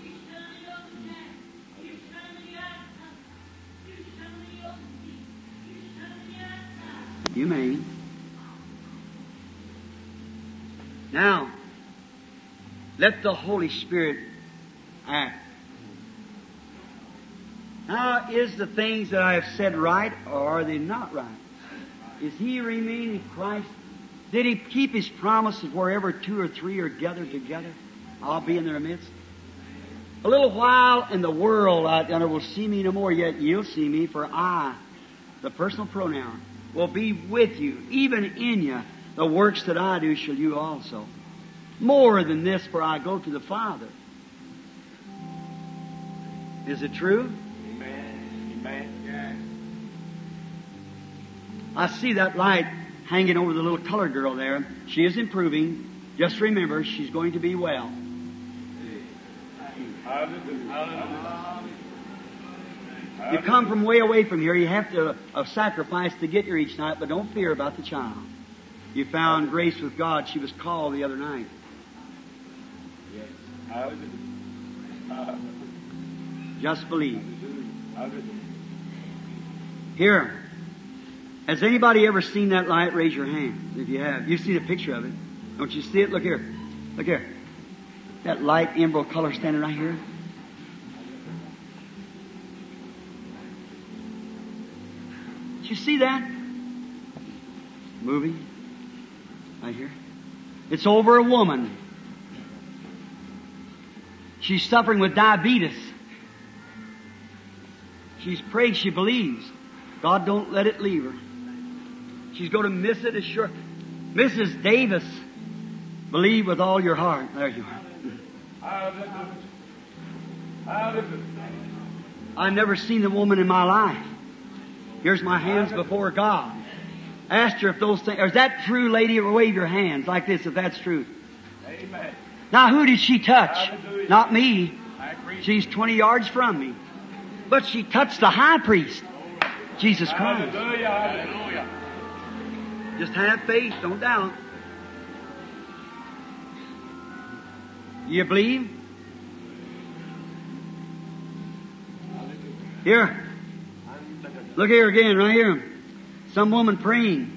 Speaker 1: You may. Now, let the Holy Spirit act. Now, is the things that I have said right, or are they not right? Is He remaining Christ? Did He keep His promise of wherever two or three are gathered together, I'll be in their midst? A little while and the world out there will see me no more, yet you'll see me, for I, the personal pronoun, will be with you, even in you. The works that I do shall you also. More than this, for I go to the Father. Is it true?
Speaker 3: Amen. Amen.
Speaker 1: I see that light hanging over the little colored girl there. She is improving. Just remember, she's going to be well. You come from way away from here. You have to sacrifice to get here each night, but don't fear about the child. You found grace with God. She was called the other night. Just believe. Here. Has anybody ever seen that light? Raise your hand if you have. You've seen a picture of it. Don't you see it? Look here. Look here. That light emerald color standing right here. Did you see that? Moving. Right here. It's over a woman. She's suffering with diabetes. She's praying, she believes. God don't let it leave her. She's going to miss it as sure. Mrs. Davis, believe with all your heart. There you are. I've never seen a woman in my life. Here's my hands before God. Asked her if those things... Is that true, lady? Wave your hands like this if that's true.
Speaker 3: Amen.
Speaker 1: Now, who did she touch?
Speaker 3: Hallelujah.
Speaker 1: Not me.
Speaker 3: I agree.
Speaker 1: She's 20 yards from me. But she touched the high priest, Jesus Christ.
Speaker 3: Hallelujah. Hallelujah.
Speaker 1: Just have faith. Don't doubt. You believe? Here. Look here again, right here. Some woman praying.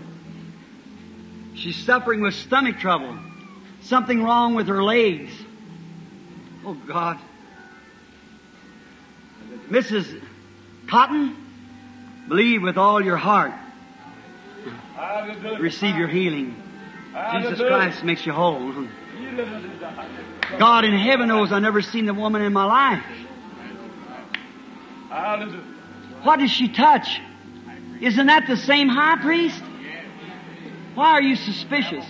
Speaker 1: She's suffering with stomach trouble. Something wrong with her legs. Oh, God. Mrs. Cotton, believe with all your heart.
Speaker 3: Hallelujah.
Speaker 1: Receive your healing. Jesus
Speaker 3: Hallelujah.
Speaker 1: Christ makes you whole. God in heaven knows I've never seen the woman in my life.
Speaker 3: Hallelujah.
Speaker 1: What does she touch? Isn't that the same high priest? Why are you suspicious?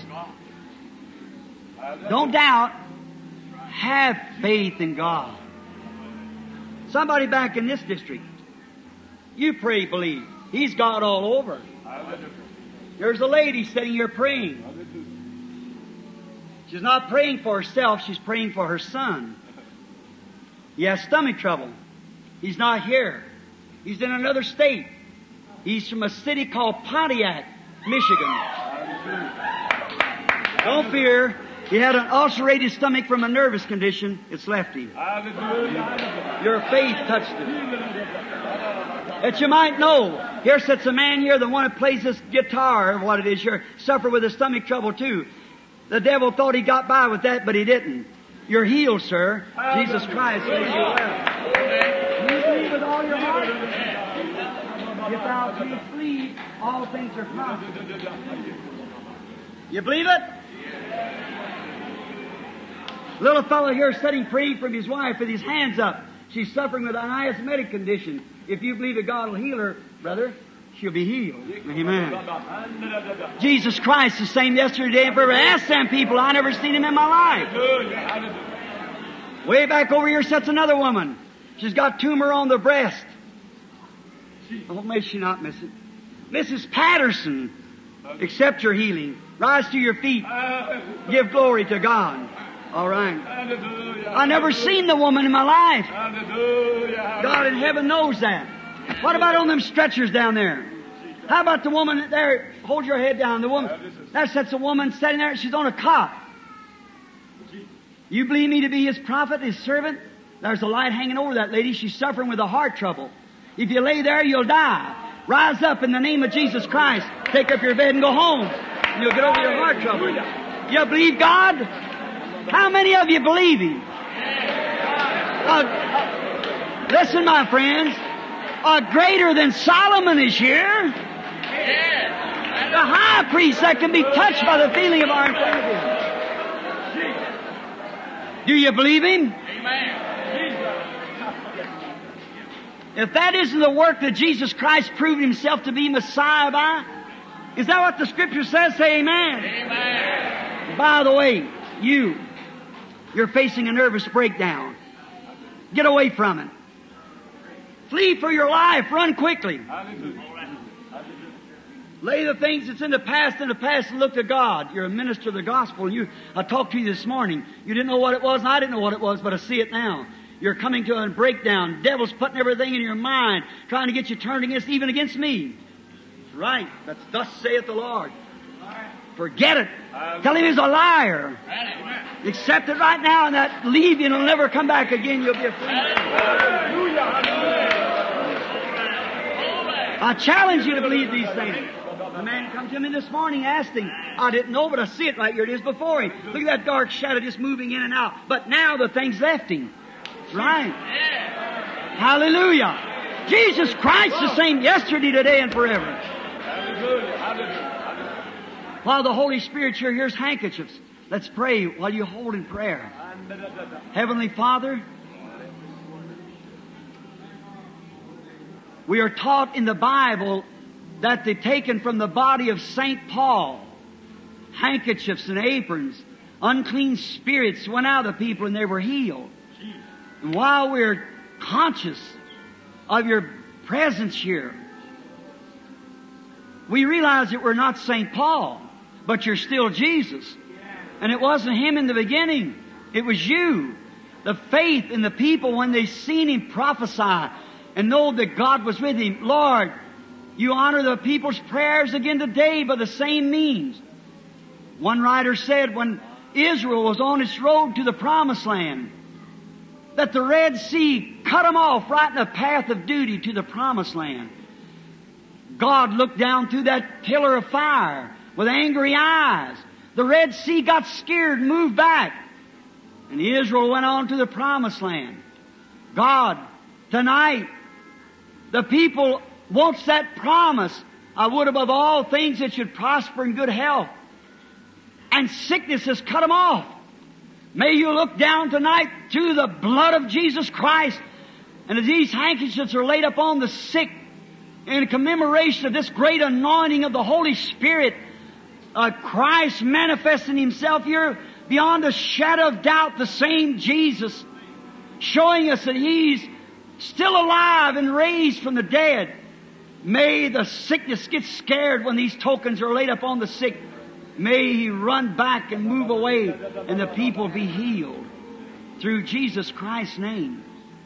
Speaker 1: Don't doubt. Have faith in God. Somebody back in this district, you pray, believe. He's God all over. There's a lady sitting here praying. She's not praying for herself, she's praying for her son. He has stomach trouble. He's not here. He's in another state. He's from a city called Pontiac, Michigan. Don't fear. He had an ulcerated stomach from a nervous condition. It's left him. Your faith touched him. That you might know. Here sits a man here, the one that plays this guitar, or what it is here, suffered with a stomach trouble too. The devil thought he got by with that, but he didn't. You're healed, sir. Jesus Christ made you well. You believe with all your heart? If thou canst believe, all things are possible. You believe it? Little fellow here sitting praying for his wife with his hands up. She's suffering with an asthmatic condition. If you believe that God will heal her, brother, she'll be healed. Amen. Jesus Christ the same yesterday and forever. Ask them people. I never seen him in my life. Way back over here sits another woman. She's got tumor on the breast. Oh, may she not miss it. Mrs. Patterson, accept your healing. Rise to your feet. Give glory to God. All right. I never seen the woman in my life. God in heaven knows that. What about on them stretchers down there? How about the woman there? Hold your head down. The woman. That's a woman sitting there. She's on a cot. You believe me to be His prophet, His servant? There's a light hanging over that lady. She's suffering with a heart trouble. If you lay there, you'll die. Rise up in the name of Jesus Christ. Take up your bed and go home. And you'll get over your heart trouble. You believe God? How many of you believe Him? Listen, my friends. Greater than Solomon is here. The high priest that can be touched by the feeling of our infirmity. Do you believe Him? If that isn't the work that Jesus Christ proved Himself to be Messiah by, is that what the Scripture says? Say amen.
Speaker 3: Amen.
Speaker 1: By the way, you're facing a nervous breakdown. Get away from it. Flee for your life. Run quickly. Lay the things that's in the past and look to God. You're a minister of the gospel. I talked to you this morning. You didn't know what it was, and I didn't know what it was, but I see it now. You're coming to a breakdown. Devil's putting everything in your mind, trying to get you turned even against me. That's right. That's thus saith the Lord. Forget it. Tell him he's a liar. Accept it right now, and that leave you and it'll never come back again. You'll be a free man. I challenge you to believe these things. A man come to me this morning, asked him. I didn't know, but I see it right here. It is before him. Look at that dark shadow just moving in and out. But now the thing's left him. That's right. Hallelujah. Jesus Christ the same yesterday, today, and forever. While the Holy Spirit here, here's handkerchiefs. Let's pray while you hold in prayer. Heavenly Father, we are taught in the Bible that they've taken from the body of St. Paul handkerchiefs and aprons. Unclean spirits went out of the people and they were healed. And while we're conscious of your presence here, we realize that we're not St. Paul, but you're still Jesus. And it wasn't Him in the beginning. It was you. The faith in the people when they seen Him prophesy and know that God was with Him. Lord, you honor the people's prayers again today by the same means. One writer said when Israel was on its road to the Promised Land, that the Red Sea cut them off right in the path of duty to the Promised Land. God looked down through that pillar of fire with angry eyes. The Red Sea got scared and moved back. And Israel went on to the Promised Land. God, tonight, the people wants that promise. I would above all things that should prosper in good health. And sickness has cut them off. May you look down tonight through the blood of Jesus Christ. And as these handkerchiefs are laid upon the sick in commemoration of this great anointing of the Holy Spirit, Christ manifesting Himself here beyond a shadow of doubt, the same Jesus, showing us that He's still alive and raised from the dead. May the sickness get scared when these tokens are laid upon the sick. May he run back and move away and the people be healed through Jesus Christ's name.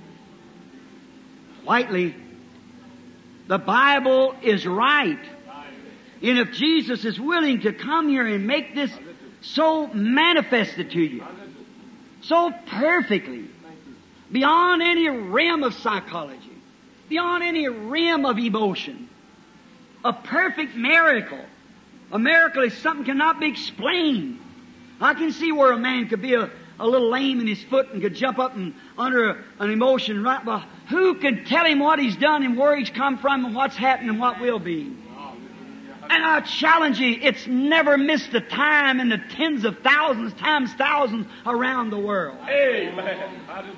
Speaker 1: Whiteley, the Bible is right. And if Jesus is willing to come here and make this so manifested to you, so perfectly, beyond any realm of psychology, beyond any realm of emotion, a perfect miracle. A miracle is something cannot be explained. I can see where a man could be a little lame in his foot and could jump up and under an emotion right, but who can tell him what he's done and where he's come from and what's happened and what will be? And I challenge you, it's never missed a time in the tens of thousands, times thousands around the world.
Speaker 3: Amen.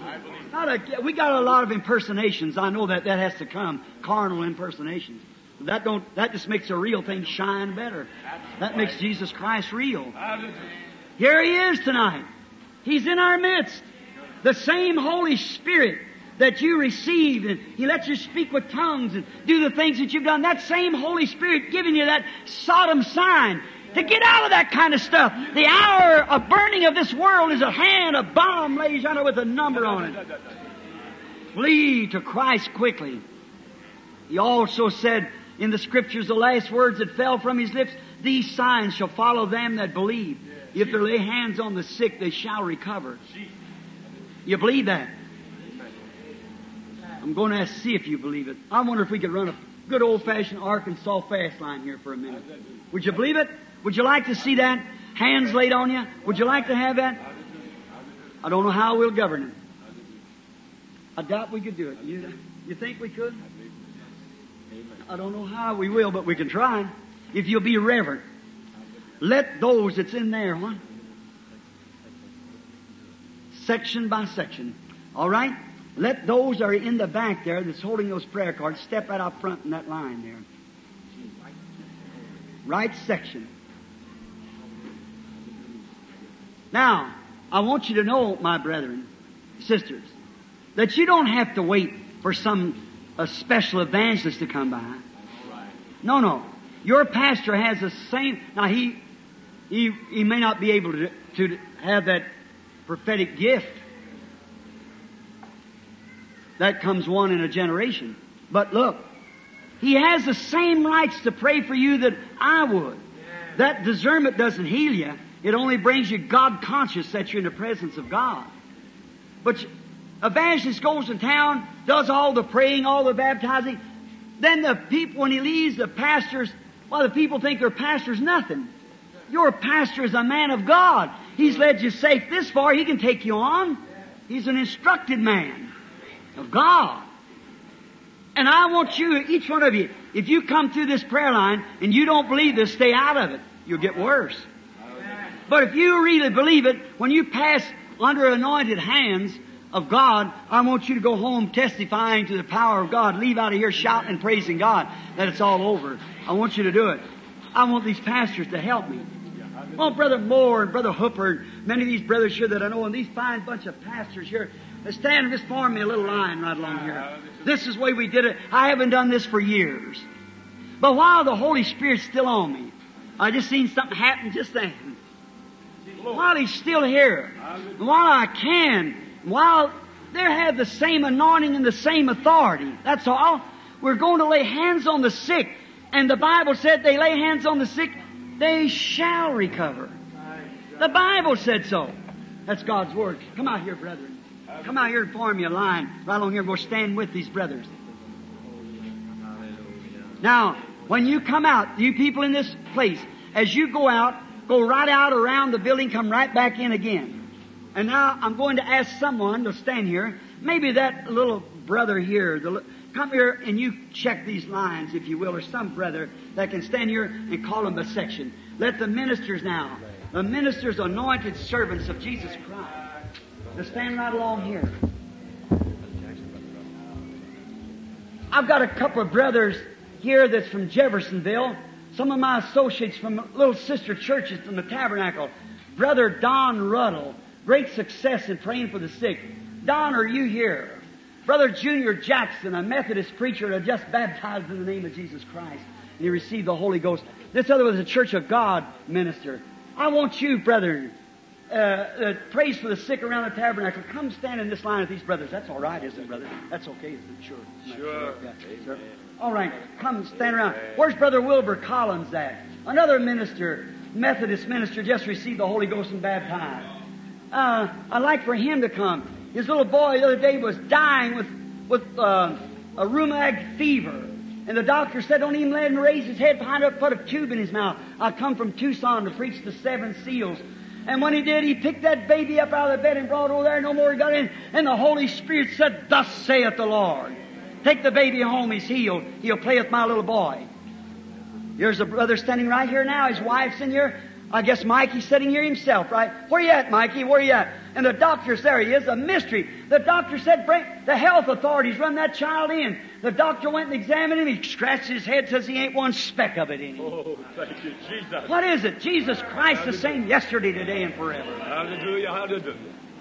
Speaker 1: We got a lot of impersonations. I know that has to come. Carnal impersonations. That just makes a real thing shine better. That makes Jesus Christ real. Here He is tonight. He's in our midst. The same Holy Spirit that you received, and He lets you speak with tongues and do the things that you've done. That same Holy Spirit giving you that Sodom sign to get out of that kind of stuff. The hour of burning of this world is at hand. A bomb lays under with a number on it. Flee to Christ quickly. He also said in the Scriptures, the last words that fell from His lips, these signs shall follow them that believe. If they lay hands on the sick, they shall recover. You believe that? I'm going to see if you believe it. I wonder if we could run a good old-fashioned Arkansas fast line here for a minute. Would you believe it? Would you like to see that? Hands laid on you? Would you like to have that? I don't know how we'll govern it. I doubt we could do it. You think we could? I don't know how we will, but we can try. If you'll be reverent. Let those that's in there, section by section. All right? let those that are in the back there that's holding those prayer cards step right out front in that line there. Right section. Now, I want you to know, my brethren, sisters, that you don't have to wait for a special evangelist to come by. No, no. Your pastor has the same. Now, he may not be able to have that prophetic gift. That comes one in a generation. But look, he has the same rights to pray for you that I would. That discernment doesn't heal you. It only brings you God conscious, sets you in the presence of God. But evangelist goes in town, does all the praying, all the baptizing. Then the people, when he leaves, the pastors, well, the people think their pastor's nothing. Your pastor is a man of God. He's led you safe this far. He can take you on. He's an instructed man of God. And I want you, each one of you, if you come through this prayer line and you don't believe this, stay out of it. You'll get worse. But if you really believe it, when you pass under anointed hands of God, I want you to go home testifying to the power of God. Leave out of here shouting and praising God that it's all over. I want you to do it. I want these pastors to help me. Well, Brother Moore and Brother Hooper and many of these brothers here that I know, and these fine bunch of pastors here, they stand and just form me a little line right along here. This is the way we did it. I haven't done this for years. But while the Holy Spirit's still on me, I just seen something happen just then. While He's still here, and while I can, while they have the same anointing and the same authority, that's all, we're going to lay hands on the sick. And the Bible said they lay hands on the sick, they shall recover. The Bible said so. That's God's Word. Come out here, brethren. Come out here and form your line. Right along here, we'll stand with these brothers. Now, when you come out, you people in this place, as you go out, go right out around the building, come right back in again. And now I'm going to ask someone to stand here. Maybe that little brother here, come here and you check these lines, if you will, or some brother that can stand here and call them a section. Let the ministers now, the ministers, anointed servants of Jesus Christ, to stand right along here. I've got a couple of brothers here that's from Jeffersonville. Some of my associates from little sister churches from the Tabernacle. Brother Don Ruddle, great success in praying for the sick. Don, are you here? Brother Junior Jackson, a Methodist preacher that just baptized in the name of Jesus Christ. And he received the Holy Ghost. This other was a Church of God minister. I want you, brethren, praise for the sick around the tabernacle. Come stand in this line with these brothers. That's all right, isn't it, brother? That's okay, isn't it? Sure.
Speaker 3: Sure.
Speaker 1: Yeah, sure. All right, come stand around. Where's Brother Wilbur Collins at? Another minister, Methodist minister, just received the Holy Ghost and baptized. I'd like for him to come. His little boy the other day was dying with a rheumatic fever. And the doctor said, don't even let him raise his head behind it, put a tube in his mouth. I come from Tucson to preach the 7 seals. And when he did, he picked that baby up out of the bed and brought it over there. No more he got in. And the Holy Spirit said, thus saith the Lord. Take the baby home, he's healed. He'll play with my little boy. Here's a brother standing right here now. His wife's in here. I guess Mikey's sitting here himself, right? Where you at, Mikey? Where you at? And the doctor's there. He is a mystery. The doctor said, bring the health authorities, run that child in. The doctor went and examined him. He scratched his head, says he ain't one speck of it in him.
Speaker 3: Oh, thank you, Jesus.
Speaker 1: What is it? Jesus Christ the same yesterday, today, and forever.
Speaker 3: Hallelujah, hallelujah.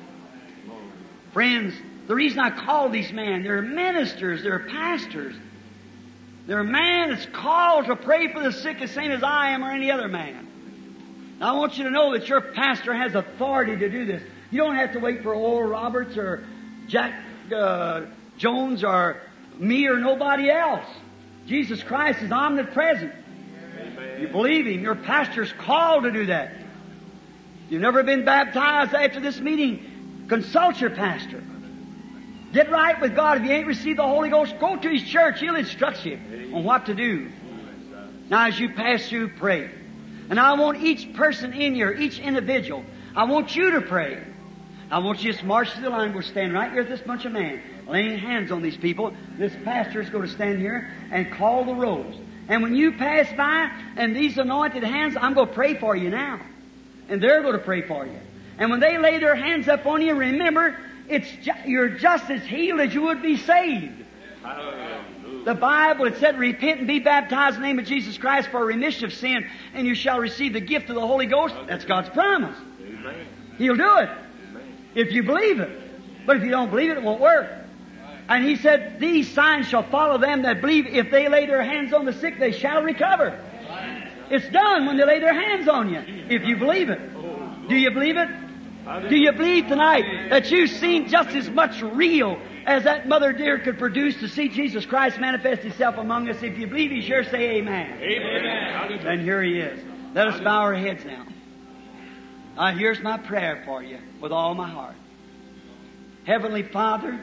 Speaker 1: Friends, the reason I call these men, they're ministers, they're pastors. They're a man that's called to pray for the sick the same as I am or any other man. Now, I want you to know that your pastor has authority to do this. You don't have to wait for Oral Roberts or Jack Jones or me or nobody else. Jesus Christ is omnipresent. Amen. You believe Him. Your pastor's called to do that. You've never been baptized after this meeting, consult your pastor. Get right with God. If you ain't received the Holy Ghost, go to his church. He'll instruct you on what to do. Now, as you pass through, pray. And I want each person in here, each individual, I want you to pray. I want you to just march to the line. We'll stand right here with this bunch of men, laying hands on these people. This pastor is going to stand here and call the rolls. And when you pass by and these anointed hands, I'm going to pray for you now. And they're going to pray for you. And when they lay their hands up on you, remember, you're just as healed as you would be saved.
Speaker 3: Hallelujah.
Speaker 1: The Bible, it said, repent and be baptized in the name of Jesus Christ for a remission of sin, and you shall receive the gift of the Holy Ghost. That's God's promise.
Speaker 3: Amen.
Speaker 1: He'll do it
Speaker 3: Amen.
Speaker 1: if you believe it. But if you don't believe it, it won't work. And He said, these signs shall follow them that believe. If they lay their hands on the sick, they shall recover. It's done when they lay their hands on you, if you believe it. Do you believe it? Do you believe tonight that you've seen just as much real as that mother dear could produce to see Jesus Christ manifest Himself among us? If you believe He's here, say amen.
Speaker 3: Amen.
Speaker 1: And here He is. Let us bow our heads now. Now here's my prayer for you with all my heart. Heavenly Father,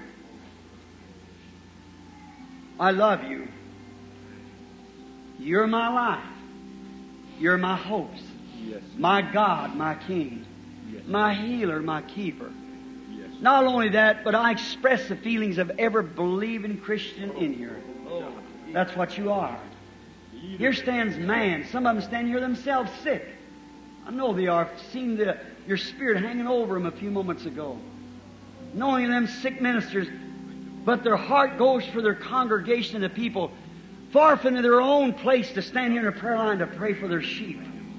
Speaker 1: I love You. You're my life. You're my hopes.
Speaker 3: Yes.
Speaker 1: My God, my King.
Speaker 3: Yes.
Speaker 1: My healer, my keeper.
Speaker 3: Yes.
Speaker 1: Not only that, but I express the feelings of every believing Christian in here.
Speaker 3: Oh.
Speaker 1: That's what You are. Here stands man. Some of them stand here themselves sick. I know they are. I've seen Your Spirit hanging over them a few moments ago. Knowing them sick ministers, but their heart goes for their congregation and the people, far from their own place to stand here in a prayer line to pray for their sheep.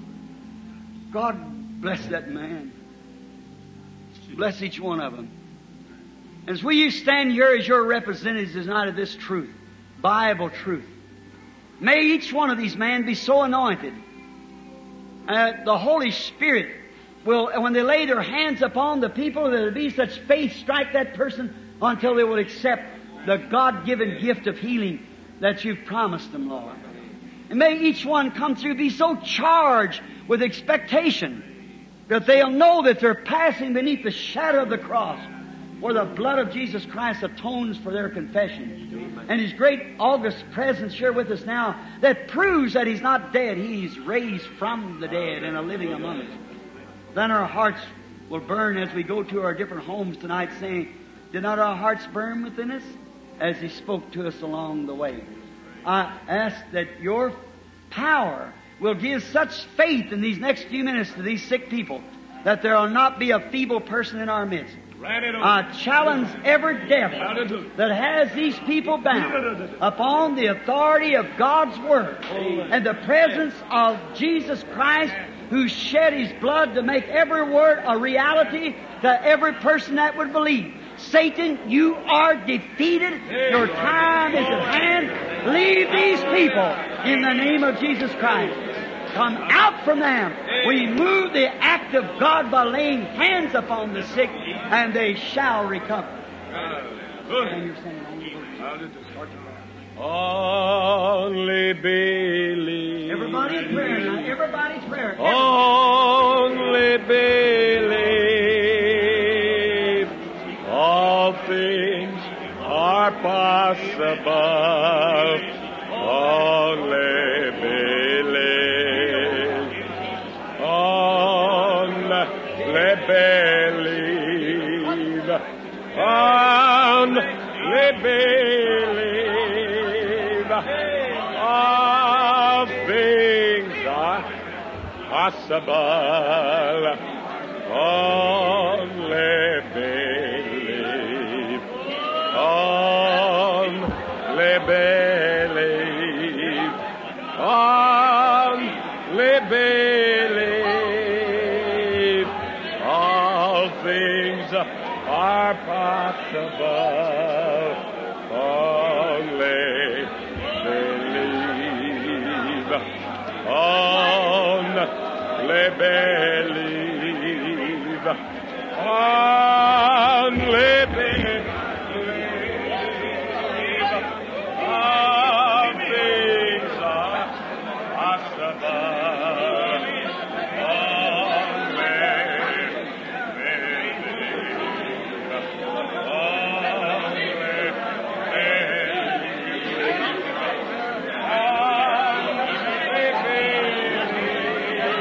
Speaker 1: God bless that man. Bless each one of them. As we stand here as Your representatives tonight of this truth, Bible truth, may each one of these men be so anointed. The Holy Spirit will, when they lay their hands upon the people, there will be such faith strike that person until they will accept the God-given gift of healing that You've promised them, Lord. And may each one come through be so charged with expectation that they'll know that they're passing beneath the shadow of the cross, where the blood of Jesus Christ atones for their confession. And His great august presence here with us now that proves that He's not dead. He's raised from the dead and a living among us. Then our hearts will burn as we go to our different homes tonight, saying, did not our hearts burn within us as He spoke to us along the way? I ask that Your power will give such faith in these next few minutes to these sick people that there will not be a feeble person in our midst. I challenge every devil that has these people bound upon the authority of God's Word and the presence of Jesus Christ, who shed His blood to make every word a reality to every person that would believe. Satan, you are defeated. Your time is at hand. Leave these people in the name of Jesus Christ. Come out from them. We move the act of God by laying hands upon the sick, and they shall recover.
Speaker 3: Only believe.
Speaker 1: Everybody's prayer now. Everybody's prayer.
Speaker 3: Only believe. All things are possible. Only believe. Only believe. Only believe. All things are possible. Only believe. Only believe. Only believe. All things are possible. Only believe. Only believe. Only believe. All things are possible. Only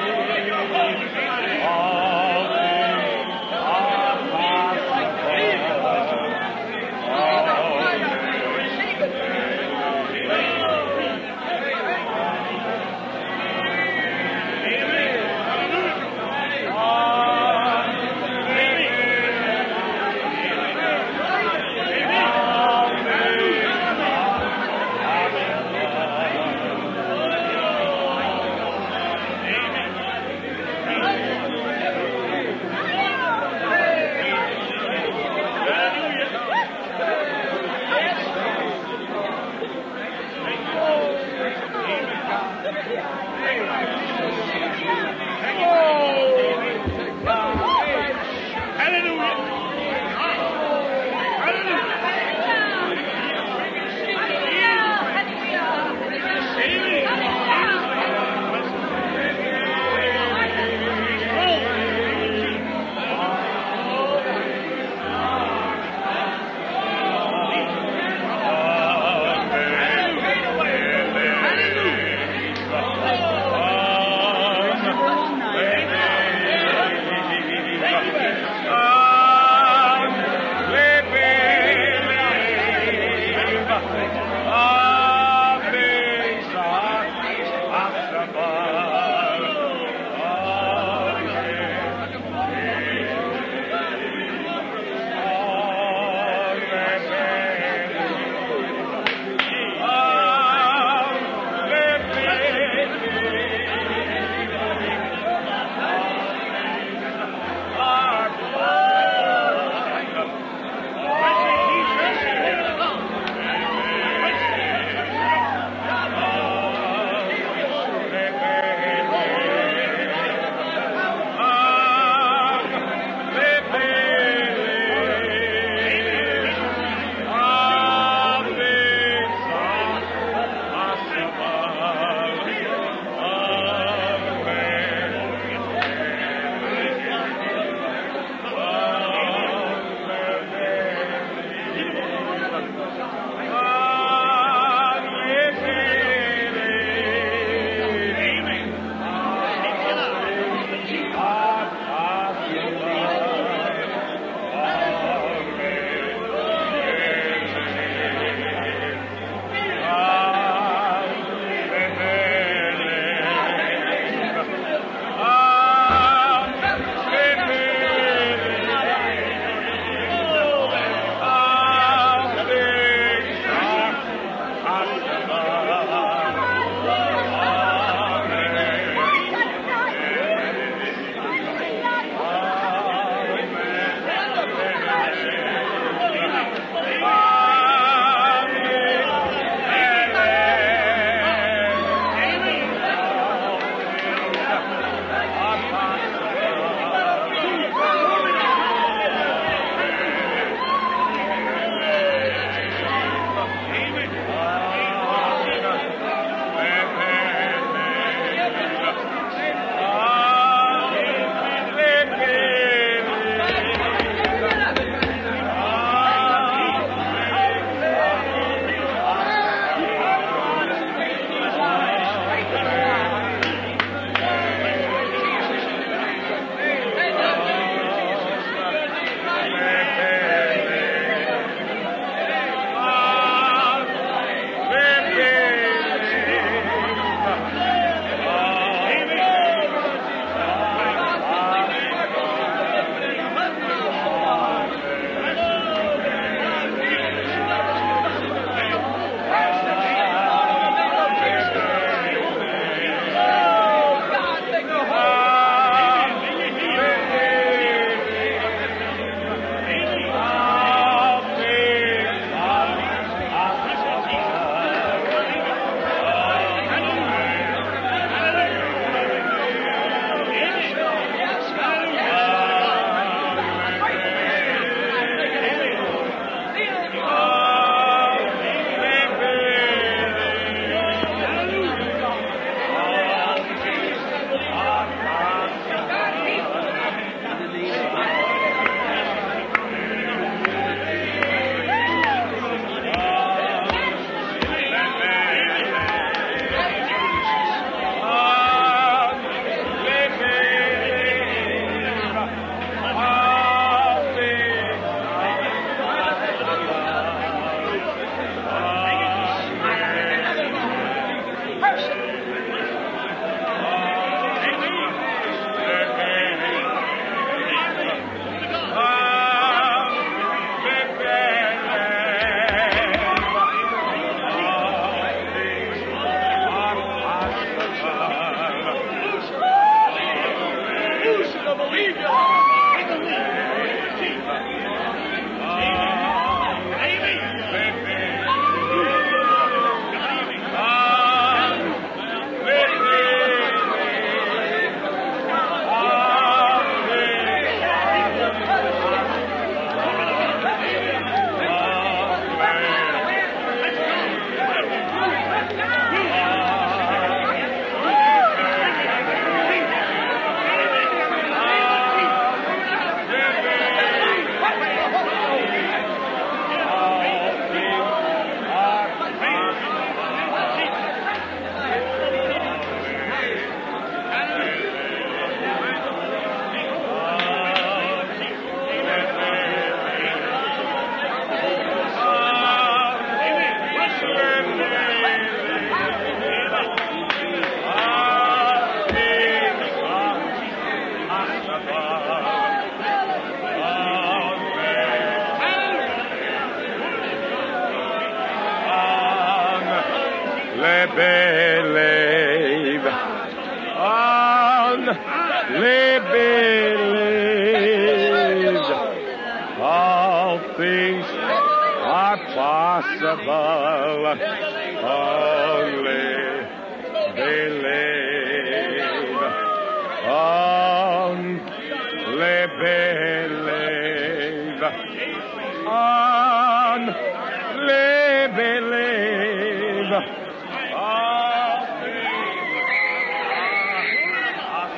Speaker 3: believe. believe. Only believe. All things are possible. Only believe. Only believe. Only believe. All things are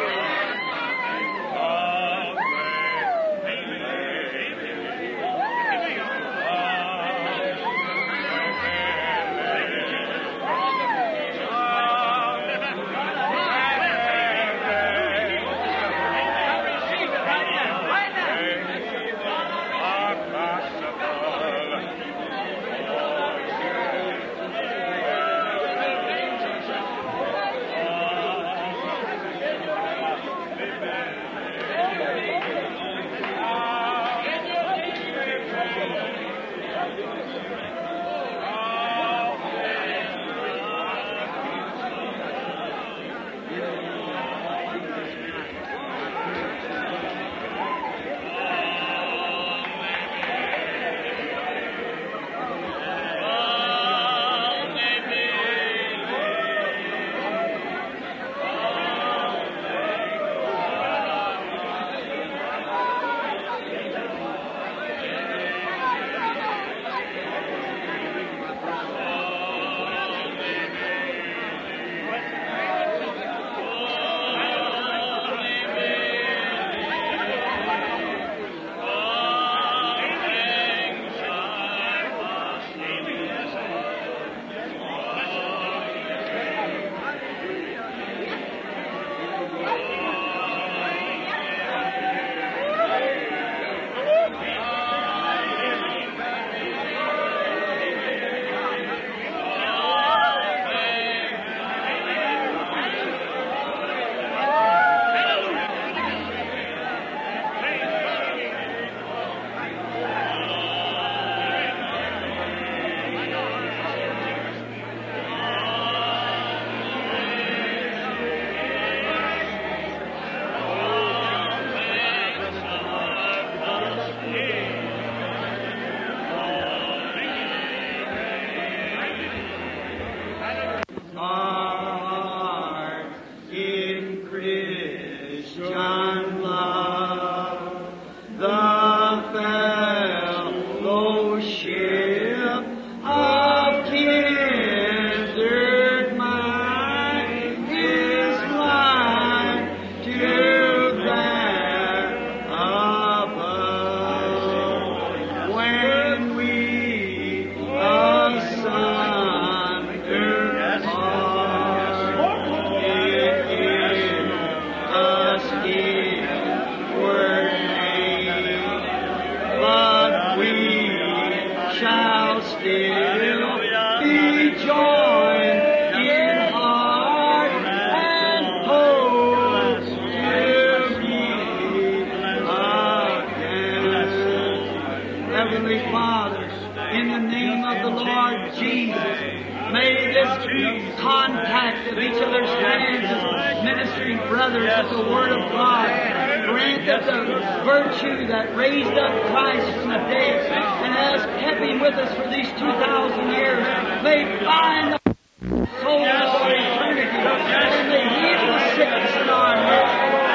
Speaker 1: contact of each other's hands as ministering brothers with the Word of God. Grant that the virtue that raised up Christ from the dead and has kept Him with us for these 2,000 years may find the souls for eternity and may heal the sickness in our midst,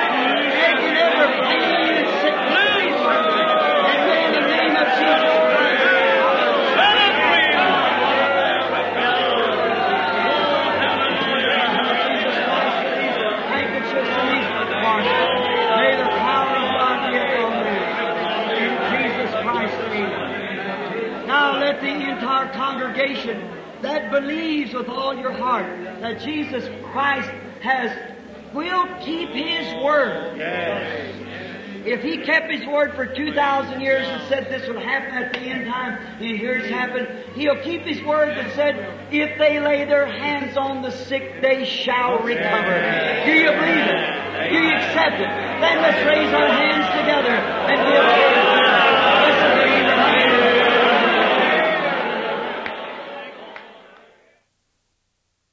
Speaker 1: making every pain and sickness and may in the name of Jesus Christ. May the power of God be upon you. In Jesus Christ's name. Now let the entire congregation that believes with all your heart that Jesus Christ will keep His word.
Speaker 3: Yes.
Speaker 1: If He kept His word for 2,000 years and said this would happen at the end time, and here it's happened, He'll keep His word that said, if they lay their hands on the sick, they shall recover. Do you believe it? Do you accept it? Then let's raise our hands together and give